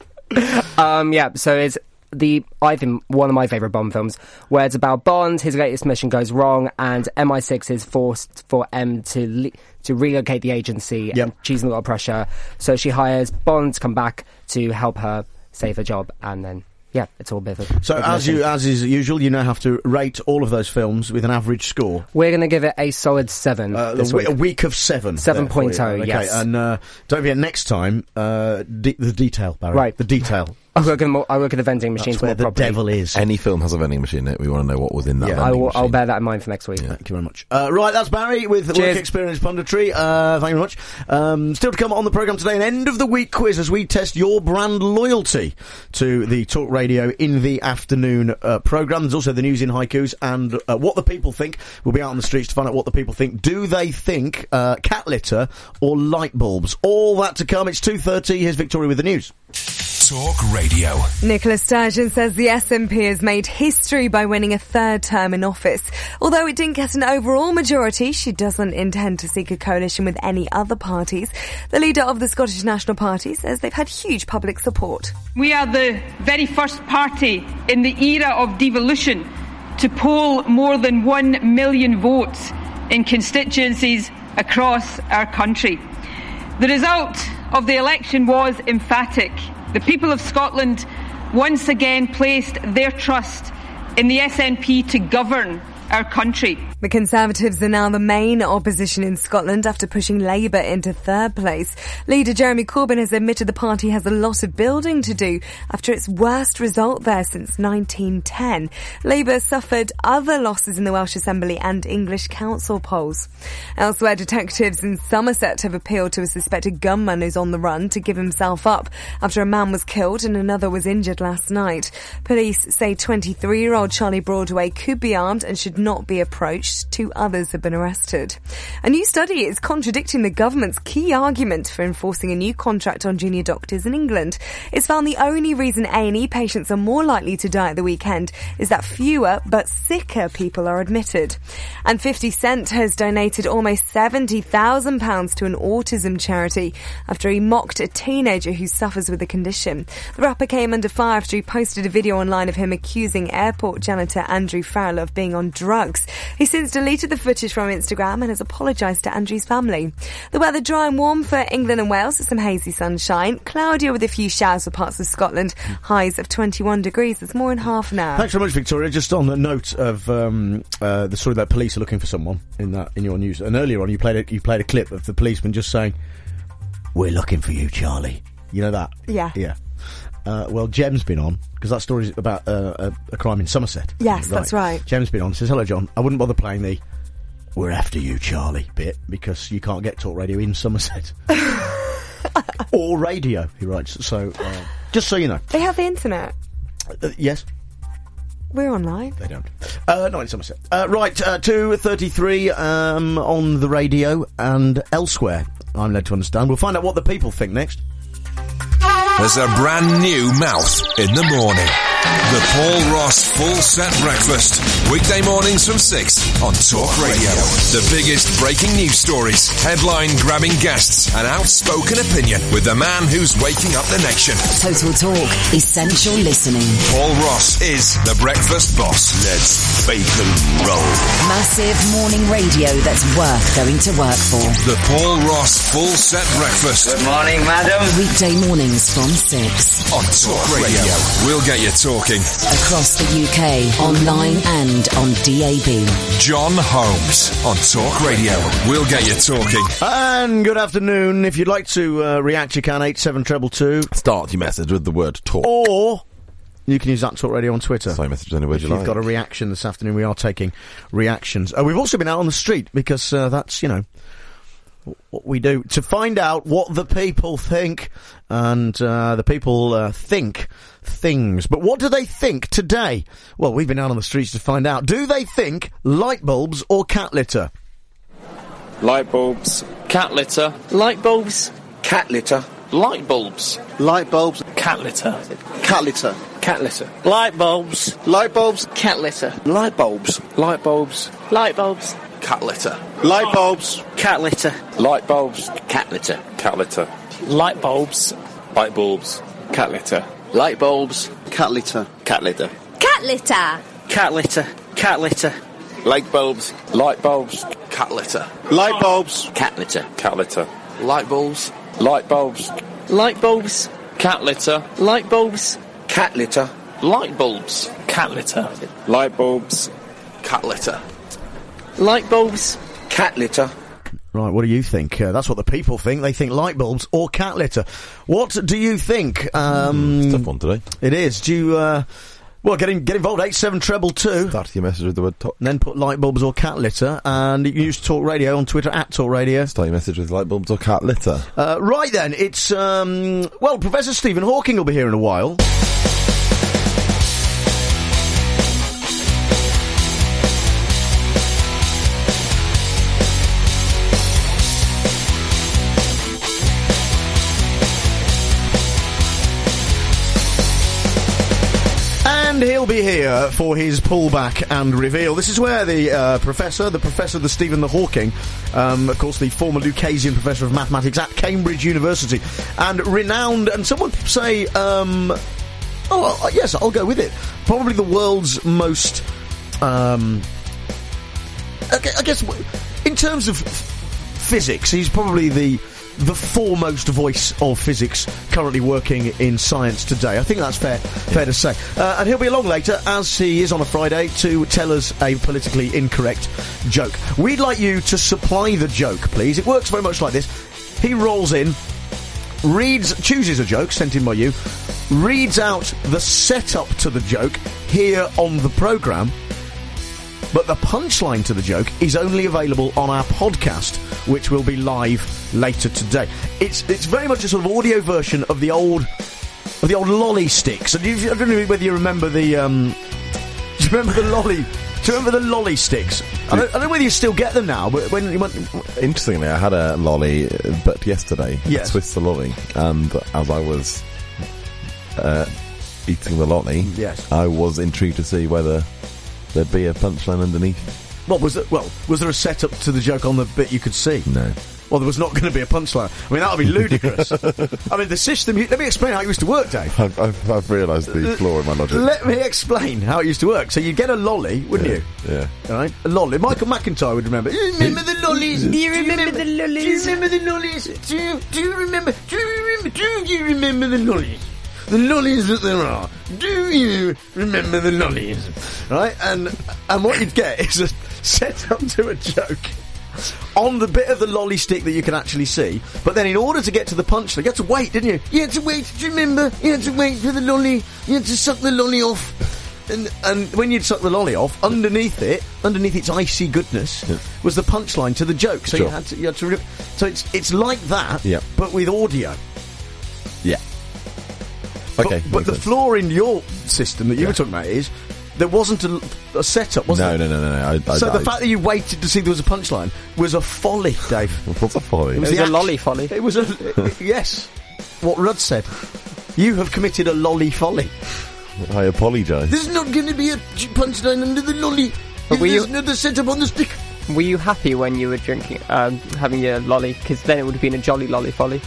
um, yeah, so it's the, I think, one of my favourite Bond films, where it's about Bond, his latest mission goes wrong, and M I six is forced for M to le- to relocate the agency, yep. and she's in a lot of pressure, so she hires Bond to come back to help her save her job, and then, yeah, it's all a bit of a... So, as you as is usual, you now have to rate all of those films with an average score. We're going to give it a solid seven uh, this a, week. A week of seven. seven point oh, okay, yes. And uh, don't forget, next time, uh, de- the detail, Barry. Right. The detail. I work at, I work at the vending machines. That's where the properly. devil is. Any film has a vending machine in it. We want to know what was in that yeah. vending I will, machine. I'll bear that in mind for next week. Yeah. Thank you very much. Uh, right, that's Barry with Cheers. Work Experience Punditry. Uh, thank you very much. Um, still to come on the programme today, an end of the week quiz as we test your brand loyalty to the Talk Radio in the afternoon uh, programme. There's also the news in haikus and uh, what the people think. We'll be out on the streets to find out what the people think. Do they think uh, cat litter or light bulbs? All that to come. It's two thirty. Here's Victoria with the news. Talk Radio. Nicola Sturgeon says the S N P has made history by winning a third term in office. Although it didn't get an overall majority, she doesn't intend to seek a coalition with any other parties. The leader of the Scottish National Party says they've had huge public support. We are the very first party in the era of devolution to poll more than one million votes in constituencies across our country. The result of the election was emphatic. The people of Scotland once again placed their trust in the S N P to govern our country. The Conservatives are now the main opposition in Scotland after pushing Labour into third place. Leader Jeremy Corbyn has admitted the party has a lot of building to do after its worst result there since nineteen ten. Labour suffered other losses in the Welsh Assembly and English Council polls. Elsewhere, detectives in Somerset have appealed to a suspected gunman who's on the run to give himself up after a man was killed and another was injured last night. Police say twenty-three-year-old Charlie Broadway could be armed and should not be approached. Two others have been arrested. A new study is contradicting the government's key argument for enforcing a new contract on junior doctors in England. It's found the only reason A and E patients are more likely to die at the weekend is that fewer but sicker people are admitted. And fifty Cent has donated almost seventy thousand pounds to an autism charity after he mocked a teenager who suffers with the condition. The rapper came under fire after he posted a video online of him accusing airport janitor Andrew Farrell of being on drugs. He since deleted the footage from Instagram and has apologised to Andrew's family. The weather dry and warm for England and Wales with some hazy sunshine. Cloudier with a few showers for parts of Scotland. Highs of twenty-one degrees. There's more in half an hour. Thanks very much, Victoria. Just on the note of um, uh, the story that police are looking for someone in that in your news, and earlier on you played a, you played a clip of the policeman just saying, "We're looking for you, Charlie." You know that? Yeah. Yeah. Uh, well, Jem's been on, because that story's about uh, a, a crime in Somerset. Yes, right. That's right. Jem's been on, says, "Hello, John. I wouldn't bother playing the 'We're after you, Charlie' bit, because you can't get talk radio in Somerset." Or radio, he writes. So, uh, just so you know. They have the internet. Uh, yes. We're online. They don't. Uh, not in Somerset. Uh, right, uh, two thirty-three um, on the radio and elsewhere, I'm led to understand. We'll find out what the people think next. There's a brand new mouth in the morning. The Paul Ross Full Set Breakfast. Weekday mornings from six on Talk Radio. The biggest breaking news stories, headline-grabbing guests, and outspoken opinion with the man who's waking up the nation. Total Talk. Essential listening. Paul Ross is the breakfast boss. Let's bacon roll. Massive morning radio that's worth going to work for. The Paul Ross Full Set Breakfast. Good morning, madam. Weekday mornings from six. On Talk Radio. We'll get you talking. Across the U K, online and and on D A B. John Holmes on Talk Radio. We'll get you talking. And good afternoon. If you'd like to uh, react, you can, eight seven two two. Start your message with the word talk. Or you can use that Talk Radio on Twitter. Same message any word if you you've like. got a reaction this afternoon, we are taking reactions. Uh, we've also been out on the street because uh, that's, you know, what we do to find out what the people think, and uh, the people uh, think things. But what do they think today? Well, we've been out on the streets to find out. Do they think light bulbs or cat litter? Light bulbs. Cat litter. Light bulbs. Cat litter. Light bulbs. Light bulbs. Cat litter. Cat litter. Cat litter. Light bulbs. Light bulbs. Cat litter. Light bulbs. Light bulbs. Light bulbs. Cat litter. Light bulbs. Cat litter. Light bulbs. Cat litter. Cat litter. Light bulbs. Light bulbs. Cat litter. Light bulbs. Cat litter. Cat litter. Cat litter. Cat litter. Cat litter. Light bulbs. Light bulbs. Cat litter. Light bulbs. Cat litter. Cat litter. Light bulbs. Light bulbs. Light bulbs. Cat litter. Light bulbs. Cat litter. Light bulbs. Cat litter. Light bulbs. Cat litter. Light bulbs. Cat litter. Right, what do you think? Uh, that's what the people think. They think light bulbs or cat litter. What do you think? Um, mm, tough one today. It is. Do you, uh, well, get, in, get involved, eight seven two two. Start your message with the word talk. And then put light bulbs or cat litter, and you can use Talk Radio on Twitter, at Talk Radio. Start your message with light bulbs or cat litter. Uh, right then, it's, um, well, Professor Stephen Hawking will be here in a while. And he'll be here for his pullback and reveal. This is where the uh, professor, the professor, the Stephen the Hawking, um, of course the former Lucasian professor of mathematics at Cambridge University, and renowned, and someone say, um, oh, yes, I'll go with it, probably the world's most, um, I guess, in terms of physics, he's probably the the foremost voice of physics currently working in science today. I think that's fair fair to say. Uh, and he'll be along later, as he is on a Friday, to tell us a politically incorrect joke. We'd like you to supply the joke, please. It works very much like this. He rolls in, reads, chooses a joke sent in by you, reads out the setup to the joke here on the programme, but the punchline to the joke is only available on our podcast, which will be live later today. It's it's very much a sort of audio version of the old of the old lolly sticks. And you, I don't know whether you remember the um, do you remember the lolly? Do you remember the lolly sticks? I don't, I don't know whether you still get them now, but when you went, interestingly, I had a lolly, but yesterday, yes, a Swiss lolly, and as I was uh, eating the lolly, yes, I was intrigued to see whether there'd be a punchline underneath. What was it? Well, was there a setup to the joke on the bit you could see? No. Well, there was not going to be a punchline. I mean, that would be ludicrous. I mean, the system... Let me explain how it used to work, Dave. I've, I've, I've realised the flaw in my logic. Let me explain how it used to work. So you'd get a lolly, wouldn't yeah, you? Yeah. All right? A lolly. Michael McIntyre would remember. Do you remember the lollies? Do you remember the lollies? Do you remember the lollies? Do you, do you remember... Do you remember... Do you remember the lollies? The lollies that there are. Do you remember the lollies? Right? And and what you'd get is a set up to a joke on the bit of the lolly stick that you can actually see. But then in order to get to the punchline, you had to wait, didn't you? You had to wait. Do you remember? You had to wait for the lolly. You had to suck the lolly off. And and when you'd suck the lolly off, underneath it, underneath its icy goodness, yeah, was the punchline to the joke. So sure. you had to, you had to. Re- so it's it's like that, yeah, but with audio. Yeah. Okay. But, but the sense. flaw in your system that you yeah. were talking about is there wasn't a, a setup, was no, there? No, no, no, no. I, I, so I, the fact that you waited to see there was a punchline was a folly, Dave. What's a folly? It was, it was a lolly folly. It was a... it, yes. What Rudd said. You have committed a lolly folly. I apologise. There's not going to be a punchline under the lolly. But were There's you, not a setup on the stick. Were you happy when you were drinking, um, having your lolly? Because then it would have been a jolly lolly folly.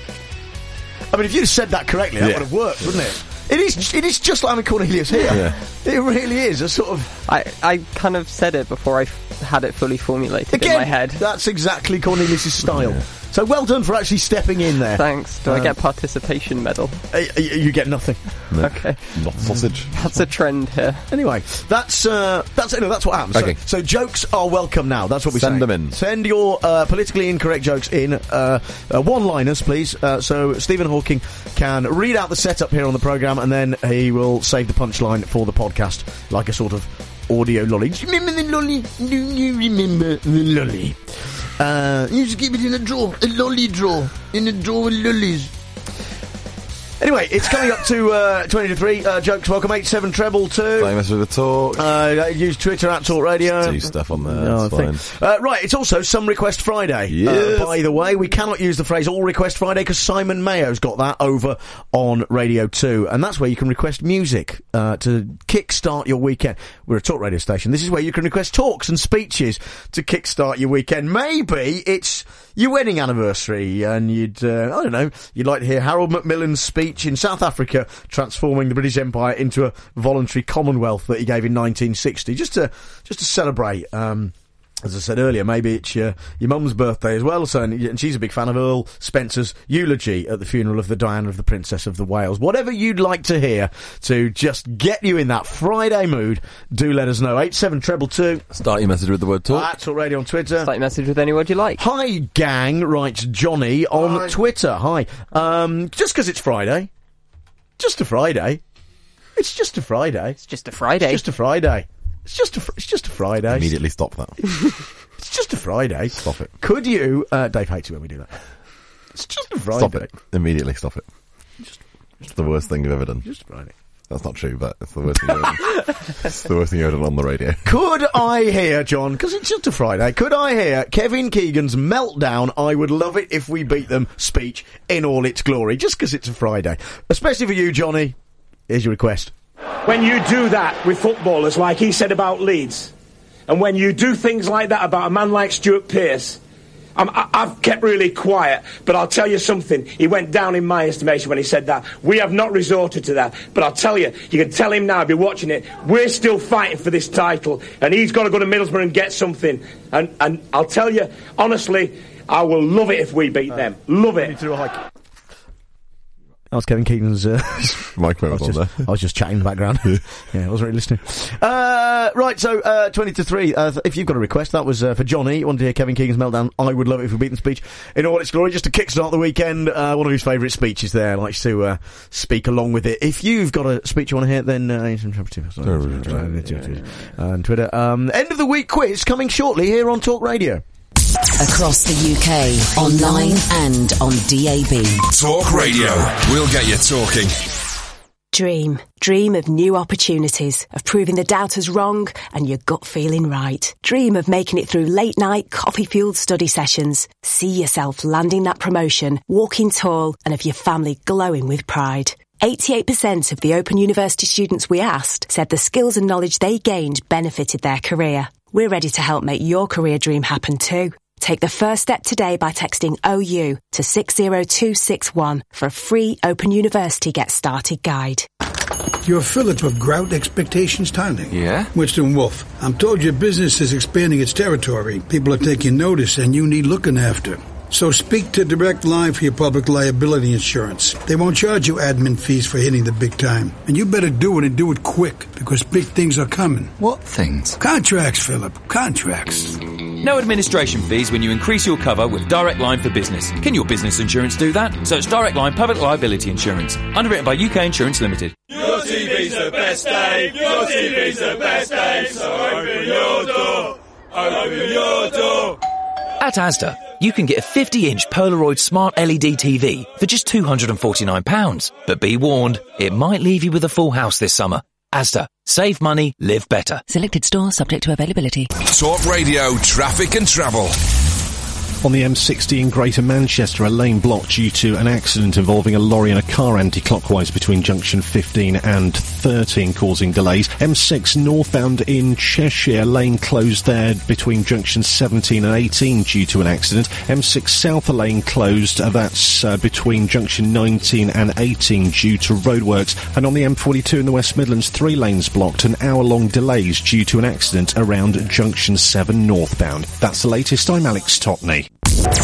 I mean, if you'd said that correctly, that yeah. would have worked, wouldn't it? It is. It is just like I'm Cornelius here. Yeah. It really is a sort of. I, I kind of said it before I f- had it fully formulated Again, in my head. That's exactly Cornelius' style. Yeah. So well done for actually stepping in there. Thanks. Do Um, I get a participation medal? Uh, you, you get nothing. No. Okay. Not sausage. That's a trend here. Anyway, that's uh, that's anyway, that's what happens. Okay. So, so jokes are welcome now. That's what we Send say. them in. Send your uh, politically incorrect jokes in. Uh, uh, one-liners, please. Uh, so Stephen Hawking can read out the setup here on the programme, and then he will save the punchline for the podcast, like a sort of audio lolly. Do you remember the lolly? Do you remember the lolly? Uh, you just keep it in a drawer, a lolly drawer, in a drawer with lollies. Anyway, it's coming up to uh, twenty to three. Uh, jokes, welcome, eight seven treble two. Famous with the talk. Uh, use Twitter at Talk Radio. Do stuff on there, No, it's I think- fine. Uh, right, it's also Some Request Friday. Yes. Uh, by the way, we cannot use the phrase All Request Friday because Simon Mayo's got that over on Radio two. And that's where you can request music uh, to kickstart your weekend. We're a talk radio station. This is where you can request talks and speeches to kickstart your weekend. Maybe it's your wedding anniversary and you'd, uh, I don't know, you'd like to hear Harold Macmillan's speech in South Africa transforming the British Empire into a voluntary commonwealth that he gave in nineteen sixty, just to, just to celebrate, um, as I said earlier, maybe it's your, your mum's birthday as well, so, and, and she's a big fan of Earl Spencer's eulogy at the funeral of the Diana of the Princess of the Wales. Whatever you'd like to hear to just get you in that Friday mood, do let us know. eight seven treble two. Start your message with the word talk. At Talk Radio on Twitter. Start your message with any word you like. Hi, gang, writes Johnny on Hi. Twitter. Hi. Um, just because it's Friday. Just a Friday. It's just a Friday. It's just a Friday. It's just a Friday. It's just a, fr- it's just a Friday. Immediately stop that. It's just a Friday. Stop it. Could you... Uh, Dave hates it when we do that. It's just a Friday. Stop it. Immediately stop it. It's the worst thing you've ever done. Just a Friday. That's not true, but it's the worst thing you've ever done. It's the worst thing you've ever done on the radio. Could I hear, John, because it's just a Friday, could I hear Kevin Keegan's meltdown, I would love it if we beat them speech in all its glory, just because it's a Friday. Especially for you, Johnny. Here's your request. When you do that with footballers, like he said about Leeds, and when you do things like that about a man like Stuart Pearce, I'm, I, I've kept really quiet, but I'll tell you something. He went down in my estimation when he said that. We have not resorted to that, but I'll tell you, you can tell him now, I'll be watching it, we're still fighting for this title, and he's got to go to Middlesbrough and get something. And, and I'll tell you, honestly, I will love it if we beat uh, them. Love it. That was Kevin Keegan's uh, microphone was, was on just, there. I was just chatting in the background. Yeah, I wasn't really listening. Uh, right, so uh, twenty to three. Uh, if you've got a request, that was uh, for Johnny. You wanted to hear Kevin Keegan's meltdown. I would love it if we beat the speech in all its glory, just to kickstart the weekend. Uh, one of his favourite speeches there. Likes to uh, speak along with it. If you've got a speech you want to hear, then uh, and Twitter. Um, end of the week quiz coming shortly here on Talk Radio. Across the U K, online and on D A B. Talk Radio. We'll get you talking. Dream. Dream of new opportunities, of proving the doubters wrong and your gut feeling right. Dream of making it through late night, coffee-fueled study sessions. See yourself landing that promotion, walking tall, and of your family glowing with pride. eighty-eight percent of the Open University students we asked said the skills and knowledge they gained benefited their career. We're ready to help make your career dream happen too. Take the first step today by texting O U to six zero two six one for a free Open University Get Started guide. You're Philip of Grout Expectations Tiling. Yeah? Winston Wolfe. I'm told your business is expanding its territory. People are taking notice and you need looking after. So speak to Direct Line for your public liability insurance. They won't charge you admin fees for hitting the big time. And you better do it and do it quick, because big things are coming. What things? Contracts, Philip. Contracts. No administration fees when you increase your cover with Direct Line for Business. Can your business insurance do that? Search Direct Line Public Liability Insurance. Underwritten by U K Insurance Limited. Your T V's the best, Dave. Your T V's the best, Dave. So open your door. Open your door. At Asda, you can get a fifty inch Polaroid Smart L E D T V for just two hundred forty-nine pounds. But be warned, it might leave you with a full house this summer. Asda. Save money, live better. Selected stores subject to availability. Talk Radio Traffic and Travel. On the M sixty in Greater Manchester, a lane blocked due to an accident involving a lorry and a car anti-clockwise between junction fifteen and thirteen, causing delays. M six northbound in Cheshire, lane closed there between junction seventeen and eighteen due to an accident. M six south, a lane closed, uh, that's uh, between junction nineteen and eighteen due to roadworks. And on the M forty-two in the West Midlands, three lanes blocked and hour-long delays due to an accident around junction seven northbound. That's the latest. I'm Alex Totney.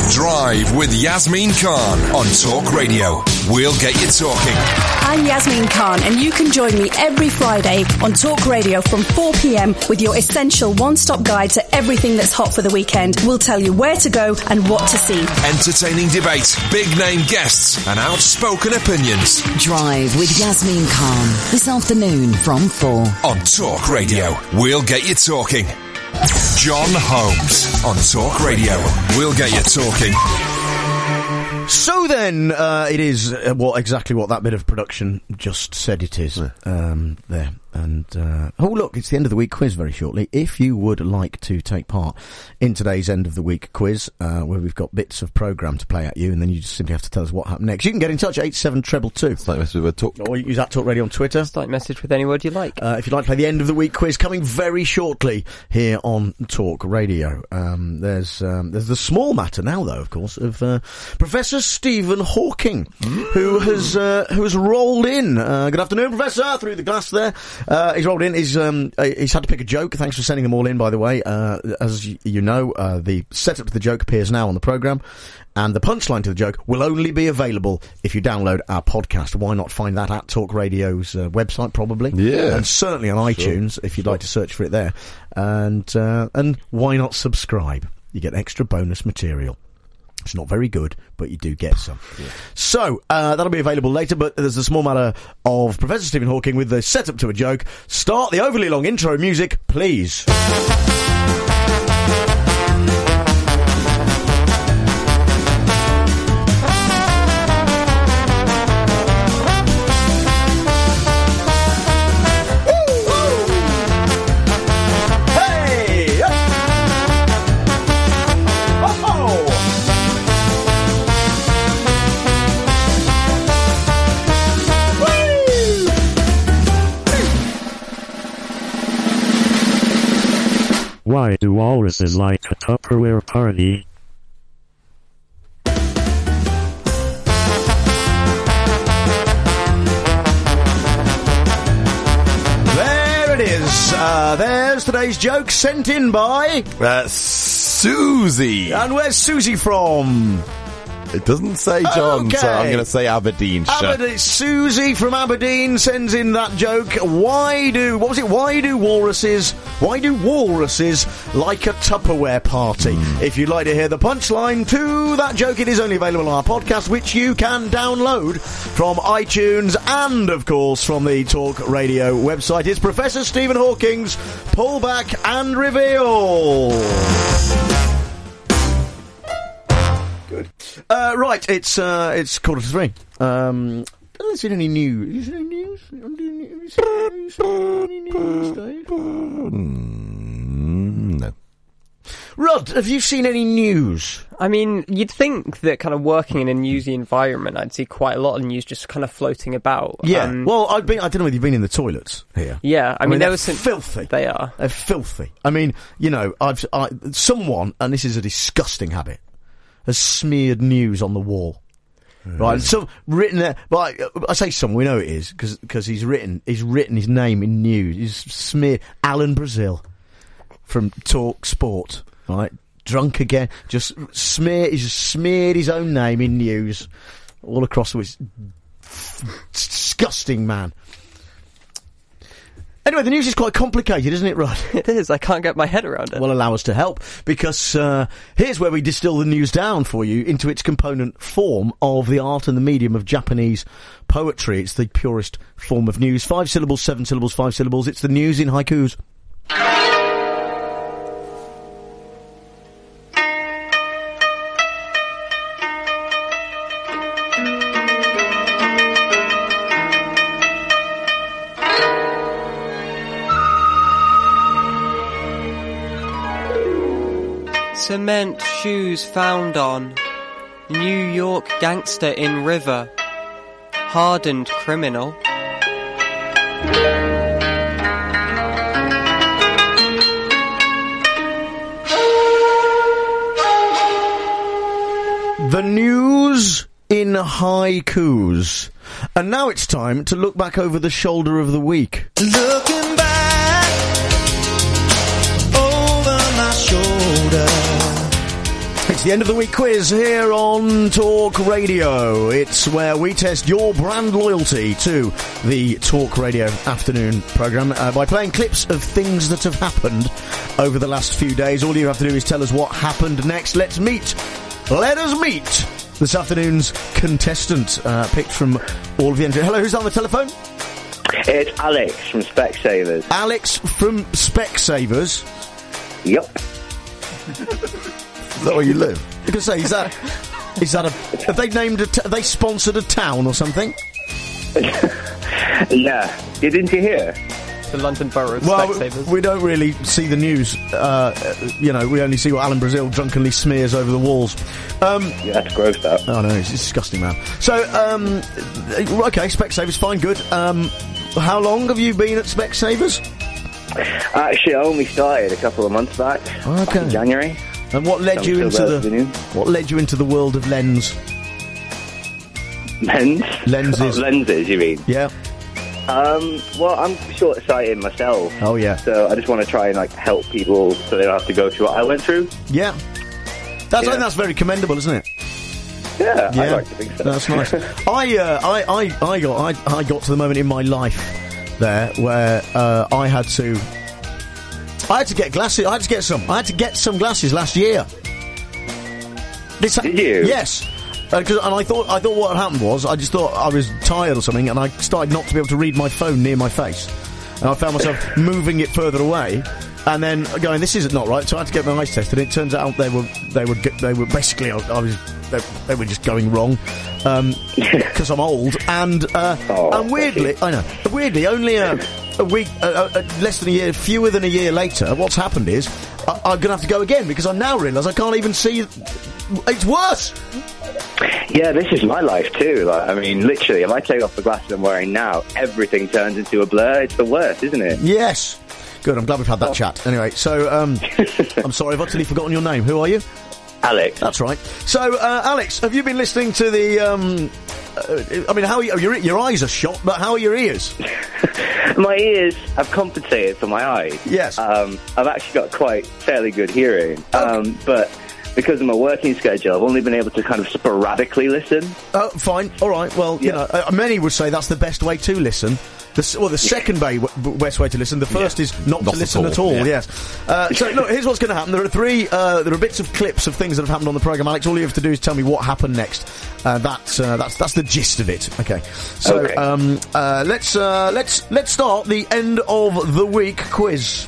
Drive with Yasmin Khan on Talk Radio. We'll get you talking. I'm Yasmin Khan, and you can join me every Friday on Talk Radio from four p.m. with your essential one-stop guide to everything that's hot for the weekend. We'll tell you where to go and what to see. Entertaining debate, big-name guests, and outspoken opinions. Drive with Yasmin Khan this afternoon from four on Talk Radio. We'll get you talking. John Holmes on Talk Radio. We'll get you talking. So then, uh, it is uh, what exactly what that bit of production just said it is. Um, there. And, uh, oh look, it's the end of the week quiz very shortly. If you would like to take part in today's end of the week quiz, uh, where we've got bits of programme to play at you, and then you just simply have to tell us what happened next, you can get in touch, eight seven two two. Start message with Talk. Or you use that Talk Radio on Twitter. Start message with any word you like. Uh, if you'd like to play the end of the week quiz, coming very shortly here on Talk Radio. Um, there's, um, there's the small matter now, though, of course, of, uh, Professor Stephen Hawking, mm. who has, uh, who has rolled in. Uh, good afternoon, Professor, through the glass there. Uh, he's rolled in. He's, um, he's had to pick a joke. Thanks for sending them all in, by the way. Uh, as y- you know, uh, the setup to the joke appears now on the programme, and the punchline to the joke will only be available if you download our podcast. Why not find that at Talk Radio's uh, website, probably? Yeah. And certainly on sure. iTunes, if you'd sure. like to search for it there. And, uh, and why not subscribe? You get extra bonus material. It's not very good, but you do get some. Yeah. So, uh, that'll be available later, but there's a small matter of Professor Stephen Hawking with the setup to a joke. Start the overly long intro music, please. Why do walruses like a Tupperware party? There it is. Uh, there's today's joke sent in by... Uh, Susie. And where's Susie from? It doesn't say John, okay. so I'm going to say Aberdeenshire. Aberdeen. Susie from Aberdeen sends in that joke. Why do, what was it, why do walruses, why do walruses like a Tupperware party? Mm. If you'd like to hear the punchline to that joke, it is only available on our podcast, which you can download from iTunes and, of course, from the Talk Radio website. It's Professor Stephen Hawking's Pull Back and Reveal. Good. Uh, right, it's uh, it's quarter to three. Um, have you seen any news? Have you seen any news? Have you seen any news, Dave? No. Rod, have you seen any news? I mean, you'd think that kind of working in a newsy environment, I'd see quite a lot of news just kind of floating about. Yeah. Um, well, I've been. I don't know whether you've been in the toilets here. Yeah. I, I mean, mean there was some filthy. They are. They're filthy. I mean, you know, I've I, someone, and this is a disgusting habit, has smeared news on the wall. Mm. Right, so written there. But I, I say some, we know it is because because he's written he's written his name in news. He's smeared Alan Brazil from Talk Sport. Right, drunk again. Just smear. He's just smeared his own name in news all across. This disgusting man. Anyway, the news is quite complicated, isn't it, Rod? It is. I can't get my head around it. Well, allow us to help, because uh, here's where we distill the news down for you into its component form of the art and the medium of Japanese poetry. It's the purest form of news. Five syllables, seven syllables, five syllables. It's the news in haikus. Cement shoes found on New York gangster in river. Hardened criminal. The news in haikus. And now it's time to look back over the shoulder of the week. Looking back over my shoulder. It's the end of the week quiz here on Talk Radio. It's where we test your brand loyalty to the Talk Radio afternoon programme uh, by playing clips of things that have happened over the last few days. All you have to do is tell us what happened next. Let's meet. Let us meet this afternoon's contestant, uh, picked from all of the entries. Hello, who's on the telephone? It's Alex from Specsavers. Alex from Specsavers? Yep. Is that where you live? I was going to say, is that, is that a... Have they named a... T- have they sponsored a town or something? Yeah. Didn't you hear? The London Borough of well, Specsavers. We don't really see the news. Uh, you know, we only see what Alan Brazil drunkenly smears over the walls. Um, yeah, that's gross, that. Oh, no, it's disgusting, man. So, um, okay, Specsavers, fine, good. Um, how long have you been at Specsavers? Actually, I only started a couple of months back. Okay. Back in January. And what led you into the what led you into the world of lens? Lens? Lenses. Oh, lenses, you mean? Yeah. Um, well, I'm short-sighted myself. Oh, yeah. So I just want to try and, like, help people so they don't have to go through what I went through. Yeah. That's, yeah. I think that's very commendable, isn't it? Yeah, yeah. I like to think so. That's nice. I, uh, I, I, I got, I, I got to the moment in my life there where, uh, I had to, I had to get glasses, I had to get some, I had to get some glasses last year. This, Did you? Yes. Uh, cause, and I thought, I thought what had happened was, I just thought I was tired or something, and I started not to be able to read my phone near my face. And I found myself moving it further away, and then going, this is not right, so I had to get my eyes tested. It turns out they were, they were, they were basically, I, I was, they, they were just going wrong, um, because I'm old, and, uh, oh, and weirdly, I know, weirdly, only a, a week, uh, uh, less than a year, fewer than a year later, what's happened is, I, I'm gonna have to go again, because I now realise I can't even see, it's worse! Yeah, this is my life too. Like, I mean, literally, if I take off the glasses I'm wearing now, everything turns into a blur. It's the worst, isn't it? Yes. Good, I'm glad we've had that oh. chat. Anyway, so, um, I'm sorry, I've utterly forgotten your name. Who are you? Alex. That's right. So, uh, Alex, have you been listening to the, um, uh, I mean, how are you, your, your eyes are shot, but how are your ears? My ears have compensated for my eyes. Yes. Um, I've actually got quite fairly good hearing. Okay. Um, but because of my working schedule, I've only been able to kind of sporadically listen. Oh, fine. All right. Well, yeah. you know, uh, many would say that's the best way to listen. The, well, the second way, w- best way to listen. The first yeah. is not, not to listen at all. At all yeah. Yes. Uh, so, look, here's what's going to happen. There are three. Uh, there are bits of clips of things that have happened on the programme. Alex, all you have to do is tell me what happened next. Uh, that's uh, that's that's the gist of it. Okay. So, okay. Um, uh, let's uh, let's let's start the end of the week quiz.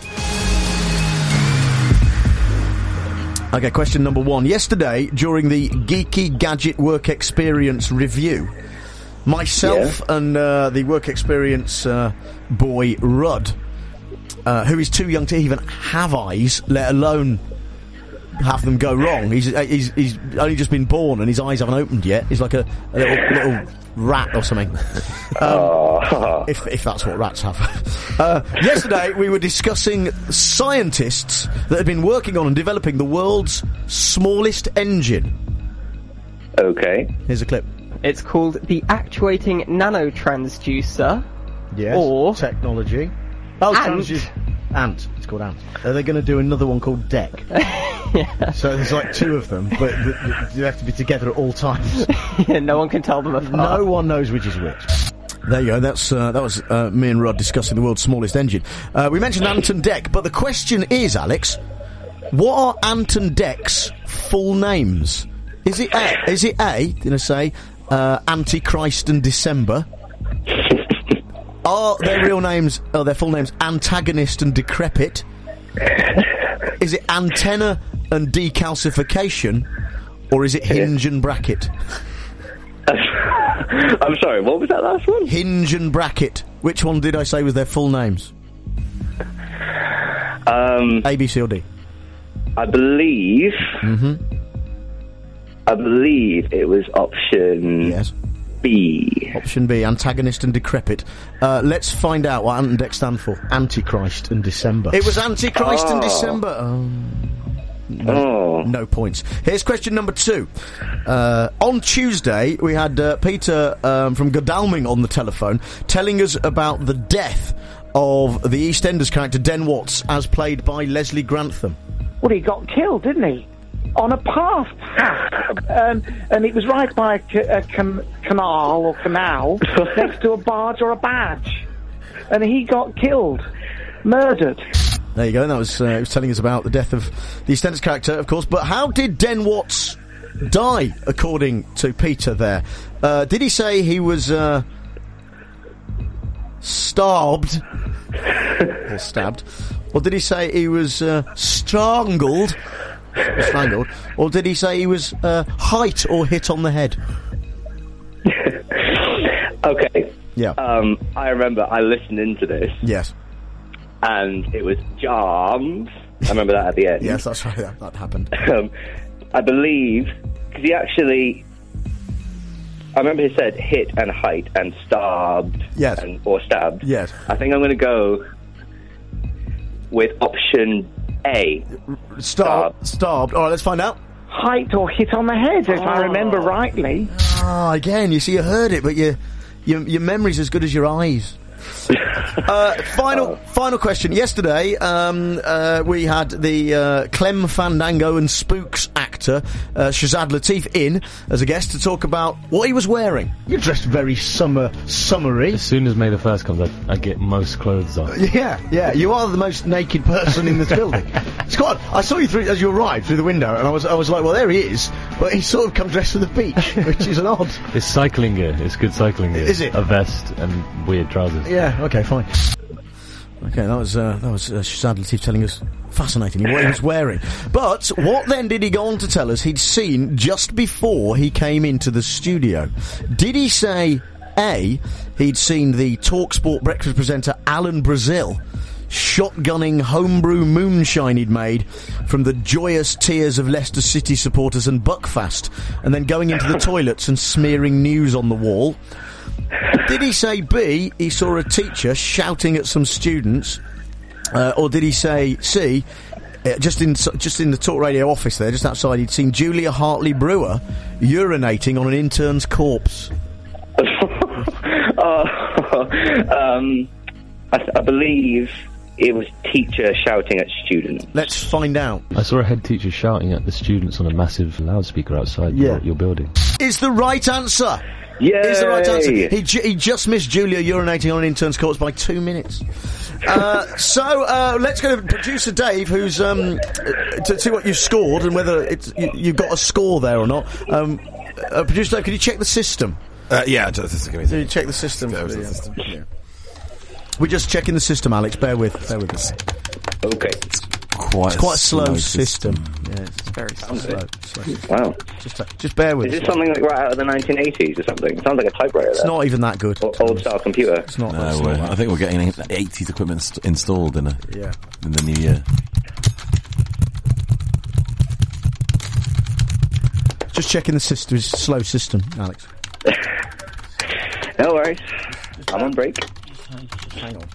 Okay, question number one. Yesterday, during the Geeky Gadget Work Experience review, myself yeah. and uh, the work experience uh, boy, Rudd, uh, who is too young to even have eyes, let alone have them go wrong. He's, uh, he's he's only just been born and his eyes haven't opened yet. He's like a, a little, little rat or something. Um, oh. if, if that's what rats have. Uh, yesterday, we were discussing scientists that had been working on and developing the world's smallest engine. Okay. Here's a clip. It's called the Actuating Nanotransducer. Yes. Or technology. Oh, Ant. Ant. It's called Ant. Are they going to do another one called Deck? Yeah. So there's like two of them, but th- th- you have to be together at all times. Yeah, no one can tell them apart. No one knows which is which. There you go. That's uh, that was uh, me and Rod discussing the world's smallest engine. Uh, we mentioned Ant and Deck, but the question is, Alex, what are Ant and Deck's full names? Is it A? Is it A? Did I say uh, Antichrist and December? Are their real names? Are their full names Antagonist and Decrepit? Is it Antenna and Decalcification, or is it Hinge and Bracket? I'm sorry, what was that last one? Hinge and Bracket. Which one did I say was their full names? Um, A, B, C, or D? I believe... Mm-hmm. I believe it was option... Yes. B. Option B, Antagonist and Decrepit. Uh, let's find out what Ant and Deck stand for. Antichrist and December. It was Antichrist oh. and December. Um, no, oh. no points. Here's question number two. Uh, on Tuesday, we had uh, Peter um, from Godalming on the telephone telling us about the death of the EastEnders character Den Watts, as played by Leslie Grantham. Well, he got killed, didn't he? on a path, um, and it was right by a, ca- a can- canal or canal next to a barge or a badge, and he got killed, murdered. There you go. And that was uh, it was telling us about the death of the EastEnders character, of course. But how did Den Watts die, according to Peter? There, uh, did he say he was uh, starved or stabbed, or did he say he was uh, strangled? Strangled, or did he say he was uh, hit or hit on the head? Okay. Yeah. Um, I remember I listened into this. Yes. And it was Jams. I remember that at the end. Yes, that's right. That, that happened. Um, I believe because he actually. I remember he said hit and height and stabbed. Yes. And, or stabbed. Yes. I think I'm going to go with option A. Starved. Starved. All right, let's find out. Height or hit on the head, if Oh. I remember rightly. Ah, again, you see, you heard it, but your your your memory's as good as your eyes. uh, final final question. Yesterday, um, uh, we had the uh, Clem Fandango and Spooks actor uh, Shazad Latif in as a guest to talk about what he was wearing. You're dressed very summer summery. As soon as May the first comes, I, I get most clothes on. Yeah, yeah. You are the most naked person in this building. It's quite. I saw you through as you arrived through the window, and I was I was like, well, there he is. But he sort of comes dressed for the beach, which is an odd. It's cycling gear. It's good cycling gear. Is it? A vest and weird trousers. Yeah. Okay. Fine. Okay, that was uh, that was uh, Shazad Latif telling us fascinating what he was wearing. But what then did he go on to tell us he'd seen just before he came into the studio? Did he say A, he'd seen the TalkSport breakfast presenter Alan Brazil shotgunning homebrew moonshine he'd made from the joyous tears of Leicester City supporters and Buckfast, and then going into the toilets and smearing news on the wall? Did he say B, he saw a teacher shouting at some students, uh, or did he say C, uh, just in just in the Talk Radio office there, just outside, he'd seen Julia Hartley Brewer urinating on an intern's corpse? uh, um, I, I believe it was teacher shouting at students. Let's find out. I saw a head teacher shouting at the students on a massive loudspeaker outside Yeah. your, your building. Is the right answer. Yay! Is the right answer. He, ju- he just missed Julia urinating on an intern's corpse by two minutes. Uh, so, uh, let's go to producer Dave, who's, um, to see what you've scored and whether it's, you, you've got a score there or not. Um, uh, producer Dave, can you check the system? Uh, yeah, just, just give me Can you check the system? Yeah, for the the, uh, system. yeah. We're just checking the system, Alex. Bear with, bear with us. Okay. Quite It's quite a a slow, slow system. system. Yeah, it's very slow. slow. Wow. Just, uh, just bear with Is us. this something like right out of the nineteen eighties or something? It sounds like a typewriter. It's not even that good. O- old style computer. It's not. No, it's we're, not I think we're getting eighties equipment st- installed in a Yeah. in the new year. Just checking the system. It's a slow system, Alex. No worries. I'm on break. Hang on.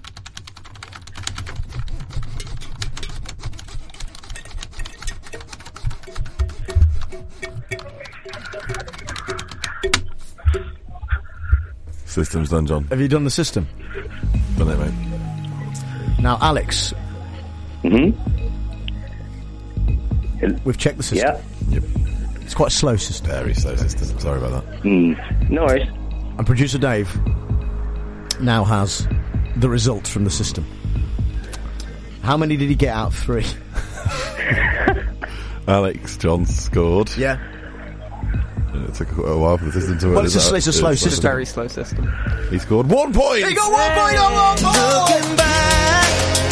System's done, John. Have you done the system? Done it, mate. Now, Alex. Mm-hmm. We've checked the system. Yeah. Yep. It's quite a slow system. Very slow system. Sorry about that. Mm. No worries. And producer Dave now has the results from the system. How many did he get out of three? Alex John scored. Yeah. It took a while for the system to. Well, it's a, it's a slow system. It's a very slow system. He scored one point. He got one point. He got one point. Looking back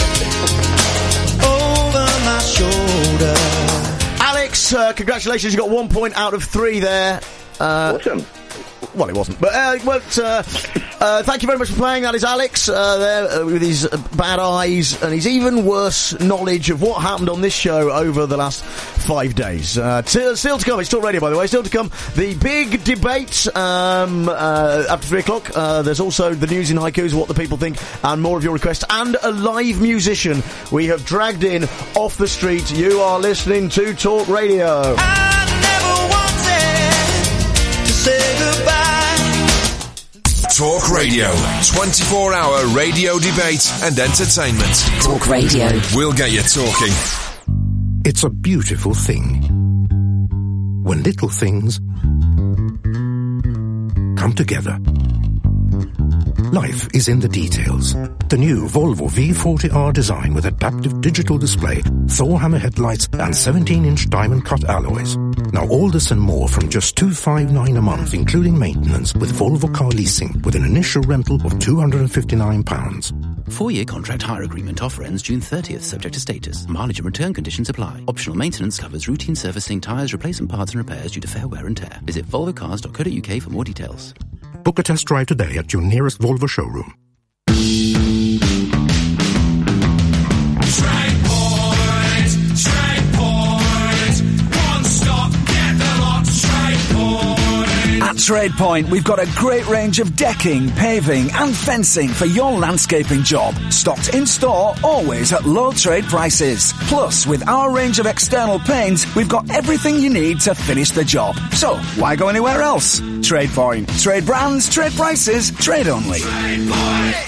over my shoulder. Alex, uh, congratulations! You got one point out of three there. Uh, awesome. Well, it wasn't, but uh, well, uh, uh, thank you very much for playing. That is Alex uh, there uh, with his uh, bad eyes and his even worse knowledge of what happened on this show over the last five days. Uh, t- still to come, it's Talk Radio, by the way. Still to come, the big debate um, uh, after three o'clock. Uh, there's also the news in haikus, what the people think, and more of your requests, and a live musician we have dragged in off the street. You are listening to Talk Radio. I never wanted to say goodbye. Talk Radio. twenty-four hour radio debate and entertainment. Talk Radio. We'll get you talking. It's a beautiful thing. when little things come together. Life is in the details. The new Volvo V forty R design with adaptive digital display, Thor hammer headlights and seventeen inch diamond cut alloys. Now all this and more from just two hundred fifty-nine pounds a month, including maintenance, with Volvo Car Leasing, with an initial rental of two hundred fifty-nine pounds. Four-year contract hire agreement offer ends June thirtieth, subject to status. Mileage and return conditions apply. Optional maintenance covers routine servicing, tyres, replacement parts and repairs due to fair wear and tear. Visit volvo cars dot co dot uk for more details. Book a test drive today at your nearest Volvo showroom. At TradePoint, we've got a great range of decking, paving and fencing for your landscaping job. Stocked in store, always at low trade prices. Plus, with our range of external paints, we've got everything you need to finish the job. So, why go anywhere else? TradePoint. Trade brands, trade prices, trade only. TradePoint!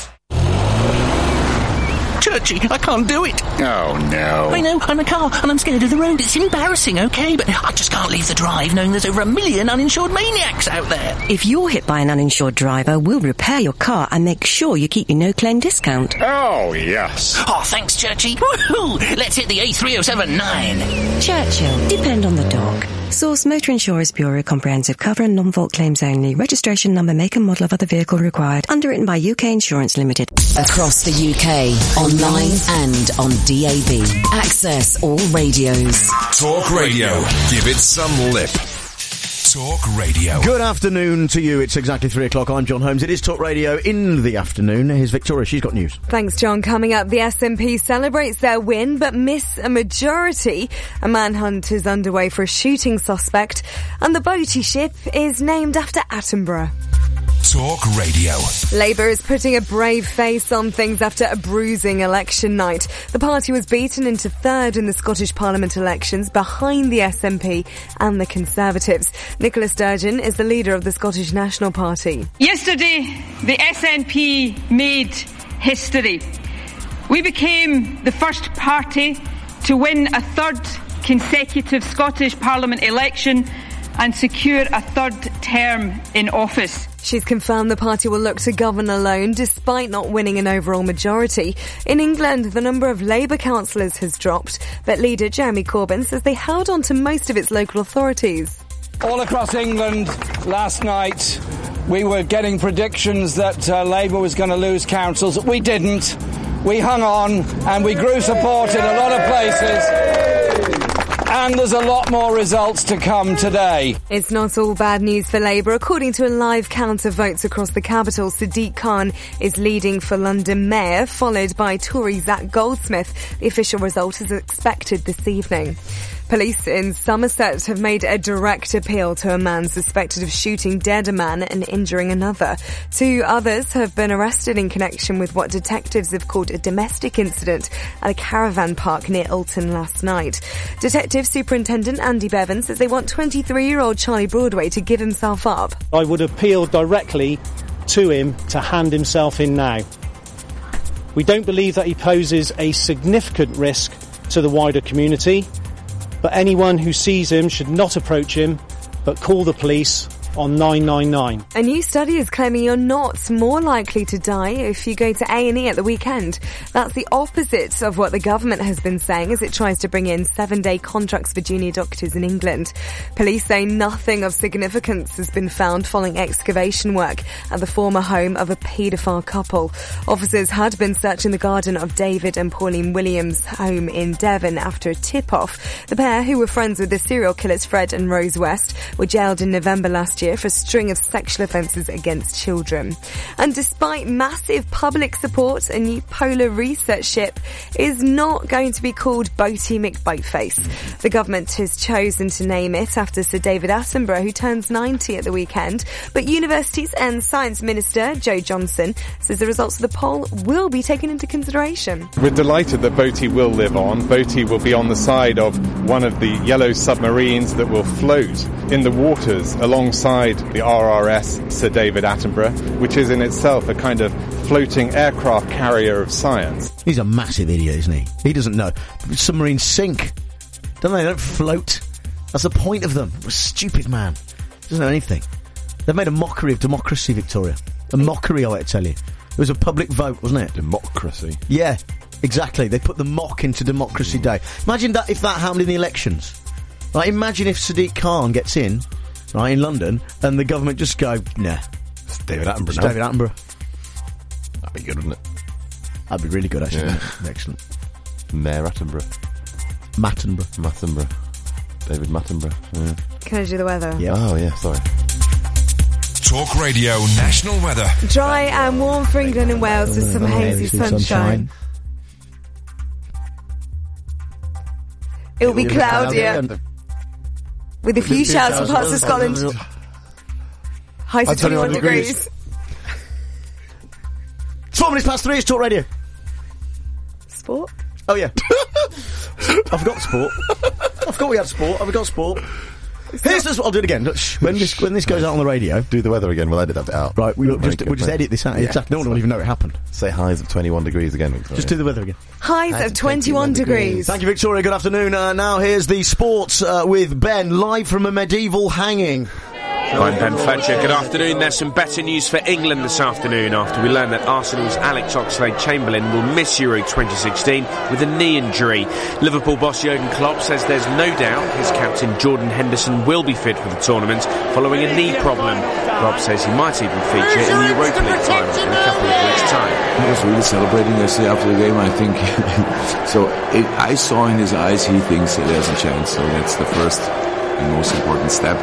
Churchy, I can't do it. Oh, no. I know, I'm a car, and I'm scared of the road. It's embarrassing, okay, but I just can't leave the drive knowing there's over a million uninsured maniacs out there. If you're hit by an uninsured driver, we'll repair your car and make sure you keep your no-claim discount. Oh, yes. Oh, thanks, Churchy. Woohoo! Let's hit the A three oh seven nine. Churchill, depend on the dog. Source Motor Insurers Bureau comprehensive cover and non-fault claims only. Registration number, make and model of other vehicle required. Underwritten by U K Insurance Limited. Across the U K, online and on D A B. Access all radios. Talk Radio. Give it some lip. Talk Radio. Good afternoon to you. It's exactly three o'clock. I'm John Holmes. It is Talk Radio in the afternoon. Here's Victoria. She's got news. Thanks, John. Coming up, the S N P celebrates their win but miss a majority. A manhunt is underway for a shooting suspect. And the Boaty ship is named after Attenborough. Talk Radio. Labour is putting a brave face on things after a bruising election night. The party was beaten into third in the Scottish Parliament elections, behind the S N P and the Conservatives. Nicola Sturgeon is the leader of the Scottish National Party. Yesterday, the S N P made history. We became the first party to win a third consecutive Scottish Parliament election and secure a third term in office. She's confirmed the party will look to govern alone despite not winning an overall majority. In England, the number of Labour councillors has dropped, but leader Jeremy Corbyn says they held on to most of its local authorities. All across England last night, we were getting predictions that uh, Labour was going to lose councils. We didn't. We hung on and we grew support in a lot of places. And there's a lot more results to come today. It's not all bad news for Labour. According to a live count of votes across the capital, Sadiq Khan is leading for London Mayor, followed by Tory Zach Goldsmith. The official result is expected this evening. Police in Somerset have made a direct appeal to a man suspected of shooting dead a man and injuring another. Two others have been arrested in connection with what detectives have called a domestic incident at a caravan park near Alton last night. Detective Superintendent Andy Bevan says they want twenty-three-year-old Charlie Broadway to give himself up. I would appeal directly to him to hand himself in now. We don't believe that he poses a significant risk to the wider community. But anyone who sees him should not approach him, but call the police on nine nine nine. A new study is claiming you're not more likely to die if you go to A and E at the weekend. That's the opposite of what the government has been saying as it tries to bring in seven-day contracts for junior doctors in England. Police say nothing of significance has been found following excavation work at the former home of a paedophile couple. Officers had been searching the garden of David and Pauline Williams' home in Devon after a tip-off. The pair, who were friends with the serial killers Fred and Rose West, were jailed in November last year for a string of sexual offences against children. And despite massive public support, a new polar research ship is not going to be called Boaty McBoatface. The government has chosen to name it after Sir David Attenborough, who turns ninety at the weekend. But Universities and Science Minister Jo Johnson says the results of the poll will be taken into consideration. We're delighted that Boaty will live on. Boaty will be on the side of one of the yellow submarines that will float in the waters alongside the R R S Sir David Attenborough, which is in itself a kind of floating aircraft carrier of science. He's a massive idiot, isn't he? He doesn't know. Submarines sink. Don't they? They don't float. That's the point of them. A stupid man. Doesn't know anything. They've made a mockery of democracy, Victoria. A mockery, I tell you. It was a public vote, wasn't it? Democracy. Yeah, exactly. They put the mock into Democracy mm. Day. Imagine that if that happened in the elections. Like, imagine if Sadiq Khan gets in, right, in London, and the government just go, nah. It's David Attenborough. It's now. David Attenborough. That'd be good, wouldn't it? That'd be really good, actually. Yeah. Excellent. Mayor Attenborough. Mattenborough. Mattenborough. David Mattenborough. Yeah. Can I do the weather? Yeah. Oh, yeah, sorry. Talk Radio National Weather. Dry and warm for England and Wales with some hazy sunshine. It will be cloudier with a few showers in parts of Scotland. Highs of twenty-one degrees. It's four minutes past three, it's Talk Radio. Sport? Oh, yeah. I forgot sport. I forgot we had sport. I forgot sport. Here's this. I'll do it again. Look, shh, when this when this goes out on the radio, do the weather again. We'll edit that bit out. Right, we'll just we'll just edit this out. Yeah. Exactly. No one will even know it happened. Say highs of twenty-one degrees again, Victoria. Just do the weather again. Highs, highs of twenty-one degrees. degrees. Thank you, Victoria. Good afternoon. Uh, now here's the sports uh, with Ben, live from a medieval hanging. I'm Ben Fletcher. Good afternoon. There's some better news for England this afternoon after we learn that Arsenal's Alex Oxlade-Chamberlain will miss Euro twenty sixteen with a knee injury. Liverpool boss Jurgen Klopp says there's no doubt his captain Jordan Henderson will be fit for the tournament following a knee problem. Klopp says he might even feature in the Europa League final in a couple of weeks' time. He was really celebrating yesterday after the game, I think. So it, I saw in his eyes he thinks there's a chance, so that's the first and most important step.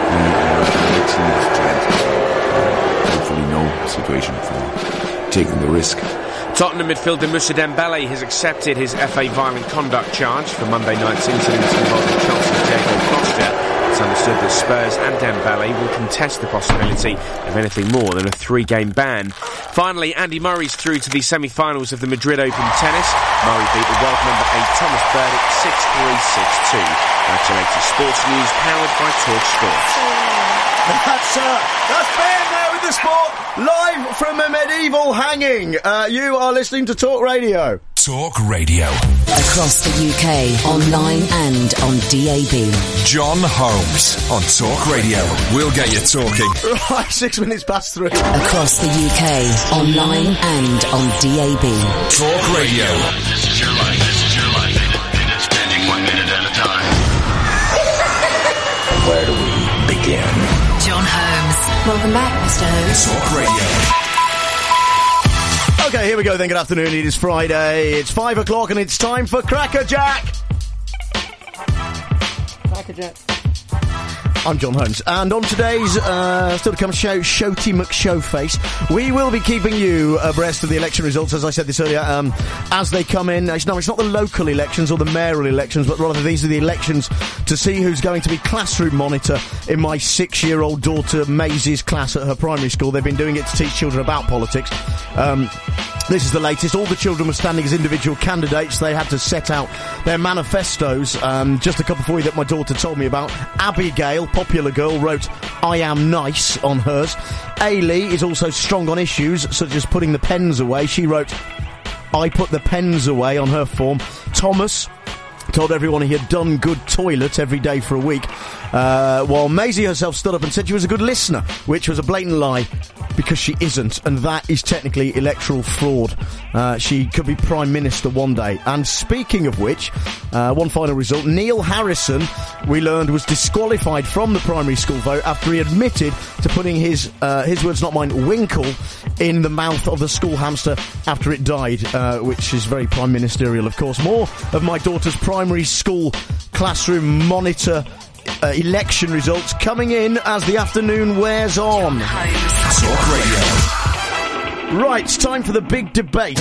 Hopefully no situation for taking the risk. Tottenham midfielder Moussa Dembele has accepted his F A violent conduct charge for Monday night's incidents involving Chelsea's Diego Costa. It's understood that Spurs and Dembele will contest the possibility of anything more than a three-game ban. Finally, Andy Murray's through to the semi-finals of the Madrid Open tennis. Murray beat the world number eight Thomas Berdych six three, six two. That's your latest sports news powered by Talk Sports. That's, uh, that's Ben there with the sport, live from a medieval hanging. Uh, you are listening to Talk Radio. Talk Radio. Across the U K, online and on D A B. John Holmes on Talk Radio. We'll get you talking. Right, six minutes past three. Across the U K, online and on D A B. Talk Radio. This is your life, this is your life. And it's spending one minute at a time. Where do we begin? John Holmes. Welcome back, Mister Holmes. Talk Radio. Okay, here we go then. Good afternoon. It is Friday. It's five o'clock and it's time for Cracker Jack. Cracker Jack. I'm John Holmes, and on today's uh, still to come show, Showty McShowface, we will be keeping you abreast of the election results, as I said this earlier, um, as they come in. It's, no, it's not the local elections or the mayoral elections, but rather these are the elections to see who's going to be classroom monitor in my six-year-old daughter Maisie's class at her primary school. They've been doing it to teach children about politics. Um, This is the latest. All the children were standing as individual candidates. They had to set out their manifestos. Um, just a couple for you that my daughter told me about. Abigail, popular girl, wrote, "I am nice" on hers. Ailey is also strong on issues, such as putting the pens away. She wrote, "I put the pens away" on her form. Thomas told everyone he had done good toilet every day for a week, uh, while Maisie herself stood up and said she was a good listener, which was a blatant lie, because she isn't, and that is technically electoral fraud. Uh, she could be Prime Minister one day. And speaking of which, uh, one final result, Neil Harrison, we learned, was disqualified from the primary school vote after he admitted to putting his, uh, his words not mine, winkle in the mouth of the school hamster after it died, uh, which is very prime ministerial, of course. More of my daughter's primary school classroom monitor Uh, election results coming in as the afternoon wears on. Talk Radio. Right, it's time for the big debate.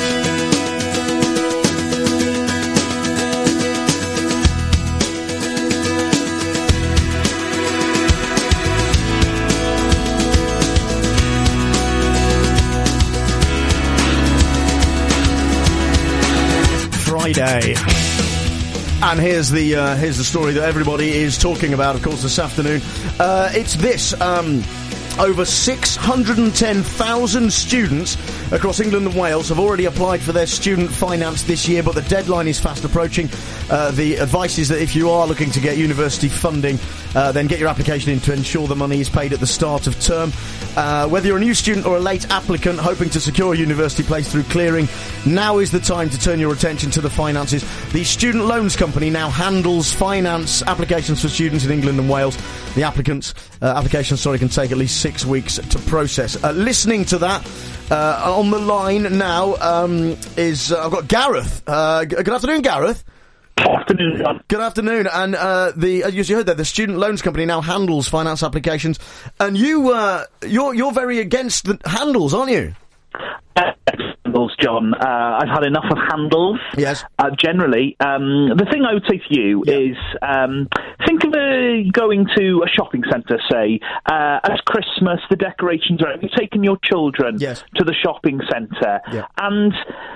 Friday. And here's the uh, here's the story that everybody is talking about, of course, this afternoon. Uh, it's this. Um, Over six hundred ten thousand students across England and Wales have already applied for their student finance this year, but the deadline is fast approaching. Uh, the advice is that if you are looking to get university funding, uh, then get your application in to ensure the money is paid at the start of term. Uh, whether you're a new student or a late applicant hoping to secure a university place through clearing, now is the time to turn your attention to the finances. The Student Loans Company now handles finance applications for students in England and Wales. The applicants, uh, applications, sorry, can take at least six weeks to process. Uh, listening to that, uh, on the line now um, is uh, I've got Gareth. Uh, g- good afternoon, Gareth. Good afternoon, John. Good afternoon. And uh, the as you heard there, the Student Loans Company now handles finance applications, and you uh, you're you're very against the handles, aren't you? Uh, handles, John. Uh, I've had enough of handles. Yes. Uh, generally, um, the thing I would say to you yeah. is um, think of uh, going to a shopping centre, say, uh, at Christmas, the decorations are out. You've taken your children yes. to the shopping centre, yeah. and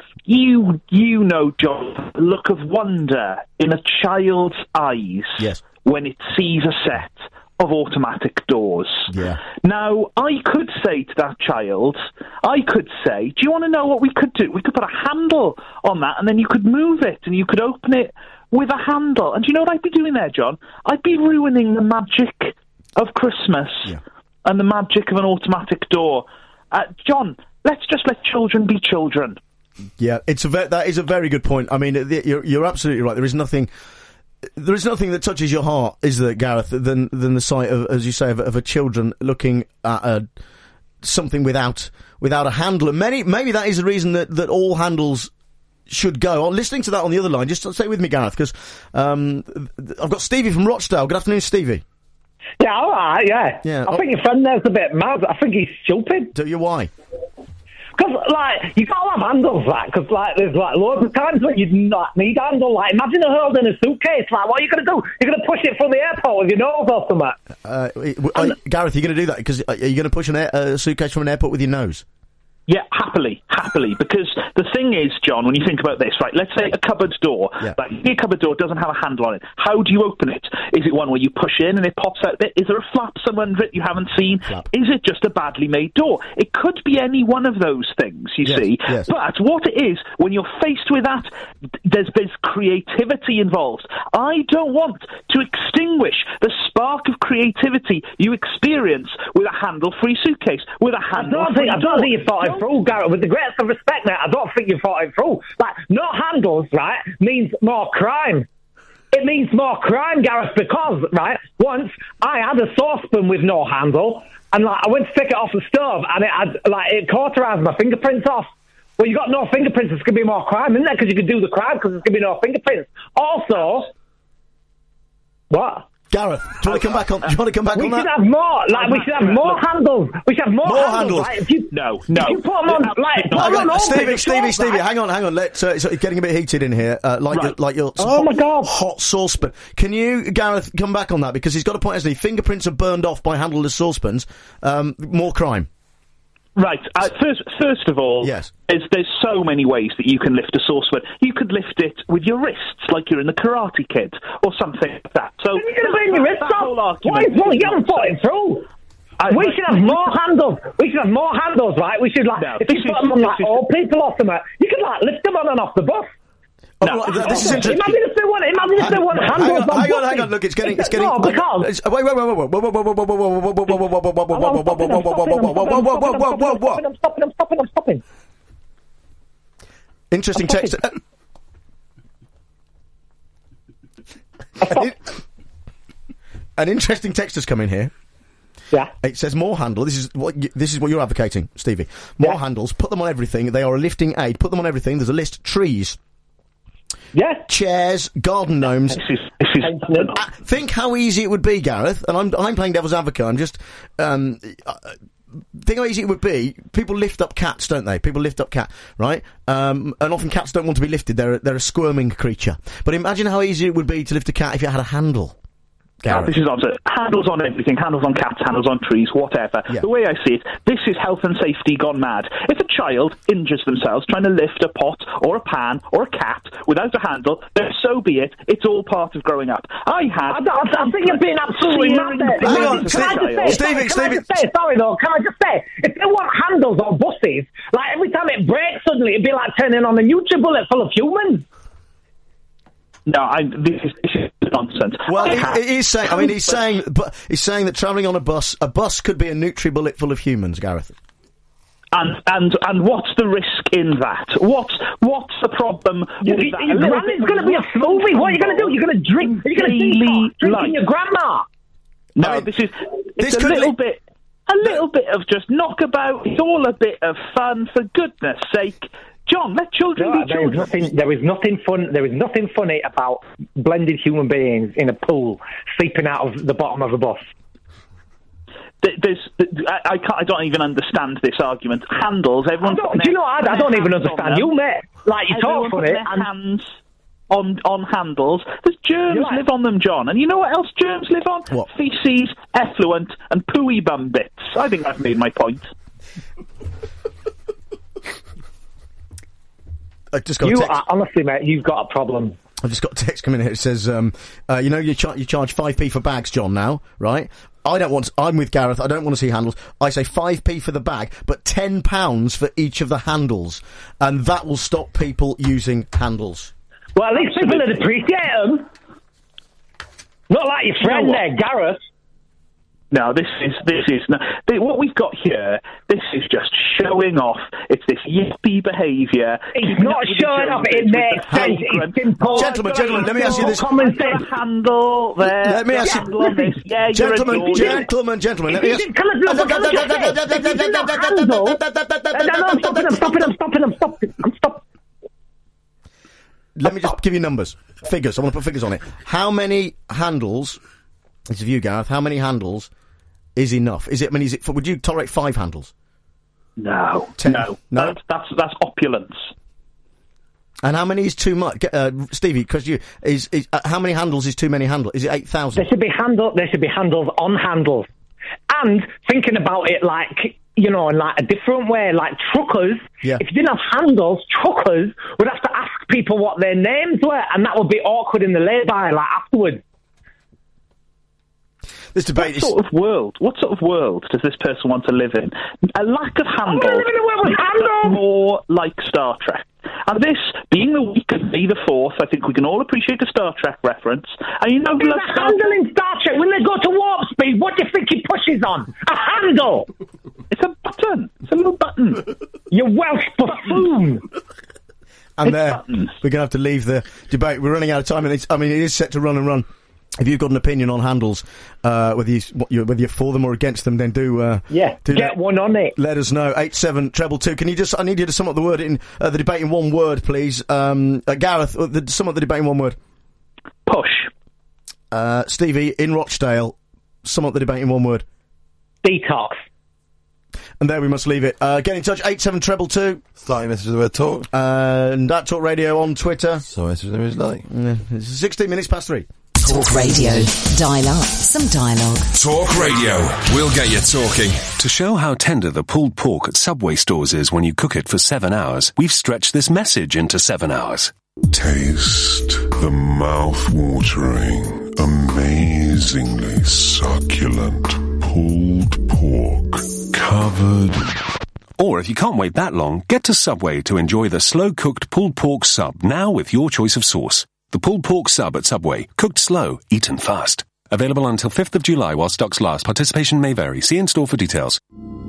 you, you know, John, the look of wonder in a child's eyes yes. when it sees a set of automatic doors. Yeah. Now, I could say to that child, I could say, do you want to know what we could do? We could put a handle on that, and then you could move it, and you could open it with a handle. And do you know what I'd be doing there, John? I'd be ruining the magic of Christmas yeah. and the magic of an automatic door. Uh, John, let's just let children be children. Yeah, it's a ve- that is a very good point. I mean, you're, you're absolutely right. There is nothing... There is nothing that touches your heart, is there, Gareth, than than the sight of, as you say, of, of a children looking at a, something without without a handle. And many, maybe that is the reason that, that all handles should go. I'm listening to that on the other line. Just stay with me, Gareth, because um, I've got Stevie from Rochdale. Good afternoon, Stevie. Yeah, all right, yeah. yeah. I oh. think your friend there's a bit mad. I think he's stupid. Do you? Why? Because, like, you can't have handles, like, because, like, there's, like, loads of times when you not need a handle. Like, imagine a holding a suitcase. Like, what are you going to do? You're going to push it from the airport with your nose or something. Uh, are, Gareth, are you going to do that? Because are you going to push an air, a suitcase from an airport with your nose? Yeah, happily, happily, because the thing is, John, when you think about this, right, let's say a cupboard door, yeah. like, a cupboard door doesn't have a handle on it. How do you open it? Is it one where you push in and it pops out there? Is there a flap somewhere under it you haven't seen? Flap. Is it just a badly made door? It could be any one of those things, you yes, see. Yes. But what it is, when you're faced with that, there's, there's creativity involved. I don't want to extinguish the spark of creativity you experience with a handle-free suitcase, with a handle-free door. I don't think you thought it through, Gareth. With the greatest of respect, mate, I don't think you thought it through. Like, no handles, right, means more crime. It means more crime, Gareth, because, right, once I had a saucepan with no handle, and, like, I went to take it off the stove, and it had, like, it cauterised my fingerprints off. Well, you got no fingerprints, it's going to be more crime, isn't it? Because you could do the crime because there's going to be no fingerprints. Also, what? Gareth, do you want to come back on? Do you want to come back we on that? We should have more. Like, we should have more Look, handles. We should have more, more handles. handles. Right? If you, no, no. If you put them on, like, put them on Stevie, Stevie, Stevie, right? hang on, hang on. Let's. Uh, it's getting a bit heated in here. Uh, like, right. your, like your. Oh hot, my God! Hot saucepan. Can you, Gareth, come back on that because he's got a point, hasn't he? Fingerprints are burned off by handleless saucepans. Um, more crime. Right. Uh, first, first of all, yes. there's, there's so many ways that you can lift a saucepan. You could lift it with your wrists, like you're in the Karate Kid, or something like that. So you're going to bring your wrists off? What is wrong? You haven't thought it through. I, we should have more handles. We should have more handles, right? We should, like, no, if you put them on, like, old people or something, you can, like, lift them on and off the bus. No, oh, this is interesting. Imagine if they want, imagine if they want handles on. Hang on, hang on. Look, it's getting, it's getting. No, because wait, wait, wait, wait, wait, wait, wait, wait, wait, wait, wait, wait, wait, wait, wait, wait, I'm stopping. I'm stopping. I'm stopping. Interesting text. An interesting text has come in here. Yeah. It says more handle. This is what you, this is what you're advocating, Stevie. More yeah. handles. Put them on everything. They are a lifting aid. Put them on everything. There's a list. Trees. Yeah. Chairs. Garden gnomes. This is, this is uh, think how easy it would be, Gareth. And I'm I'm playing devil's advocate. I'm just um. Uh, think how easy it would be. People lift up cats, don't they? People lift up cat, right? Um, and often cats don't want to be lifted. They're they're a squirming creature. But imagine how easy it would be to lift a cat if it had a handle. Uh, this is answer. Handles on everything, handles on cats, handles on trees, whatever. Yeah. The way I see it, this is health and safety gone mad. If a child injures themselves trying to lift a pot or a pan or a cat without a handle, then so be it. It's all part of growing up. I had... I, I, I think you're being absolutely mad there. Hang on, can I just say, sorry, can I just say, sorry though, can I just say, if they want handles on buses, like every time it breaks suddenly, it'd be like turning on a NutriBullet full of humans. No, I, this, is, this is nonsense. Well, he, he's saying. I mean, he's saying, but he's saying that travelling on a bus, a bus could be a NutriBullet full of humans, Gareth. And and and what's the risk in that? What's what's the problem? You, with that? It's going to be a smoothie. What are you going to do? You're going to drink. Are you going to drink drinking your grandma? No, I mean, this is it's a little be... bit, a little bit of just knockabout. It's all a bit of fun, for goodness sake. John, let children no, be there children. Is nothing, there is nothing fun. There is nothing funny about blended human beings in a pool seeping out of the bottom of a bus. There's, I, I can't. I don't even understand this argument. Handles. Everyone. Do you know? I, I don't even understand you, mate. Like you talk on it. Their and... hands on on handles. There's germs right. live on them, John. And you know what else germs live on? What? Feces, effluent, and pooey bum bits. I think I've made my point. I just got you a text. Are, honestly, mate, you've got a problem. I've just got a text coming in here. It says, um, uh, you know, you, char- you charge five p for bags, John, now, right? I don't want to, I'm with Gareth, I don't want to see handles. I say five p for the bag, but ten pounds for each of the handles. And that will stop people using handles. Well, at least people would appreciate them. Not like your friend you know there, Gareth. No, this is, this is, no, what we've got here, this is just showing off. It's this yippy behaviour. It's not showing off, it makes sense. It's simple. Gentlemen, gentlemen, let me ask you this. Common sense. Handle there. Let me ask you, on this. Yeah, gentlemen, you're gentlemen, gentlemen, let me ask you. I'm stopping him, stopping him, stopping him, stop. Let me just give you numbers. Figures, I want to put figures on it. How many handles, it's of you, Gareth, how many handles is enough? Is it, I mean, is it, would you tolerate five handles? No. Ten? No. No? That's, that's, that's opulence. And how many is too much? Uh, Stevie, because you, is, is uh, how many handles is too many handles? Is it eight thousand? There should be handle, there should be handles on handles. And thinking about it like, you know, in like a different way, like truckers, yeah. if you didn't have handles, truckers would have to ask people what their names were, and that would be awkward in the lay-by, like afterwards. This debate what is... sort of world? What sort of world does this person want to live in? A lack of handles. I live in a world with handles. More like Star Trek. And this, being the week of May the fourth, I think we can all appreciate a Star Trek reference. And you know, there's a Star handle in Star Trek. When they go to warp speed, what do you think he pushes on? A handle. It's a button. It's a little button. You Welsh buffoon. And there, we're going to have to leave the debate. We're running out of time, and it's, I mean, it is set to run and run. If you've got an opinion on handles, uh, whether you whether you're for them or against them, then do uh, yeah, do get let, one on it. Let us know. Eight seven treble two. Can you just? I need you to sum up the word in uh, the debate in one word, please. Um, uh, Gareth, uh, the, sum up the debate in one word. Push. Uh, Stevie in Rochdale, sum up the debate in one word. Detox. And there we must leave it. Uh, get in touch. Eight seven treble two. Starting message of the word talk. Uh, and at Talk Radio on Twitter. So message there is like. Uh, it's sixteen minutes past three. Talk Radio. Dial up some dialogue. Talk Radio. We'll get you talking. To show how tender the pulled pork at Subway stores is when you cook it for seven hours, we've stretched this message into seven hours. Taste the mouth-watering, amazingly succulent pulled pork covered... Or if you can't wait that long, get to Subway to enjoy the slow-cooked pulled pork sub, now with your choice of sauce. The pulled pork sub at Subway. Cooked slow, eaten fast. Available until fifth of July while stocks last. Participation may vary. See in-store for details.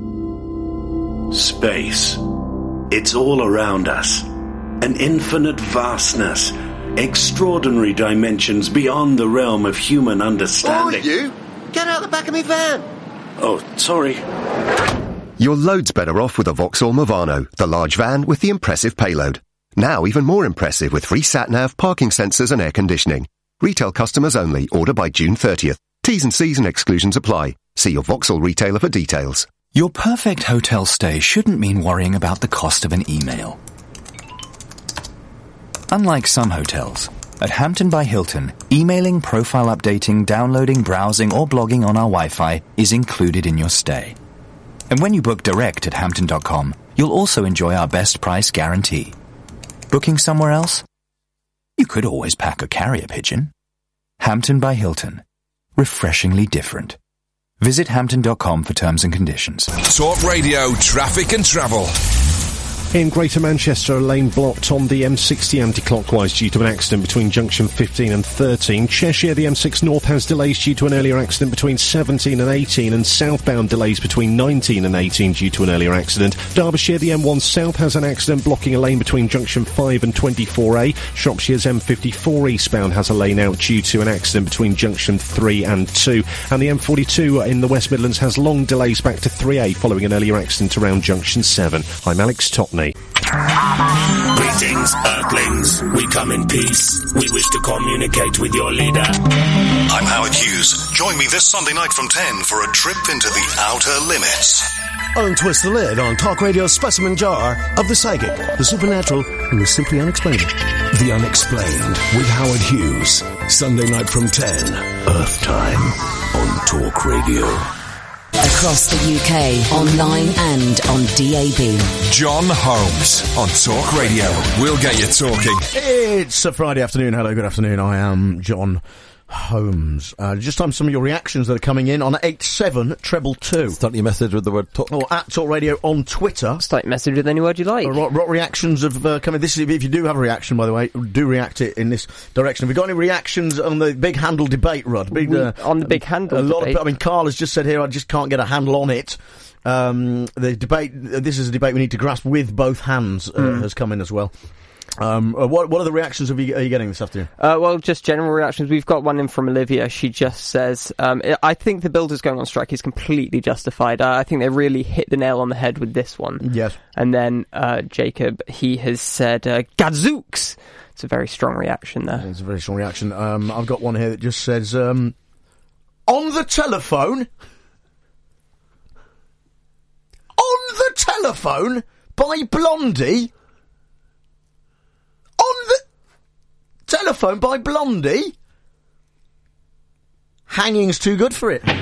Space. It's all around us. An infinite vastness. Extraordinary dimensions beyond the realm of human understanding. Oh, you! Get out the back of me van! Oh, sorry. You're loads better off with a Vauxhall Movano, the large van with the impressive payload. Now even more impressive with free sat-nav, parking sensors and air conditioning. Retail customers only. Order by June thirtieth. T's and C's and exclusions apply. See your Vauxhall retailer for details. Your perfect hotel stay shouldn't mean worrying about the cost of an email. Unlike some hotels, At Hampton by Hilton, emailing, profile updating, downloading, browsing or blogging on our Wi-Fi is included in your stay. And when you book direct at hampton dot com, you'll also enjoy our best price guarantee. Booking somewhere else? You could always pack a carrier pigeon. Hampton by Hilton. Refreshingly different. Visit hampton dot com for terms and conditions. Talk Radio Traffic and Travel. In Greater Manchester, a lane blocked on the M sixty anti-clockwise due to an accident between junction fifteen and thirteen. Cheshire, the M six North has delays due to an earlier accident between seventeen and eighteen, and southbound delays between nineteen and eighteen due to an earlier accident. Derbyshire, the M one South has an accident blocking a lane between junction five and twenty-four A. Shropshire's M fifty-four eastbound has a lane out due to an accident between junction three and two. And the M forty-two in the West Midlands has long delays back to three A following an earlier accident around junction seven. I'm Alex Totney. Greetings, Earthlings. We come in peace. We wish to communicate with your leader. I'm Howard Hughes. Join me this Sunday night from ten for a trip into the outer limits. Untwist the lid on Talk Radio's specimen jar of the psychic, the supernatural, and the simply unexplained. The Unexplained with Howard Hughes. Sunday night from ten. Earth time on Talk Radio. Across the U K, online and on D A B. John Holmes on Talk Radio. We'll get you talking. It's a Friday afternoon. Hello, good afternoon. I am John Holmes. Uh, just time some of your reactions that are coming in on eight seven treble two. Start your message with the word talk. Or at Talk Radio on Twitter. Start your message with any word you like. Uh, what, what reactions have uh, come in? This is, if you do have a reaction, by the way, do react it in this direction. Have you got any reactions on the big handle debate, Rod? Big, uh, on the big handle a lot debate? Of, I mean, Carl has just said here, I just can't get a handle on it. Um, the debate, uh, this is a debate we need to grasp with both hands, uh, mm. has come in as well. Um, uh, what what are the reactions have you, are you getting this afternoon? Uh, well, just general reactions. We've got one in from Olivia. She just says, um, I think the builders going on strike is completely justified. Uh, I think they really hit the nail on the head with this one. Yes. And then uh, Jacob, he has said, uh, Gadzooks! It's a very strong reaction there. It's a very strong reaction. Um, I've got one here that just says, um, on the telephone, on the telephone by Blondie, on the telephone by Blondie, hanging's too good for it.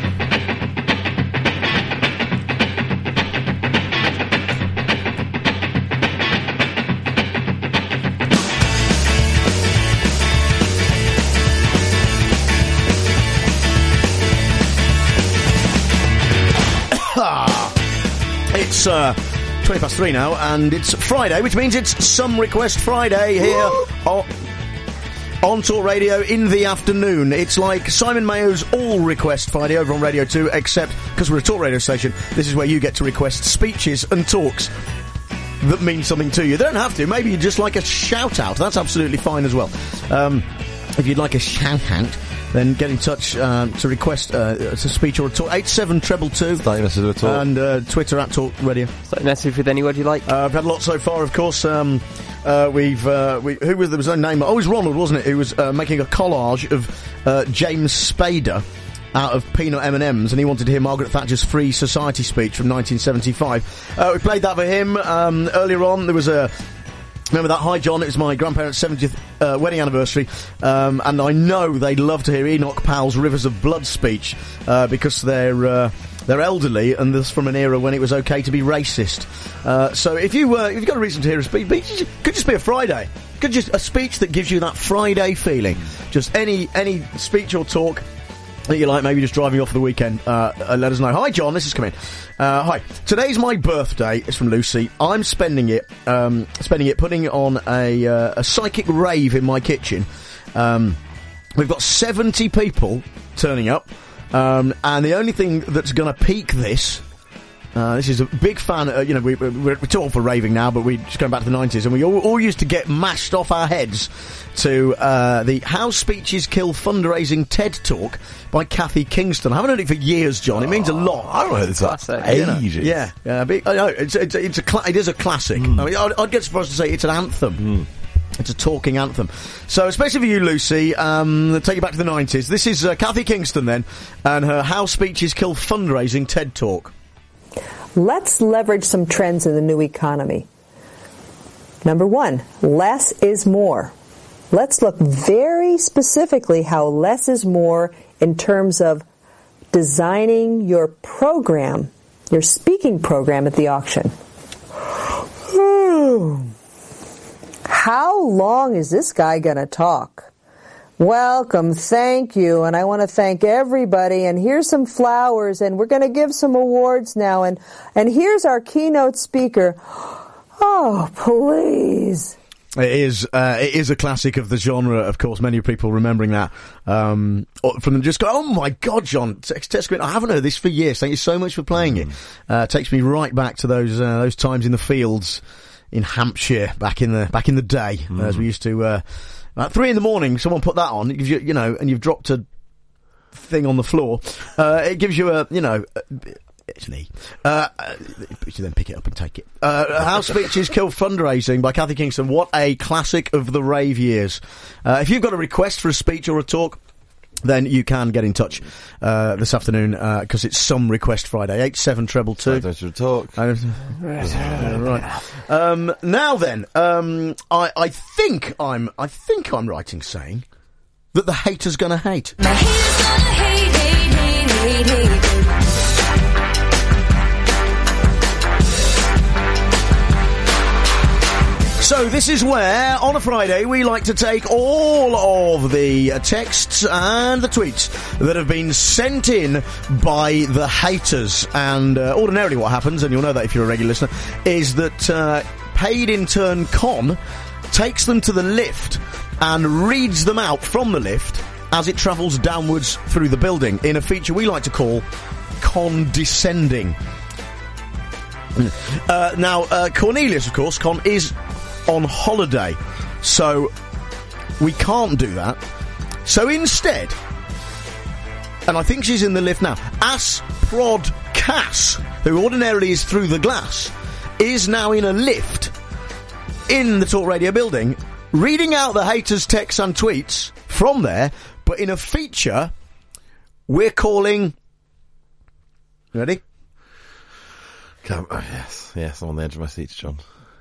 It's uh, twenty past three now, and it's Friday, which means it's Some Request Friday here on, on Talk Radio in the afternoon. It's like Simon Mayo's All Request Friday over on Radio two, except because we're a talk radio station, this is where you get to request speeches and talks that mean something to you. They don't have to. Maybe you just like a shout-out. That's absolutely fine as well. Um, if you'd like a shout-out, then get in touch uh, to request uh, a speech or a talk. eight seven treble two. Start your message with talk. And uh, Twitter at Talk Radio. Start your message with any word you like. Uh, I've had a lot so far, of course. Um, uh, we've uh, we, who was there was no name? Oh, it was Ronald, wasn't it? Who was uh, making a collage of uh, James Spader out of peanut M and M's, and he wanted to hear Margaret Thatcher's Free Society speech from nineteen seventy-five. Uh, we played that for him. Um, earlier on, there was a. Remember that? Hi, John. It was my grandparents' seventieth uh, wedding anniversary, um, and I know they'd love to hear Enoch Powell's Rivers of Blood speech uh, because they're uh, they're elderly and this from an era when it was okay to be racist. Uh, so if you uh, if you've got a reason to hear a speech, it could just be a Friday, could just a speech that gives you that Friday feeling. Just any any speech or talk that you like, maybe just driving off for the weekend, uh, uh, let us know. Hi, John, this is coming. Uh, hi. Today's my birthday. It's from Lucy. I'm spending it, um, spending it putting on a, uh, a psychic rave in my kitchen. Um, we've got seventy people turning up, um, and the only thing that's going to peak this, Uh, this is a big fan, uh, you know, we, we're, we're too old for raving now, but we're just going back to the nineties, and we all, all used to get mashed off our heads to uh, the How Speeches Kill fundraising TED Talk by Kathy Kingston. I haven't heard it for years, John. It means a lot. I haven't heard this for ages. You know? Yeah, yeah. But, I know, it's, it's, it's a cla- it is a classic. Mm. I mean, I'd, I'd get surprised to say it's an anthem. Mm. It's a talking anthem. So, especially for you, Lucy, um, take you back to the nineties. This is uh, Kathy Kingston, then, and her How Speeches Kill fundraising TED Talk. Let's leverage some trends in the new economy. Number one, less is more. let's look very specifically how less is more in terms of designing your program, your speaking program at the auction. How long is this guy going to talk? Welcome, thank you, and I want to thank everybody, and here's some flowers, and we're going to give some awards now, and, and here's our keynote speaker. Oh, please. It is, uh, it is a classic of the genre, of course, many people remembering that, um, from them just go, oh my God, John, text, text screen, I haven't heard this for years, thank you so much for playing mm. it. Uh, takes me right back to those, uh, those times in the fields in Hampshire, back in the, back in the day, mm. as we used to, uh, at three in the morning, someone put that on, it gives you, you know, and you've dropped a thing on the floor, uh, it gives you a, you know, a, it's me. Uh, you then pick it up and take it. Uh, House Speeches Kill Fundraising by Kathy Kingston. What a classic of the rave years. Uh, if you've got a request for a speech or a talk, then you can get in touch uh, this afternoon, because uh, it's Some Request Friday. eight seven two two. I don't talk. Uh, right. Um, now then, um, I, I think I'm I think I'm right in saying that the hater's gonna hate. The hater's gonna hate, hate, hate, hate, hate. So this is where, on a Friday, we like to take all of the uh, texts and the tweets that have been sent in by the haters. And uh, ordinarily what happens, and you'll know that if you're a regular listener, is that uh, paid intern Con takes them to the lift and reads them out from the lift as it travels downwards through the building in a feature we like to call condescending. Uh, now, uh, Cornelius, of course, Con is on holiday, so we can't do that. So instead, and I think she's in the lift now, Ass Prod Cass, who ordinarily is through the glass, is now in a lift in the Talk Radio building, reading out the haters' texts and tweets from there, but in a feature we're calling... Ready? Come, oh, yes, yes, I'm on the edge of my seat, John.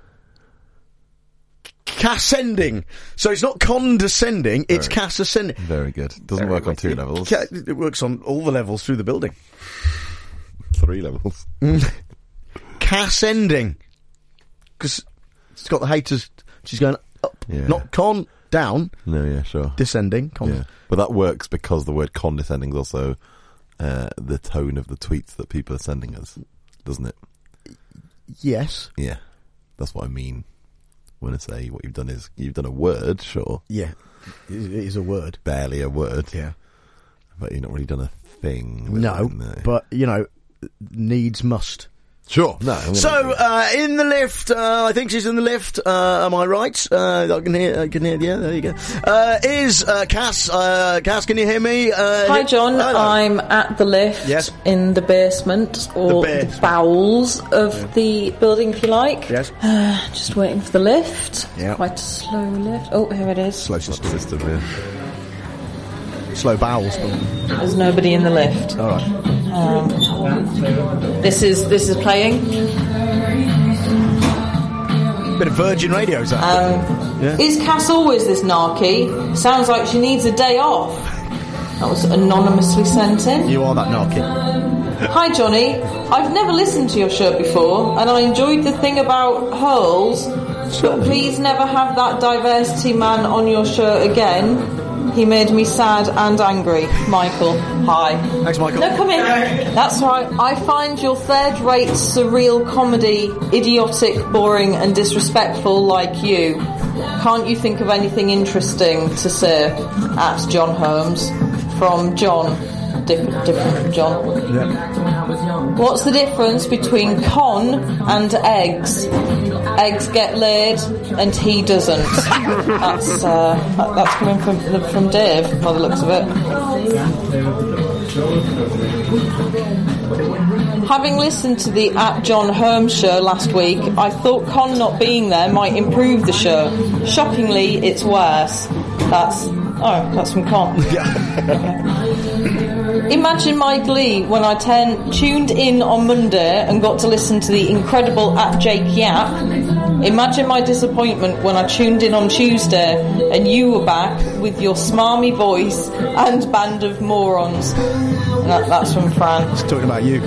Cassending. So it's not condescending, it's Very, cassending. Very good. Doesn't Very work on two it, levels. It works on all the levels through the building. Three levels. Cassending. Because it's got the haters, she's going up. Yeah. Not con, down. No, yeah, sure. Descending. Con- yeah. But that works because the word condescending is also uh, the tone of the tweets that people are sending us, doesn't it? Yes. Yeah. That's what I mean. When I say what you've done is, you've done a word, sure. Yeah, it is a word. Barely a word. Yeah. But you've not really done a thing. No, it, no. But, you know, needs must. Sure, no. So, uh, in the lift, uh, I think she's in the lift, uh, am I right? Uh, I can hear, I can hear, yeah, there you go. Uh, is, uh, Cass, uh, Cass, can you hear me? Uh, Hi, John. Hello. I'm at the lift yes. in the basement, or the, the bowels of yeah. the building, if you like. Yes. Uh, just waiting for the lift. Yeah. Quite a slow lift. Oh, here it is. Slow system. system yeah. Slow bowels. But... There's nobody in the lift. All right. Um, this is this is playing. Bit of Virgin Radio, is that? Um, yeah. Is Cass always this narky? Sounds like she needs a day off. That was anonymously sent in. You are that narky. Hi, Johnny. I've never listened to your show before, and I enjoyed the thing about hurls. But please never have that diversity man on your show again. He made me sad and angry. Michael, hi. Thanks, Michael. No, come in. That's right. I find your third-rate surreal comedy idiotic, boring and disrespectful like you. Can't you think of anything interesting to say? At John Holmes. From John. Different, different from John. Yeah. What's the difference between con and eggs? Eggs get laid and he doesn't. That's uh, that, that's coming from from Dave by the looks of it. Having listened to the at John Holmes show last week, I thought Con not being there might improve the show. Shockingly, it's worse. That's oh, that's from Con. Imagine my glee when I ten, tuned in on Monday and got to listen to the incredible at Jake Yap. Imagine my disappointment when I tuned in on Tuesday and you were back with your smarmy voice and band of morons. And that, that's from Fran. It's talking about you.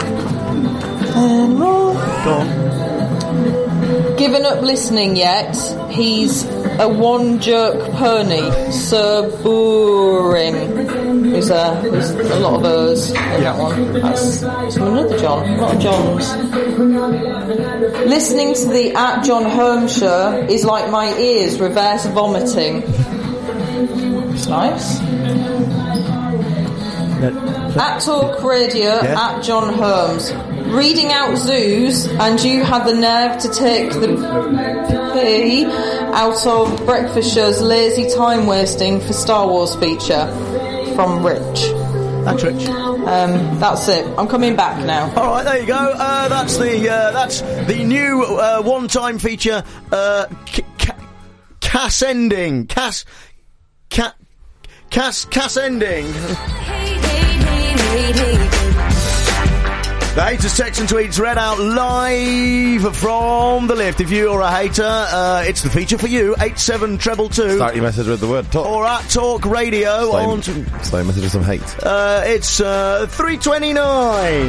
Go on. Given up listening yet? He's a one-jerk pony. So boring. There's a, there's a lot of those in that one. That's, that's from another John, a lot of Johns. Listening to the at John Holmes show is like my ears reverse vomiting. It's nice. At Talk Radio, Yeah. at John Holmes. Reading out zoos, and you had the nerve to take the pee out of Breakfast Show's lazy time wasting for Star Wars feature. From Rich. That's Rich. Um, that's it. I'm coming back now. All right, there you go. Uh, that's the uh, that's the new uh, one-time feature. Uh, c- ca- Cass ending. Cass. Ca- Cass. Cass ending. The haters, texts and tweets read out live from the lift. If you're a hater, uh, it's the feature for you. eight seven treble two. Start your message with the word talk. Or at Talk Radio. Start, on to, start your message with some hate. Uh, it's uh, three twenty-nine.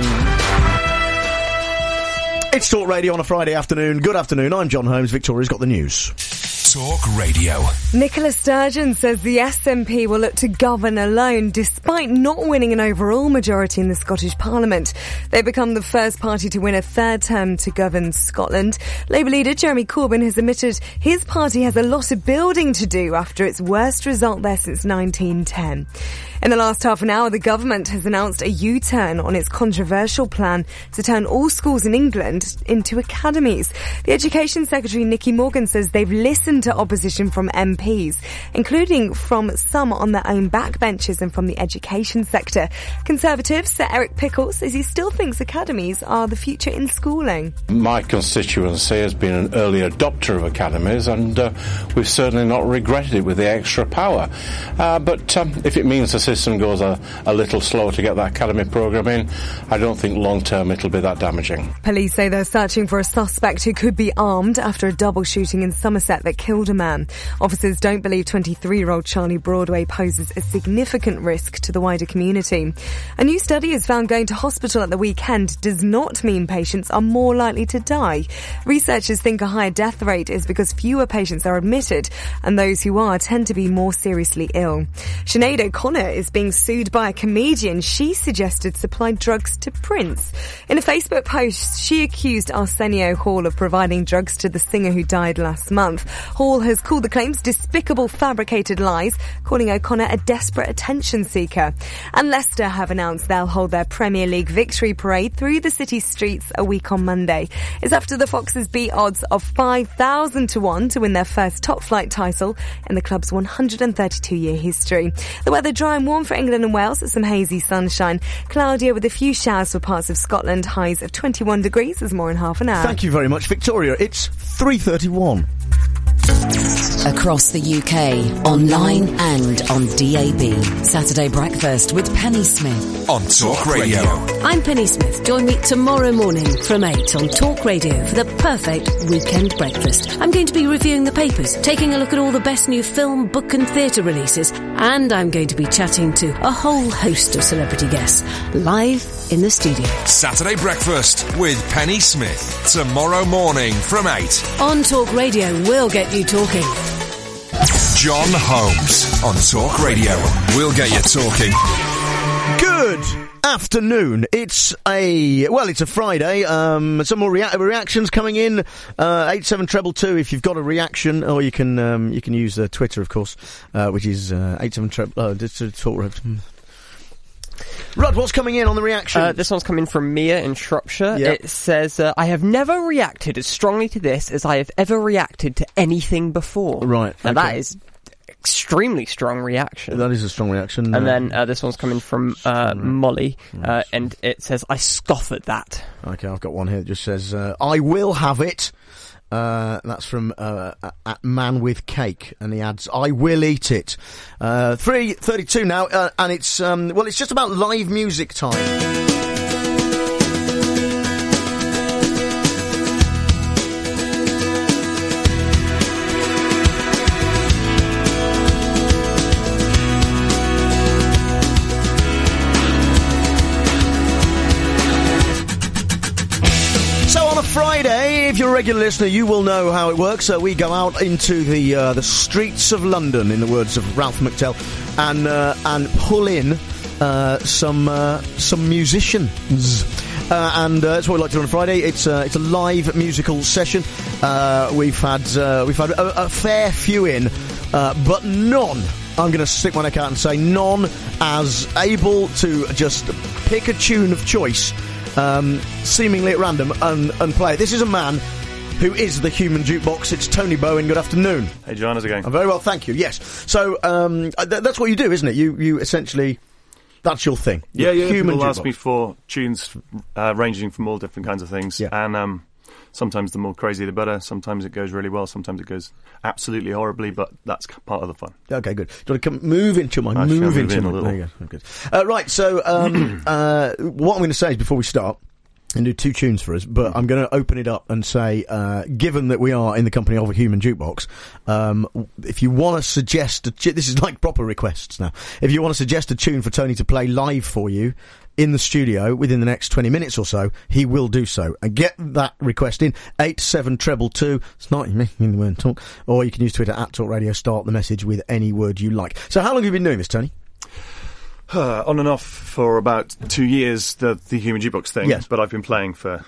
It's Talk Radio on a Friday afternoon. Good afternoon. I'm John Holmes. Victoria's got the news. Talk Radio. Nicola Sturgeon says the S N P will look to govern alone despite not winning an overall majority in the Scottish Parliament. They've become the first party to win a third term to govern Scotland. Labour leader Jeremy Corbyn has admitted his party has a lot of building to do after its worst result there since nineteen ten. In the last half an hour, the government has announced a U-turn on its controversial plan to turn all schools in England into academies. The Education Secretary, Nicky Morgan, says they've listened to opposition from M Ps, including from some on their own backbenches and from the education sector. Conservative Sir Eric Pickle says he still thinks academies are the future in schooling. My constituency has been an early adopter of academies, and uh, we've certainly not regretted it with the extra power. Uh, but um, if it means the system goes a, a little slower to get that academy programme in, I don't think long term it'll be that damaging. Police say they're searching for a suspect who could be armed after a double shooting in Somerset that killed a man. Officers don't believe twenty-three-year-old Charlie Broadway poses a significant risk to the wider community. A new study has found going to hospital at the weekend does not mean patients are more likely to die. Researchers think a higher death rate is because fewer patients are admitted, and those who are tend to be more seriously ill. Sinead O'Connor is being sued by a comedian she suggested supplied drugs to Prince. In a Facebook post, she accused Arsenio Hall of providing drugs to the singer who died last month. Hall has called the claims despicable, fabricated lies, calling O'Connor a desperate attention seeker. And Leicester have announced they'll hold their Premier League victory parade through the city's streets a week on Monday. It's after the Foxes beat odds of five thousand to one to win their first top-flight title in the club's one hundred thirty-two year history. The weather dry and warm for England and Wales with some hazy sunshine. Cloudier with a few showers for parts of Scotland. Highs of twenty-one degrees. There's more in half an hour. Thank you very much, Victoria. It's three thirty-one. Across the U K, online and on D A B. Saturday Breakfast with Penny Smith. On Talk Radio. I'm Penny Smith. Join me tomorrow morning from eight on Talk Radio for the perfect weekend breakfast. I'm going to be reviewing the papers, taking a look at all the best new film, book and theatre releases, and I'm going to be chatting to a whole host of celebrity guests live in the studio. Saturday Breakfast with Penny Smith. Tomorrow morning from eight. On Talk Radio, we'll get you talking. John Holmes on Talk Radio. We'll get you talking. Good afternoon. It's a, well, it's a Friday. Um, some more rea- reactions coming in. Uh, eight seven treble two if you've got a reaction, or you can, um, you can use uh, Twitter, of course, uh, which is, uh, eight seven treble, uh, just to talk. Rod, what's coming in on the reaction? Uh, this one's coming from Mia in Shropshire. Yep. It says, uh, I have never reacted as strongly to this as I have ever reacted to anything before. Right. Now okay. that is extremely strong reaction. That is a strong reaction. And uh, then uh, this one's coming from uh, Molly, uh, and it says, I scoff at that. Okay, I've got one here that just says, uh, I will have it. Uh, that's from uh, at Man with Cake, and he adds, I will eat it. Uh, three thirty-two now, uh, and it's, um, well, it's just about live music time. if you're a regular listener, you will know how it works. Uh, we go out into the uh, the streets of London, in the words of Ralph McTell, and uh, and pull in uh, some uh, some musicians. Uh, and uh, that's what we like to do on a Friday. It's uh, it's a live musical session. Uh, we've had uh, we've had a, a fair few in, uh, but none. I'm going to stick my neck out and say none as able to just pick a tune of choice, um, seemingly at random, and, and play it. This is a man who is the human jukebox. It's Tony Bowen. Good afternoon. Hey, John, how's it going? I'm very well, thank you. Yes. So um, th- that's what you do, isn't it? You you essentially. That's your thing. Yeah, yeah. Human people jukebox. ask me for tunes uh, ranging from all different kinds of things, yeah. and um, sometimes the more crazy the better. Sometimes it goes really well. Sometimes it goes absolutely horribly, but that's part of the fun. Okay, good. Do you want to come move into my I move move into in my, a little. There you go. Good. Uh, right. So um, uh, what I'm going to say is before we start. And do two tunes for us, but I'm going to open it up and say, uh, given that we are in the company of a human jukebox, um, if you want to suggest, a tu- this is like proper requests now, if you want to suggest a tune for Tony to play live for you in the studio within the next twenty minutes or so, he will do so. And get that request in, eight seven treble two, it's not making the word talk, or you can use Twitter at Talk Radio, start the message with any word you like. So how long have you been doing this, Tony? Uh, on and off for about two years, the the Human Jukebox thing. Yes. But I've been playing for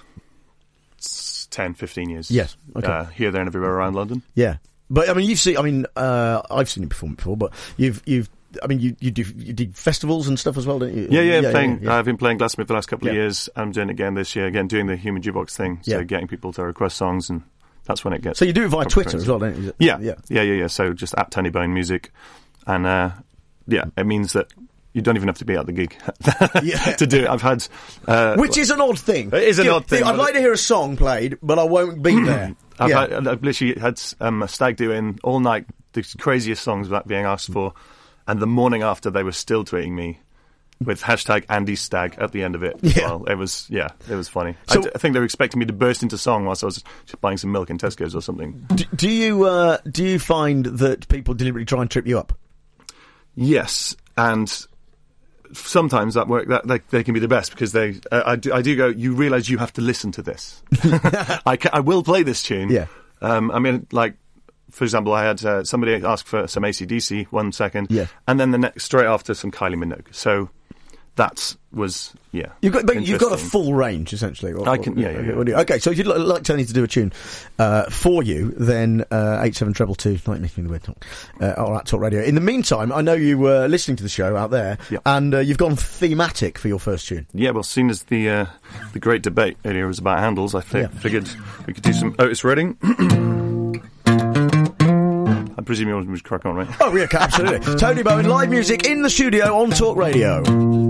ten, fifteen years. Yes. Okay. Uh, here, there, and everywhere around London. Yeah. But I mean, you've seen. I mean, uh, I've seen you perform before, but you've you've. I mean, you you do you did festivals and stuff as well, don't you? Yeah, yeah. yeah, playing. yeah, yeah. Uh, I've been playing Glastonbury for the last couple of Yeah. years. I'm doing it again this year. Again, doing the Human Jukebox thing. So Yeah. getting people to request songs, and that's when it gets. So you do it via proper Twitter crazy. as well, don't you? Yeah, Yeah. yeah, yeah, yeah. So just at Tony Bone Music, and uh, yeah, it means that. You don't even have to be at the gig to do it. I've had... Uh, Which is an odd thing. It is an You- odd thing. I'd like to hear a song played, but I won't be there. I've, Yeah. had, I've literally had um, a stag doing all night the craziest songs about being asked for, and the morning after they were still tweeting me with hashtag Andy Stag at the end of it. Yeah. Well, it was, yeah, it was funny. So- I, d- I think they were expecting me to burst into song whilst I was just buying some milk in Tesco's or something. Do, do you uh, do you find that people deliberately try and trip you up? Yes, and sometimes that work that they, they can be the best because they uh, I, do, I do go. You realise you have to listen to this. I ca- I will play this tune. Yeah. Um. I mean, like for example, I had uh, somebody ask for some A C D C one second. Yeah. And then the next straight after some Kylie Minogue. So that was yeah. You've got, but you've got a interesting. full range essentially. What- I can- what- yeah, yeah, yeah. what do you- Okay, so if you'd li- like Tony to do a tune uh, for you, then uh, eight seven treble two, not making the word talk, uh, or at Talk Radio. In the meantime, I know you were listening to the show out there, Yep. and uh, you've gone thematic for your first tune. Yeah, well, seeing as the uh, the great debate earlier was about handles, I fi- Yeah. figured we could do some Otis Redding. I presume you want me to crack on, right? Oh, yeah, absolutely. Tony Bowen, live music in the studio on Talk Radio.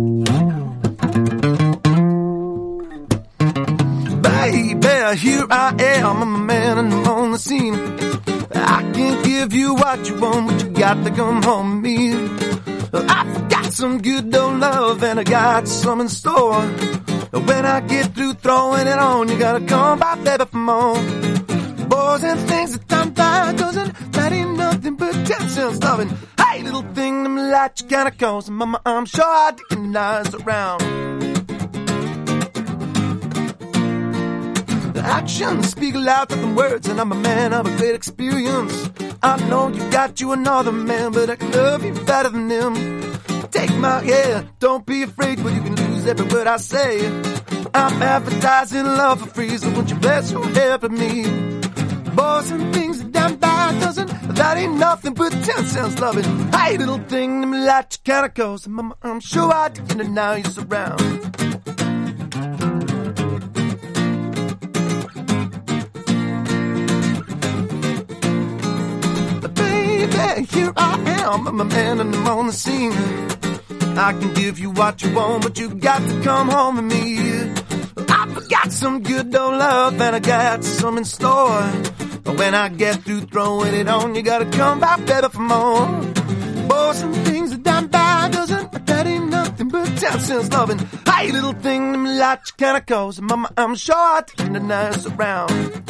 Baby, here I am, I'm a man and I'm on the scene. I can't give you what you want, but you got to come home with me. I got some good old love and I got some in store. When I get through throwing it on, you gotta come by, baby, for more. Boys and things that time by dozen, that ain't nothing but ten cents loving. Hey, little thing, them lights you kinda cause, mama, I'm sure I recognize around. The actions speak louder than words, and I'm a man of a great experience. I know you got you another man, but I can love you better than him. Take my hand, don't be afraid, but you can lose every word I say. I'm advertising love for free, so won't you bless your head for me? Boys and things that down by a dozen, that ain't nothing but ten cents loving. Hey, little thing, them lights you kinda close, mama, I'm sure I did, and now you're surround. Baby, here I am, I'm a man and I'm on the scene. I can give you what you want, but you got to come home with me. I've got some good old love and I got some in store. But when I get through throwing it on, you gotta come back better for more. Boy, some things that dime by a dozen, that ain't nothing but ten cents loving. Hey, little thing, them lights you kinda close, mama, I'm sure I turn the nice around.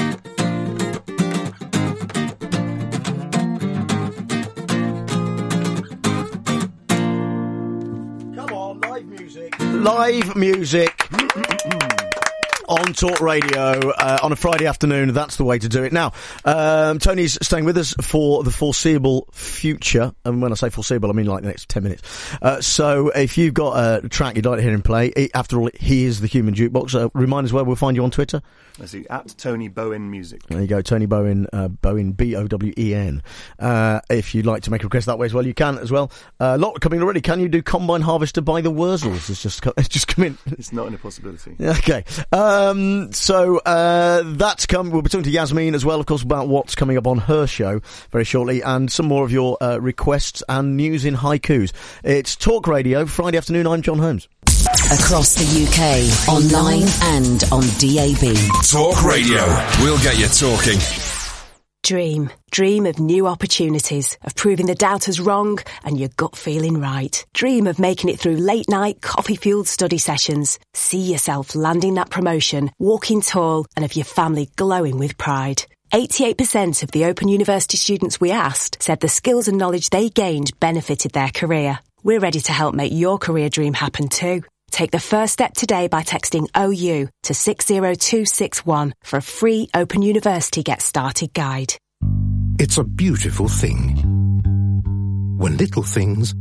Live music on Talk Radio uh, on a Friday afternoon. That's the way to do it. Now, um, Tony's staying with us for the foreseeable future. And when I say foreseeable, I mean like the next ten minutes. Uh, so if you've got a track you'd like to hear him play, he, after all, he is the Human Jukebox. Uh, remind us where we'll find you on Twitter. Let's see, at Tony Bowen Music. There you go, Tony Bowen, uh, Bowen, B O W E N. Uh, if you'd like to make a request that way as well, you can as well. A uh, lot coming already. Can you do Combine Harvester by the Wurzels? It's just, it's just come in. It's not an impossibility. Okay. Um, so, uh, that's come. We'll be talking to Yasmin as well, of course, about what's coming up on her show very shortly, and some more of your, uh, requests and news in haikus. It's Talk Radio, Friday afternoon. I'm John Holmes. Across the U K, online and on D A B. Talk Radio. We'll get you talking. Dream. Dream of new opportunities, of proving the doubters wrong and your gut feeling right. Dream of making it through late night, coffee-fueled study sessions. See yourself landing that promotion, walking tall, and of your family glowing with pride. eighty-eight percent of the Open University students we asked said the skills and knowledge they gained benefited their career. We're ready to help make your career dream happen too. Take the first step today by texting O U to six zero two six one for a free Open University Get Started guide. It's a beautiful thing when little things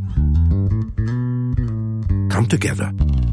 come together.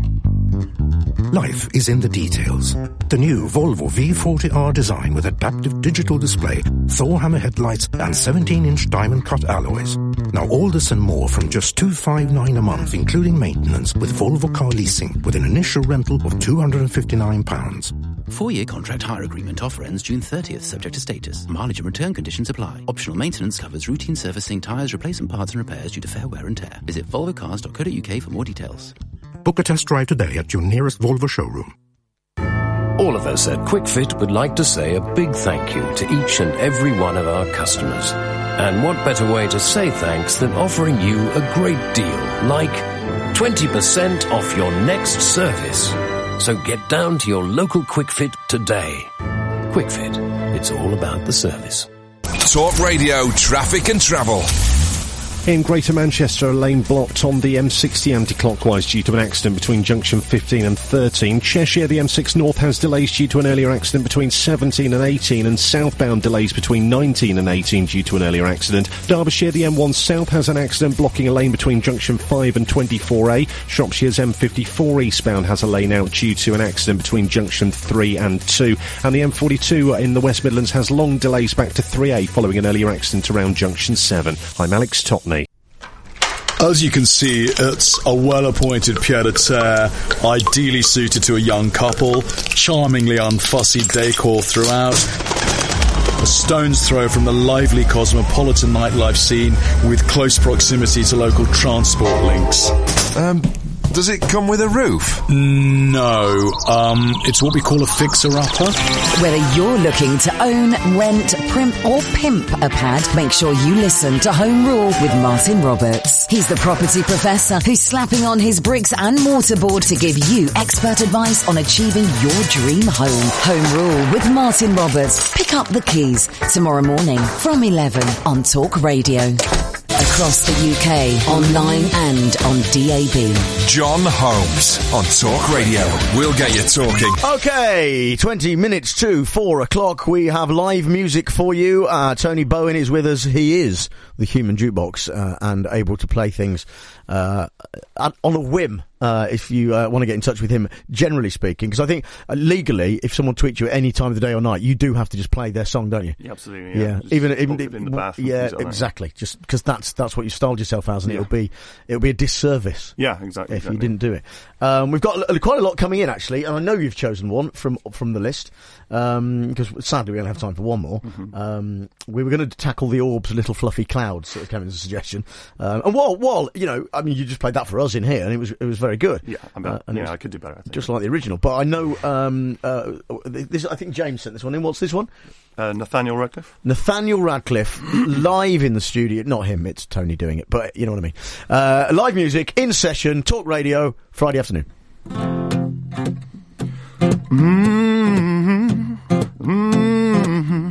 Life is in the details. The new Volvo V forty R design with adaptive digital display, Thor hammer headlights and seventeen inch diamond cut alloys. Now all this and more from just two hundred fifty-nine pounds a month, including maintenance, with Volvo Car Leasing, with an initial rental of two hundred fifty-nine pounds. Four-year contract hire agreement offer ends June thirtieth, subject to status. Mileage and return conditions apply. Optional maintenance covers routine servicing, tyres, replacement parts and repairs due to fair wear and tear. Visit volvo cars dot co dot uk for more details. Book a test drive today at your nearest Volvo showroom. All of us at QuickFit would like to say a big thank you to each and every one of our customers. And what better way to say thanks than offering you a great deal, like twenty percent off your next service. So get down to your local QuickFit today. QuickFit, it's all about the service. Talk Radio, traffic and travel. In Greater Manchester, a lane blocked on the M sixty anti-clockwise due to an accident between junction fifteen and thirteen. Cheshire, the M six North has delays due to an earlier accident between seventeen and eighteen, and southbound delays between nineteen and eighteen due to an earlier accident. Derbyshire, the M one South has an accident blocking a lane between junction five and twenty-four A. Shropshire's M fifty-four eastbound has a lane out due to an accident between junction three and two. And the M forty-two in the West Midlands has long delays back to three A following an earlier accident around junction seven. I'm Alex Topney. As you can see, it's a well-appointed pied-à-terre, ideally suited to a young couple, charmingly unfussy decor throughout, a stone's throw from the lively cosmopolitan nightlife scene with close proximity to local transport links. Um... Does it come with a roof? No. Um, it's what we call a fixer-upper. Whether you're looking to own, rent, primp or pimp a pad, make sure you listen to Home Rule with Martin Roberts. He's the property professor who's slapping on his bricks and mortarboard to give you expert advice on achieving your dream home. Home Rule with Martin Roberts. Pick up the keys tomorrow morning from eleven on Talk Radio. Across the U K, online and on D A B. John Holmes on Talk Radio. We'll get you talking. Okay, twenty minutes to four o'clock. We have live music for you. Uh, Tony Bowen is with us. He is the Human Jukebox uh, and able to play things uh, on a whim. Uh, if you uh, want to get in touch with him, generally speaking, because I think uh, legally, if someone tweets you at any time of the day or night, you do have to just play their song, don't you? Yeah, absolutely. Yeah, yeah. Just even even in the bath. Yeah, exactly. Just because that's that's what you styled yourself as, and yeah. it'll be it'll be a disservice. Yeah, exactly. If exactly. you didn't do it, um, we've got l- quite a lot coming in actually, and I know you've chosen one from from the list because um, sadly we only have time for one more. Mm-hmm. Um, we were going to tackle the Orbs, little fluffy clouds that came as a suggestion, um, and while while you know, I mean, you just played that for us in here, and it was it was very good. Yeah, I mean, uh, and yeah, I could do better. I think. Just like the original, but I know. Um, uh, this, I think James sent this one in. What's this one? Uh, Nathaniel Radcliffe. Nathaniel Radcliffe, live in the studio. Not him, it's Tony doing it, but you know what I mean. Uh, live music, in session, Talk Radio, Friday afternoon. Mm-hmm. Mm-hmm.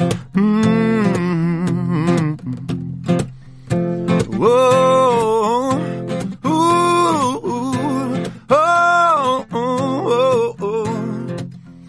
Mm-hmm. Whoa. Ooh. Oh. Oh. Oh.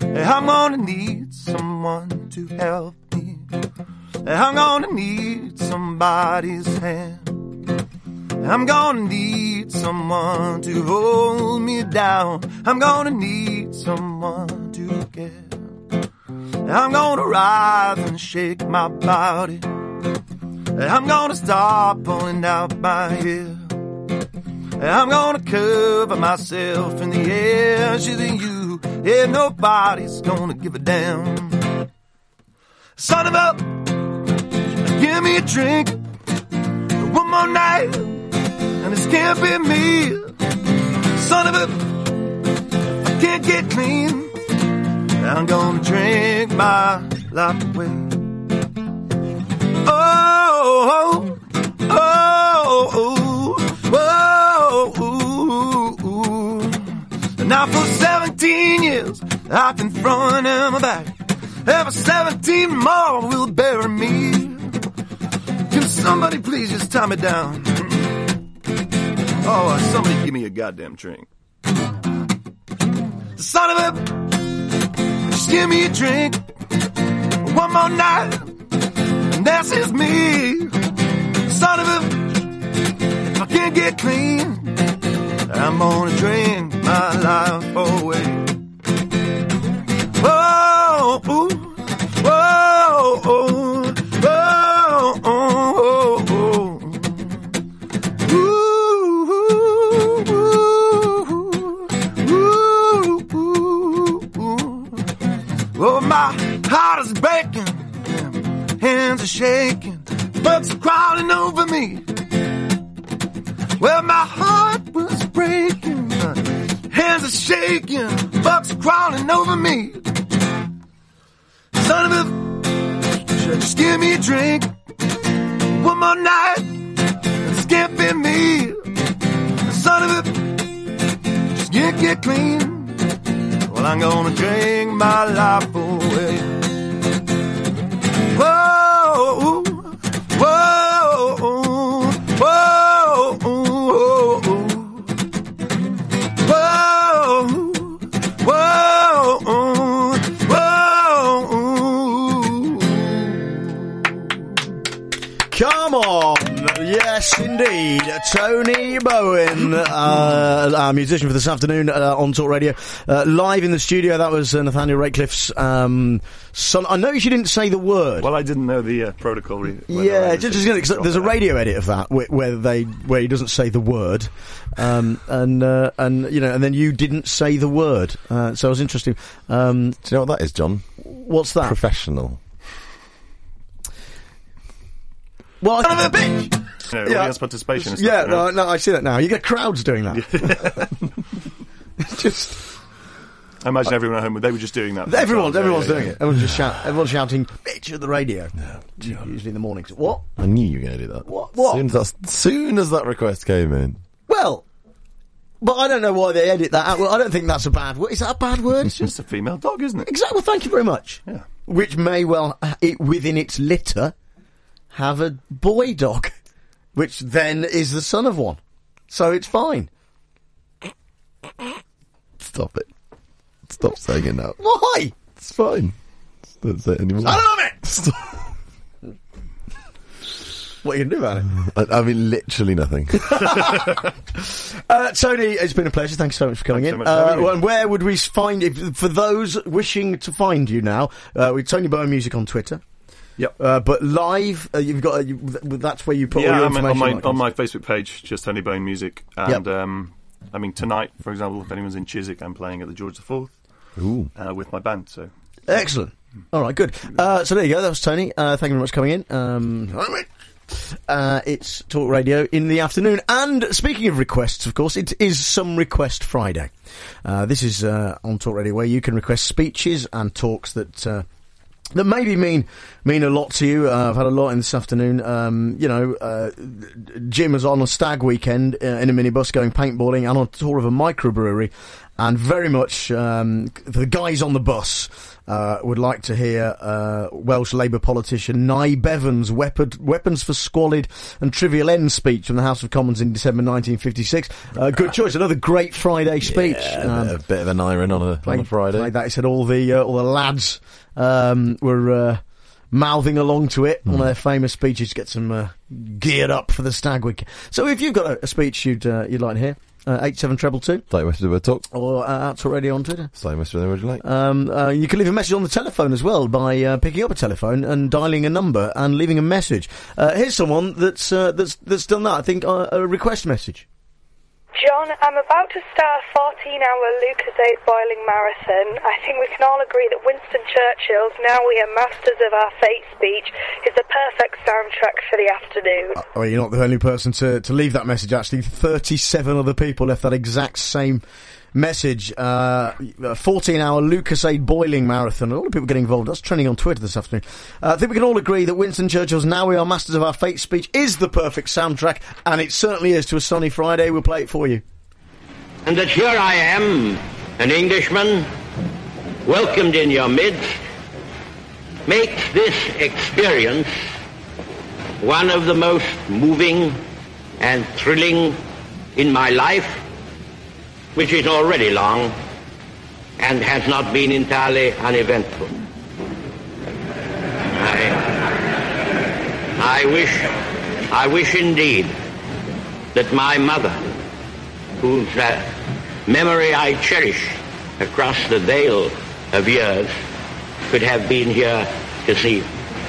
somebody's hand. I'm gonna need someone to hold me down. I'm gonna need someone to care. I'm gonna rise and shake my body. I'm gonna start pulling out my hair. I'm gonna cover myself in the ashes of you. Yeah, nobody's gonna give a damn. Son of a, give me a drink. One more night, and this can't be me. Son of a, I can't get clean. I'm gonna drink my life away. Oh, oh, oh, oh, oh, oh. Now for seventeen years, I've been throwing in my back. Ever seventeen more will bury me. Can somebody please just tie me down? Oh, somebody give me a goddamn drink. Son of a, just give me a drink. One more night, and that's just me. Son of a, if I can't get clean, I'm gonna drink my life away. Whoa, ooh, whoa, oh, whoa, oh, oh, oh. Ooh, ooh, ooh, ooh, ooh. Oh, my heart is breaking, hands are shaking, bugs are crawling over me. Well, my heart was breaking, hands are shaking, bugs are crawling over me. Son of a, just give me a drink. One more night, this can't be me. Son of a, just get, get clean. Well, I'm gonna drink my life away. Whoa, whoa, whoa, whoa, whoa, whoa, whoa. Come on! Yes, indeed. Tony Bowen, uh, our musician for this afternoon uh, on Talk Radio. Uh, live in the studio, that was uh, Nathaniel Ratcliffe's um, son. I know you didn't say the word. Well, I didn't know the uh, protocol. Re- yeah, just, just, just, there's a radio edit of that where, where they where he doesn't say the word, um, and uh, and you know, and then you didn't say the word. Uh, so it was interesting. Um, Do you know what that is, John? What's that? Professional. Well, son of a bitch! No, Yeah. audience participation. And Yeah, stuff, no, no, I see that now. You get crowds doing that. It's just. I imagine everyone at home, they were just doing that. Everyone, Yeah, everyone's yeah, doing yeah. it. Everyone's just shout, everyone's shouting, bitch at the radio. Usually in the mornings. What? I knew you were going to do that. What? What? Soon as, that, soon as that request came in. Well, but I don't know why they edit that out. Well, I don't think that's a bad word. Is that a bad word? It's just a female dog, isn't it? Exactly. Well, thank you very much. Yeah. Which may well, uh, it, within its litter, have a boy dog, which then is the son of one. So it's fine. Stop it. Stop saying it now. Why? It's fine. Just don't say it anymore. I love it! Stop. What are you going to do about it? I, I mean, literally nothing. uh, Tony, it's been a pleasure. Thanks so much for coming Thanks in. so much for uh, having me. and where would we find, if, for those wishing to find you now, uh, with Tony Bowen Music on Twitter. Yep. Uh, but live, uh, you've got, uh, you, that's where you put yeah, all your I'm information. on my like on this. my Facebook page, just Tony Bone Music, and Yep. um, I mean tonight, for example, if anyone's in Chiswick, I'm playing at the George the Fourth uh, with my band. So Excellent. All right, good. Uh, so there you go. That was Tony. Uh, thank you very much for coming in. Um, uh, it's Talk Radio in the afternoon. And speaking of requests, of course, it is Some Request Friday. Uh, this is uh, on Talk Radio where you can request speeches and talks that uh, that maybe mean mean a lot to you. Uh, I've had a lot in this afternoon. Um, you know, uh, Jim was on a stag weekend uh, in a minibus going paintballing and on a tour of a microbrewery. And very much um, the guys on the bus uh, would like to hear uh, Welsh Labour politician Nye Bevan's weapon, Weapons for Squalid and Trivial Ends speech from the House of Commons in December nineteen fifty-six. Uh, good choice. Another great Friday speech. Yeah, a, bit, a bit of an iron on a, on a Friday. Like that, he said all the uh, all the lads um, were uh, mouthing along to it, mm. one of their famous speeches to get them uh, geared up for the Stag Week. So if you've got a, a speech you'd uh, you'd like to hear, uh, eight seven two two. Like West of Talk. Or uh, out Talk Radio on Twitter. Same West of would you like? Um, uh, you can leave a message on the telephone as well by uh, picking up a telephone and dialing a number and leaving a message. Uh, here's someone that's uh, that's that's done that. I think uh, a request message. John, I'm about to start a fourteen-hour Lucozade boiling marathon. I think we can all agree that Winston Churchill's "Now We Are Masters of Our Fate" speech is the perfect soundtrack for the afternoon. Uh, well, you're not the only person to, to leave that message, actually. thirty-seven other people left that exact same message. Uh, a fourteen-hour Lucozade boiling marathon. A lot of people getting involved. That's trending on Twitter this afternoon. Uh, I think we can all agree that Winston Churchill's "Now We Are Masters of Our Fate" speech is the perfect soundtrack, and it certainly is to a sunny Friday. We'll play it for you. And that here I am, an Englishman, welcomed in your midst, makes this experience one of the most moving and thrilling in my life, which is already long and has not been entirely uneventful. I, I wish, I wish indeed that my mother, whose uh, memory I cherish across the veil of years, could have been here to see.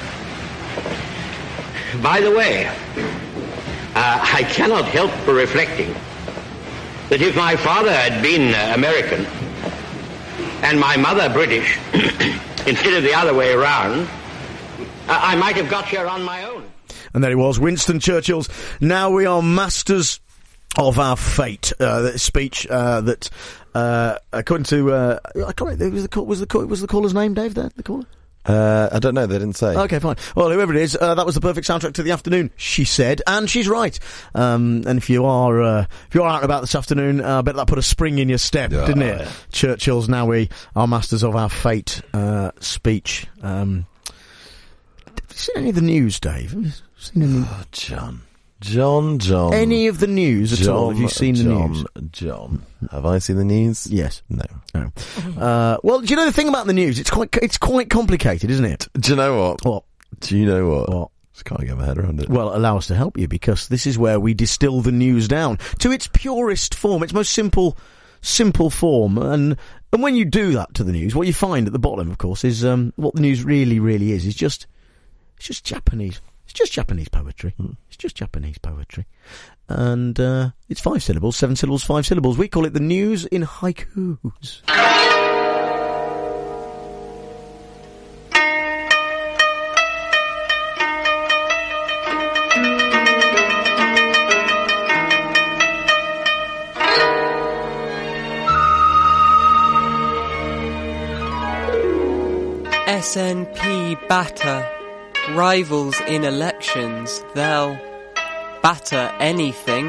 By the way, uh, I cannot help reflecting that if my father had been uh, American and my mother British, instead of the other way around, uh, I might have got here on my own. And there he was, Winston Churchill's "Now We Are Masters of Our Fate" uh, speech uh, that, uh, according to, uh, I can't remember, was the call, was the call, was the caller's name, Dave? There, the caller. Uh, I don't know, they didn't say. Okay, fine. Well, whoever it is, uh, that was the perfect soundtrack to the afternoon, she said, and she's right. Um, and if you are, uh, if you are out and about this afternoon, uh, I bet that put a spring in your step, yeah, didn't it? Yeah. Churchill's "Now We Are Masters of Our Fate" uh, speech. Um, have you seen any of the news, Dave? Have you seen any? Oh, John. John, John. Any of the news at John, all? Have you seen John, the news? John. Have I seen the news? Yes. No. No. Uh, well, do you know the thing about the news? It's quite, it's quite complicated, isn't it? Do you know what? What? Do you know what? What? Just can't get my head around it. Well, allow us to help you, because this is where we distill the news down to its purest form, its most simple, simple form. And, and when you do that to the news, what you find at the bottom, of course, is, um, what the news really, really is, is just, it's just Japanese. It's just Japanese poetry. Mm. It's just Japanese poetry. And, uh, it's five syllables, seven syllables, five syllables. We call it the news in haikus. S N P batter. Rivals in elections, they'll batter anything.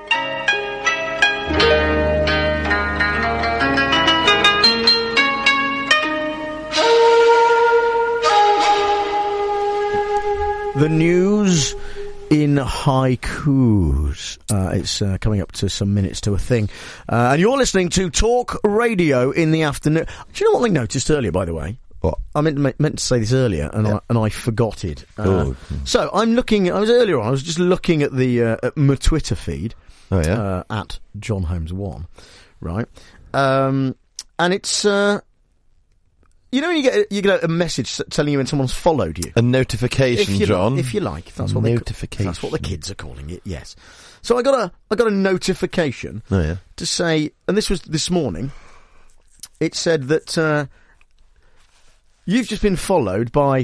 The news in haikus. Uh, it's uh, coming up to some minutes to a thing. Uh, and you're listening to Talk Radio in the afternoon. Do you know what I noticed earlier, by the way? What? I meant, meant to say this earlier, and yeah. I and I forgot it. Uh, oh. So I'm looking. I was earlier on. I was just looking at the uh, at my Twitter feed. Oh yeah. Uh, at John Holmes one, right? Um, and it's uh, you know when you get you get a message telling you when someone's followed you. A notification, if you John. Li- if you like, that's what notification. They, that's what the kids are calling it. Yes. So I got a I got a notification. Oh yeah. To say, and this was this morning. It said that. Uh, You've just been followed by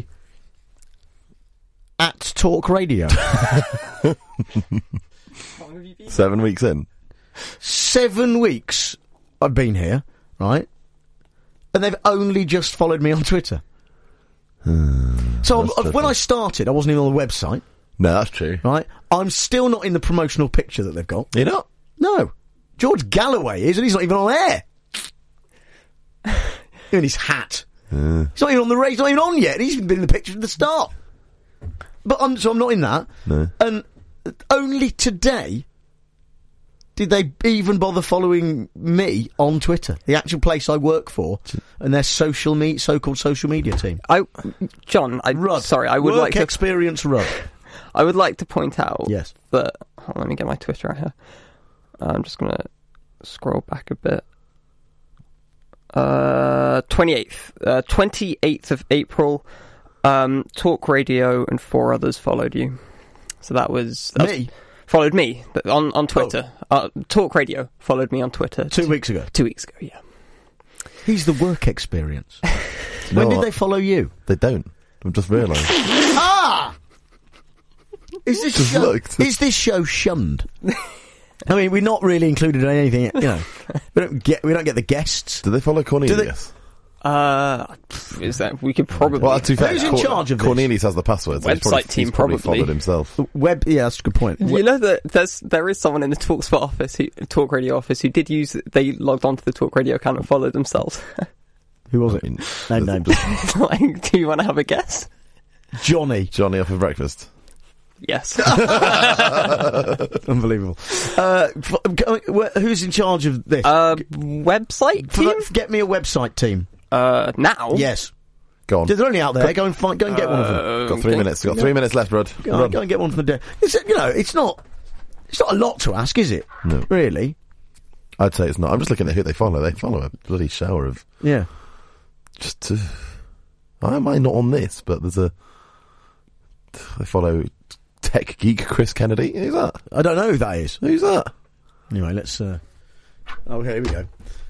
at Talk Radio. Seven weeks in. Seven weeks I've been here, right? And they've only just followed me on Twitter. Hmm, so I'm, when I started, I wasn't even on the website. No, that's true. Right? I'm still not in the promotional picture that they've got. You're not? No. George Galloway is, and he's not even on air. In his hat. Uh. He's not even on the race. He's not even on yet. He's been in the picture at the start. But I'm, so I'm not in that. No. And only today did they even bother following me on Twitter, the actual place I work for, and their social me so-called social media team? I, John, I, Rudd. sorry, I would Work like to experience Rudd. I would like to point out yes. that. Hold on, let me get my Twitter out here. I'm just gonna scroll back a bit. Uh, twenty-eighth, uh, twenty-eighth of April. Um, Talk Radio and four others followed you. So that was that me. Was, followed me but on on Twitter. Oh. Uh, Talk Radio followed me on Twitter two, two weeks ago. Two weeks ago, yeah. He's the work experience. When did they follow you? They don't. I've just realised. ah! Is this Just show, looked. is this show shunned? I mean, we're not really included in anything. You know, we don't get we don't get the guests. Do they follow Cornelius? Uh, is that we could probably? Well, to be fair, Who's in Cor- charge of this? Cornelius has the password. So he's probably, Website team, he's probably, probably. followed himself. Web, yeah, that's a good point. You know that there's there is someone in the TalkSpot office, who, Talk Radio office, who did use. They logged onto the Talk Radio account and followed themselves. Who was it? No names. Like, do you want to have a guess? Johnny. Johnny off of breakfast. Yes. Unbelievable. Uh, f- who's in charge of this? Uh, website team? F- get me a website team. Uh, now? Yes. Go on. They're only out there. Go and find. Go and get uh, one of them. Got three okay. minutes. Got three minutes left, Rod. Go, on, go and get one from the day. It's, you know, it's not. It's not a lot to ask, is it? No. Really? I'd say it's not. I'm just looking at who they follow. They follow a bloody shower of. Yeah. Just. Uh, I am I not on this, but there's a. They follow tech geek Chris Kennedy. Who's that? I don't know who that is. Who's that? Anyway, let's. Uh... Oh, okay, here we go.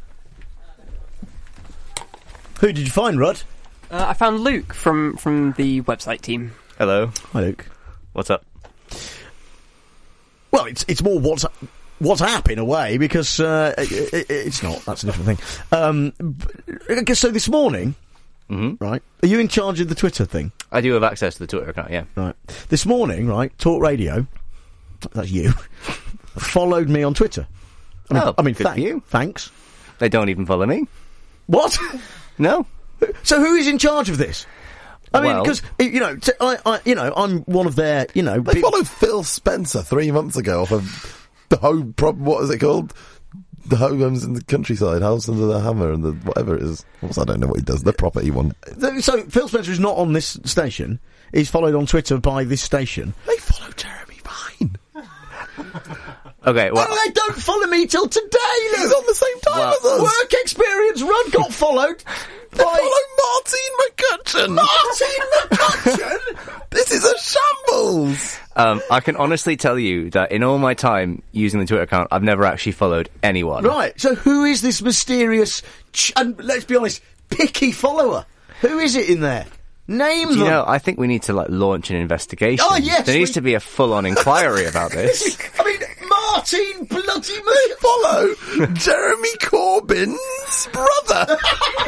Who did you find, Rod? Uh, I found Luke from, from the website team. Hello. Hi, Luke. What's up? Well, it's it's more WhatsApp, WhatsApp in a way, because uh, it, it, it's not. That's a different thing. Um, I guess so. This morning, mm-hmm. right? Are you in charge of the Twitter thing? I do have access to the Twitter account. Yeah. Right. This morning, right? Talk Radio. That's you. Followed me on Twitter. I mean, oh, I mean, good th- for you. Thanks. They don't even follow me. What? No. So who is in charge of this? I mean, Well- because you know, t- I, I, you know, I'm one of their, you know, They big- followed Phil Spencer three months ago off of the home. Prob- what is it called? The homes in the countryside, house under the hammer, and the whatever it is. What's, I don't know what he does. The property one. So Phil Spencer is not on this station. He's followed on Twitter by this station. They follow Jeremy Vine. Okay, well, Oh, they don't follow me till today. He's Luke. on the same time Well- as us. Work experience. Rudd got followed. They by follow Martin McCutcheon. Martin McCutcheon. This is a shambles. um, I can honestly tell you that in all my time using the Twitter account, I've never actually followed anyone. Right. So who is this mysterious ch- and let's be honest, picky follower? Who is it in there? Name Do you them. know, I think we need to, like, launch an investigation. Oh, yes, There needs we- to be a full-on inquiry about this. I mean, Martin bloody They Mc- follow Jeremy Corbyn's brother.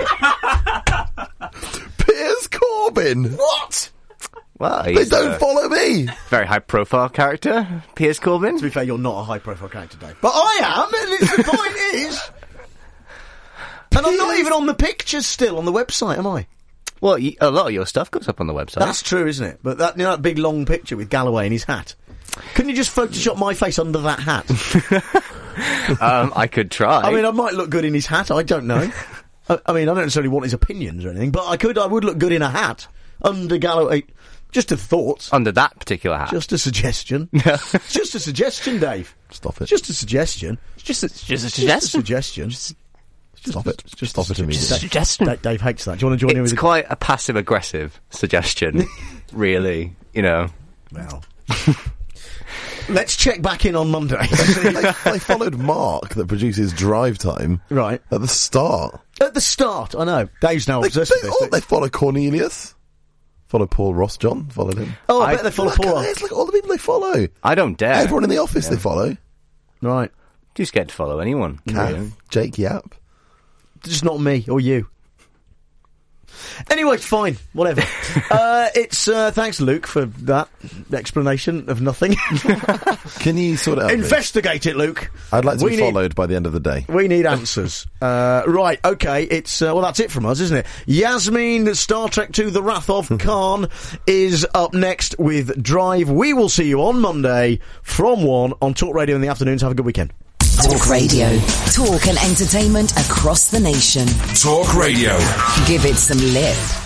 Piers Corbyn. What? Well, They he's don't a follow me. very high-profile character, Piers Corbyn. To be fair, you're not a high-profile character, Dave. But I am, and it's, the point is... And I'm not even on the pictures still on the website, am I? Well, y- a lot of your stuff goes up on the website. That's true, isn't it? But that, you know, that big long picture with Galloway in his hat. Couldn't you just Photoshop my face under that hat? um, I could try. I mean, I might look good in his hat, I don't know. I, I mean, I don't necessarily want his opinions or anything, but I could, I would look good in a hat under Galloway. Just a thought. Under that particular hat. Just a suggestion. Just a suggestion, Dave. Stop it. Just a suggestion. Just a, just a Just a suggestion. suggestion. Just, Stop it. Just stop it immediately. Suggestion. Dave, Dave hates that. Do you want to join in It's with quite a passive-aggressive suggestion, really, you know. Well. Let's check back in on Monday. they, they followed Mark, that produces Drive Time, Right. at the start. At the start, I know. Dave's now They, obsessed they, with oh, this. they follow Cornelius. Follow Paul Ross. John followed him. Oh, I, I- bet they follow Look at Paul. this, look at all the people they follow. I don't dare. Everyone in the office they follow. Right. Too scared to follow anyone. Kath, really. Jake Yap. Just not me or you. Anyway, fine. Whatever. uh, it's, uh, thanks, Luke, for that explanation of nothing. Can you sort it out? please? Investigate it, Luke. I'd like to We be need- followed by the end of the day. We need answers. uh, right, okay, it's, uh, well, that's it from us, isn't it? Yasmin, Star Trek two, The Wrath of Khan, is up next with Drive. We will see you on Monday from one on Talk Radio in the afternoons. Have a good weekend. Talk Radio. Talk and entertainment across the nation. Talk Radio. Give it some lip.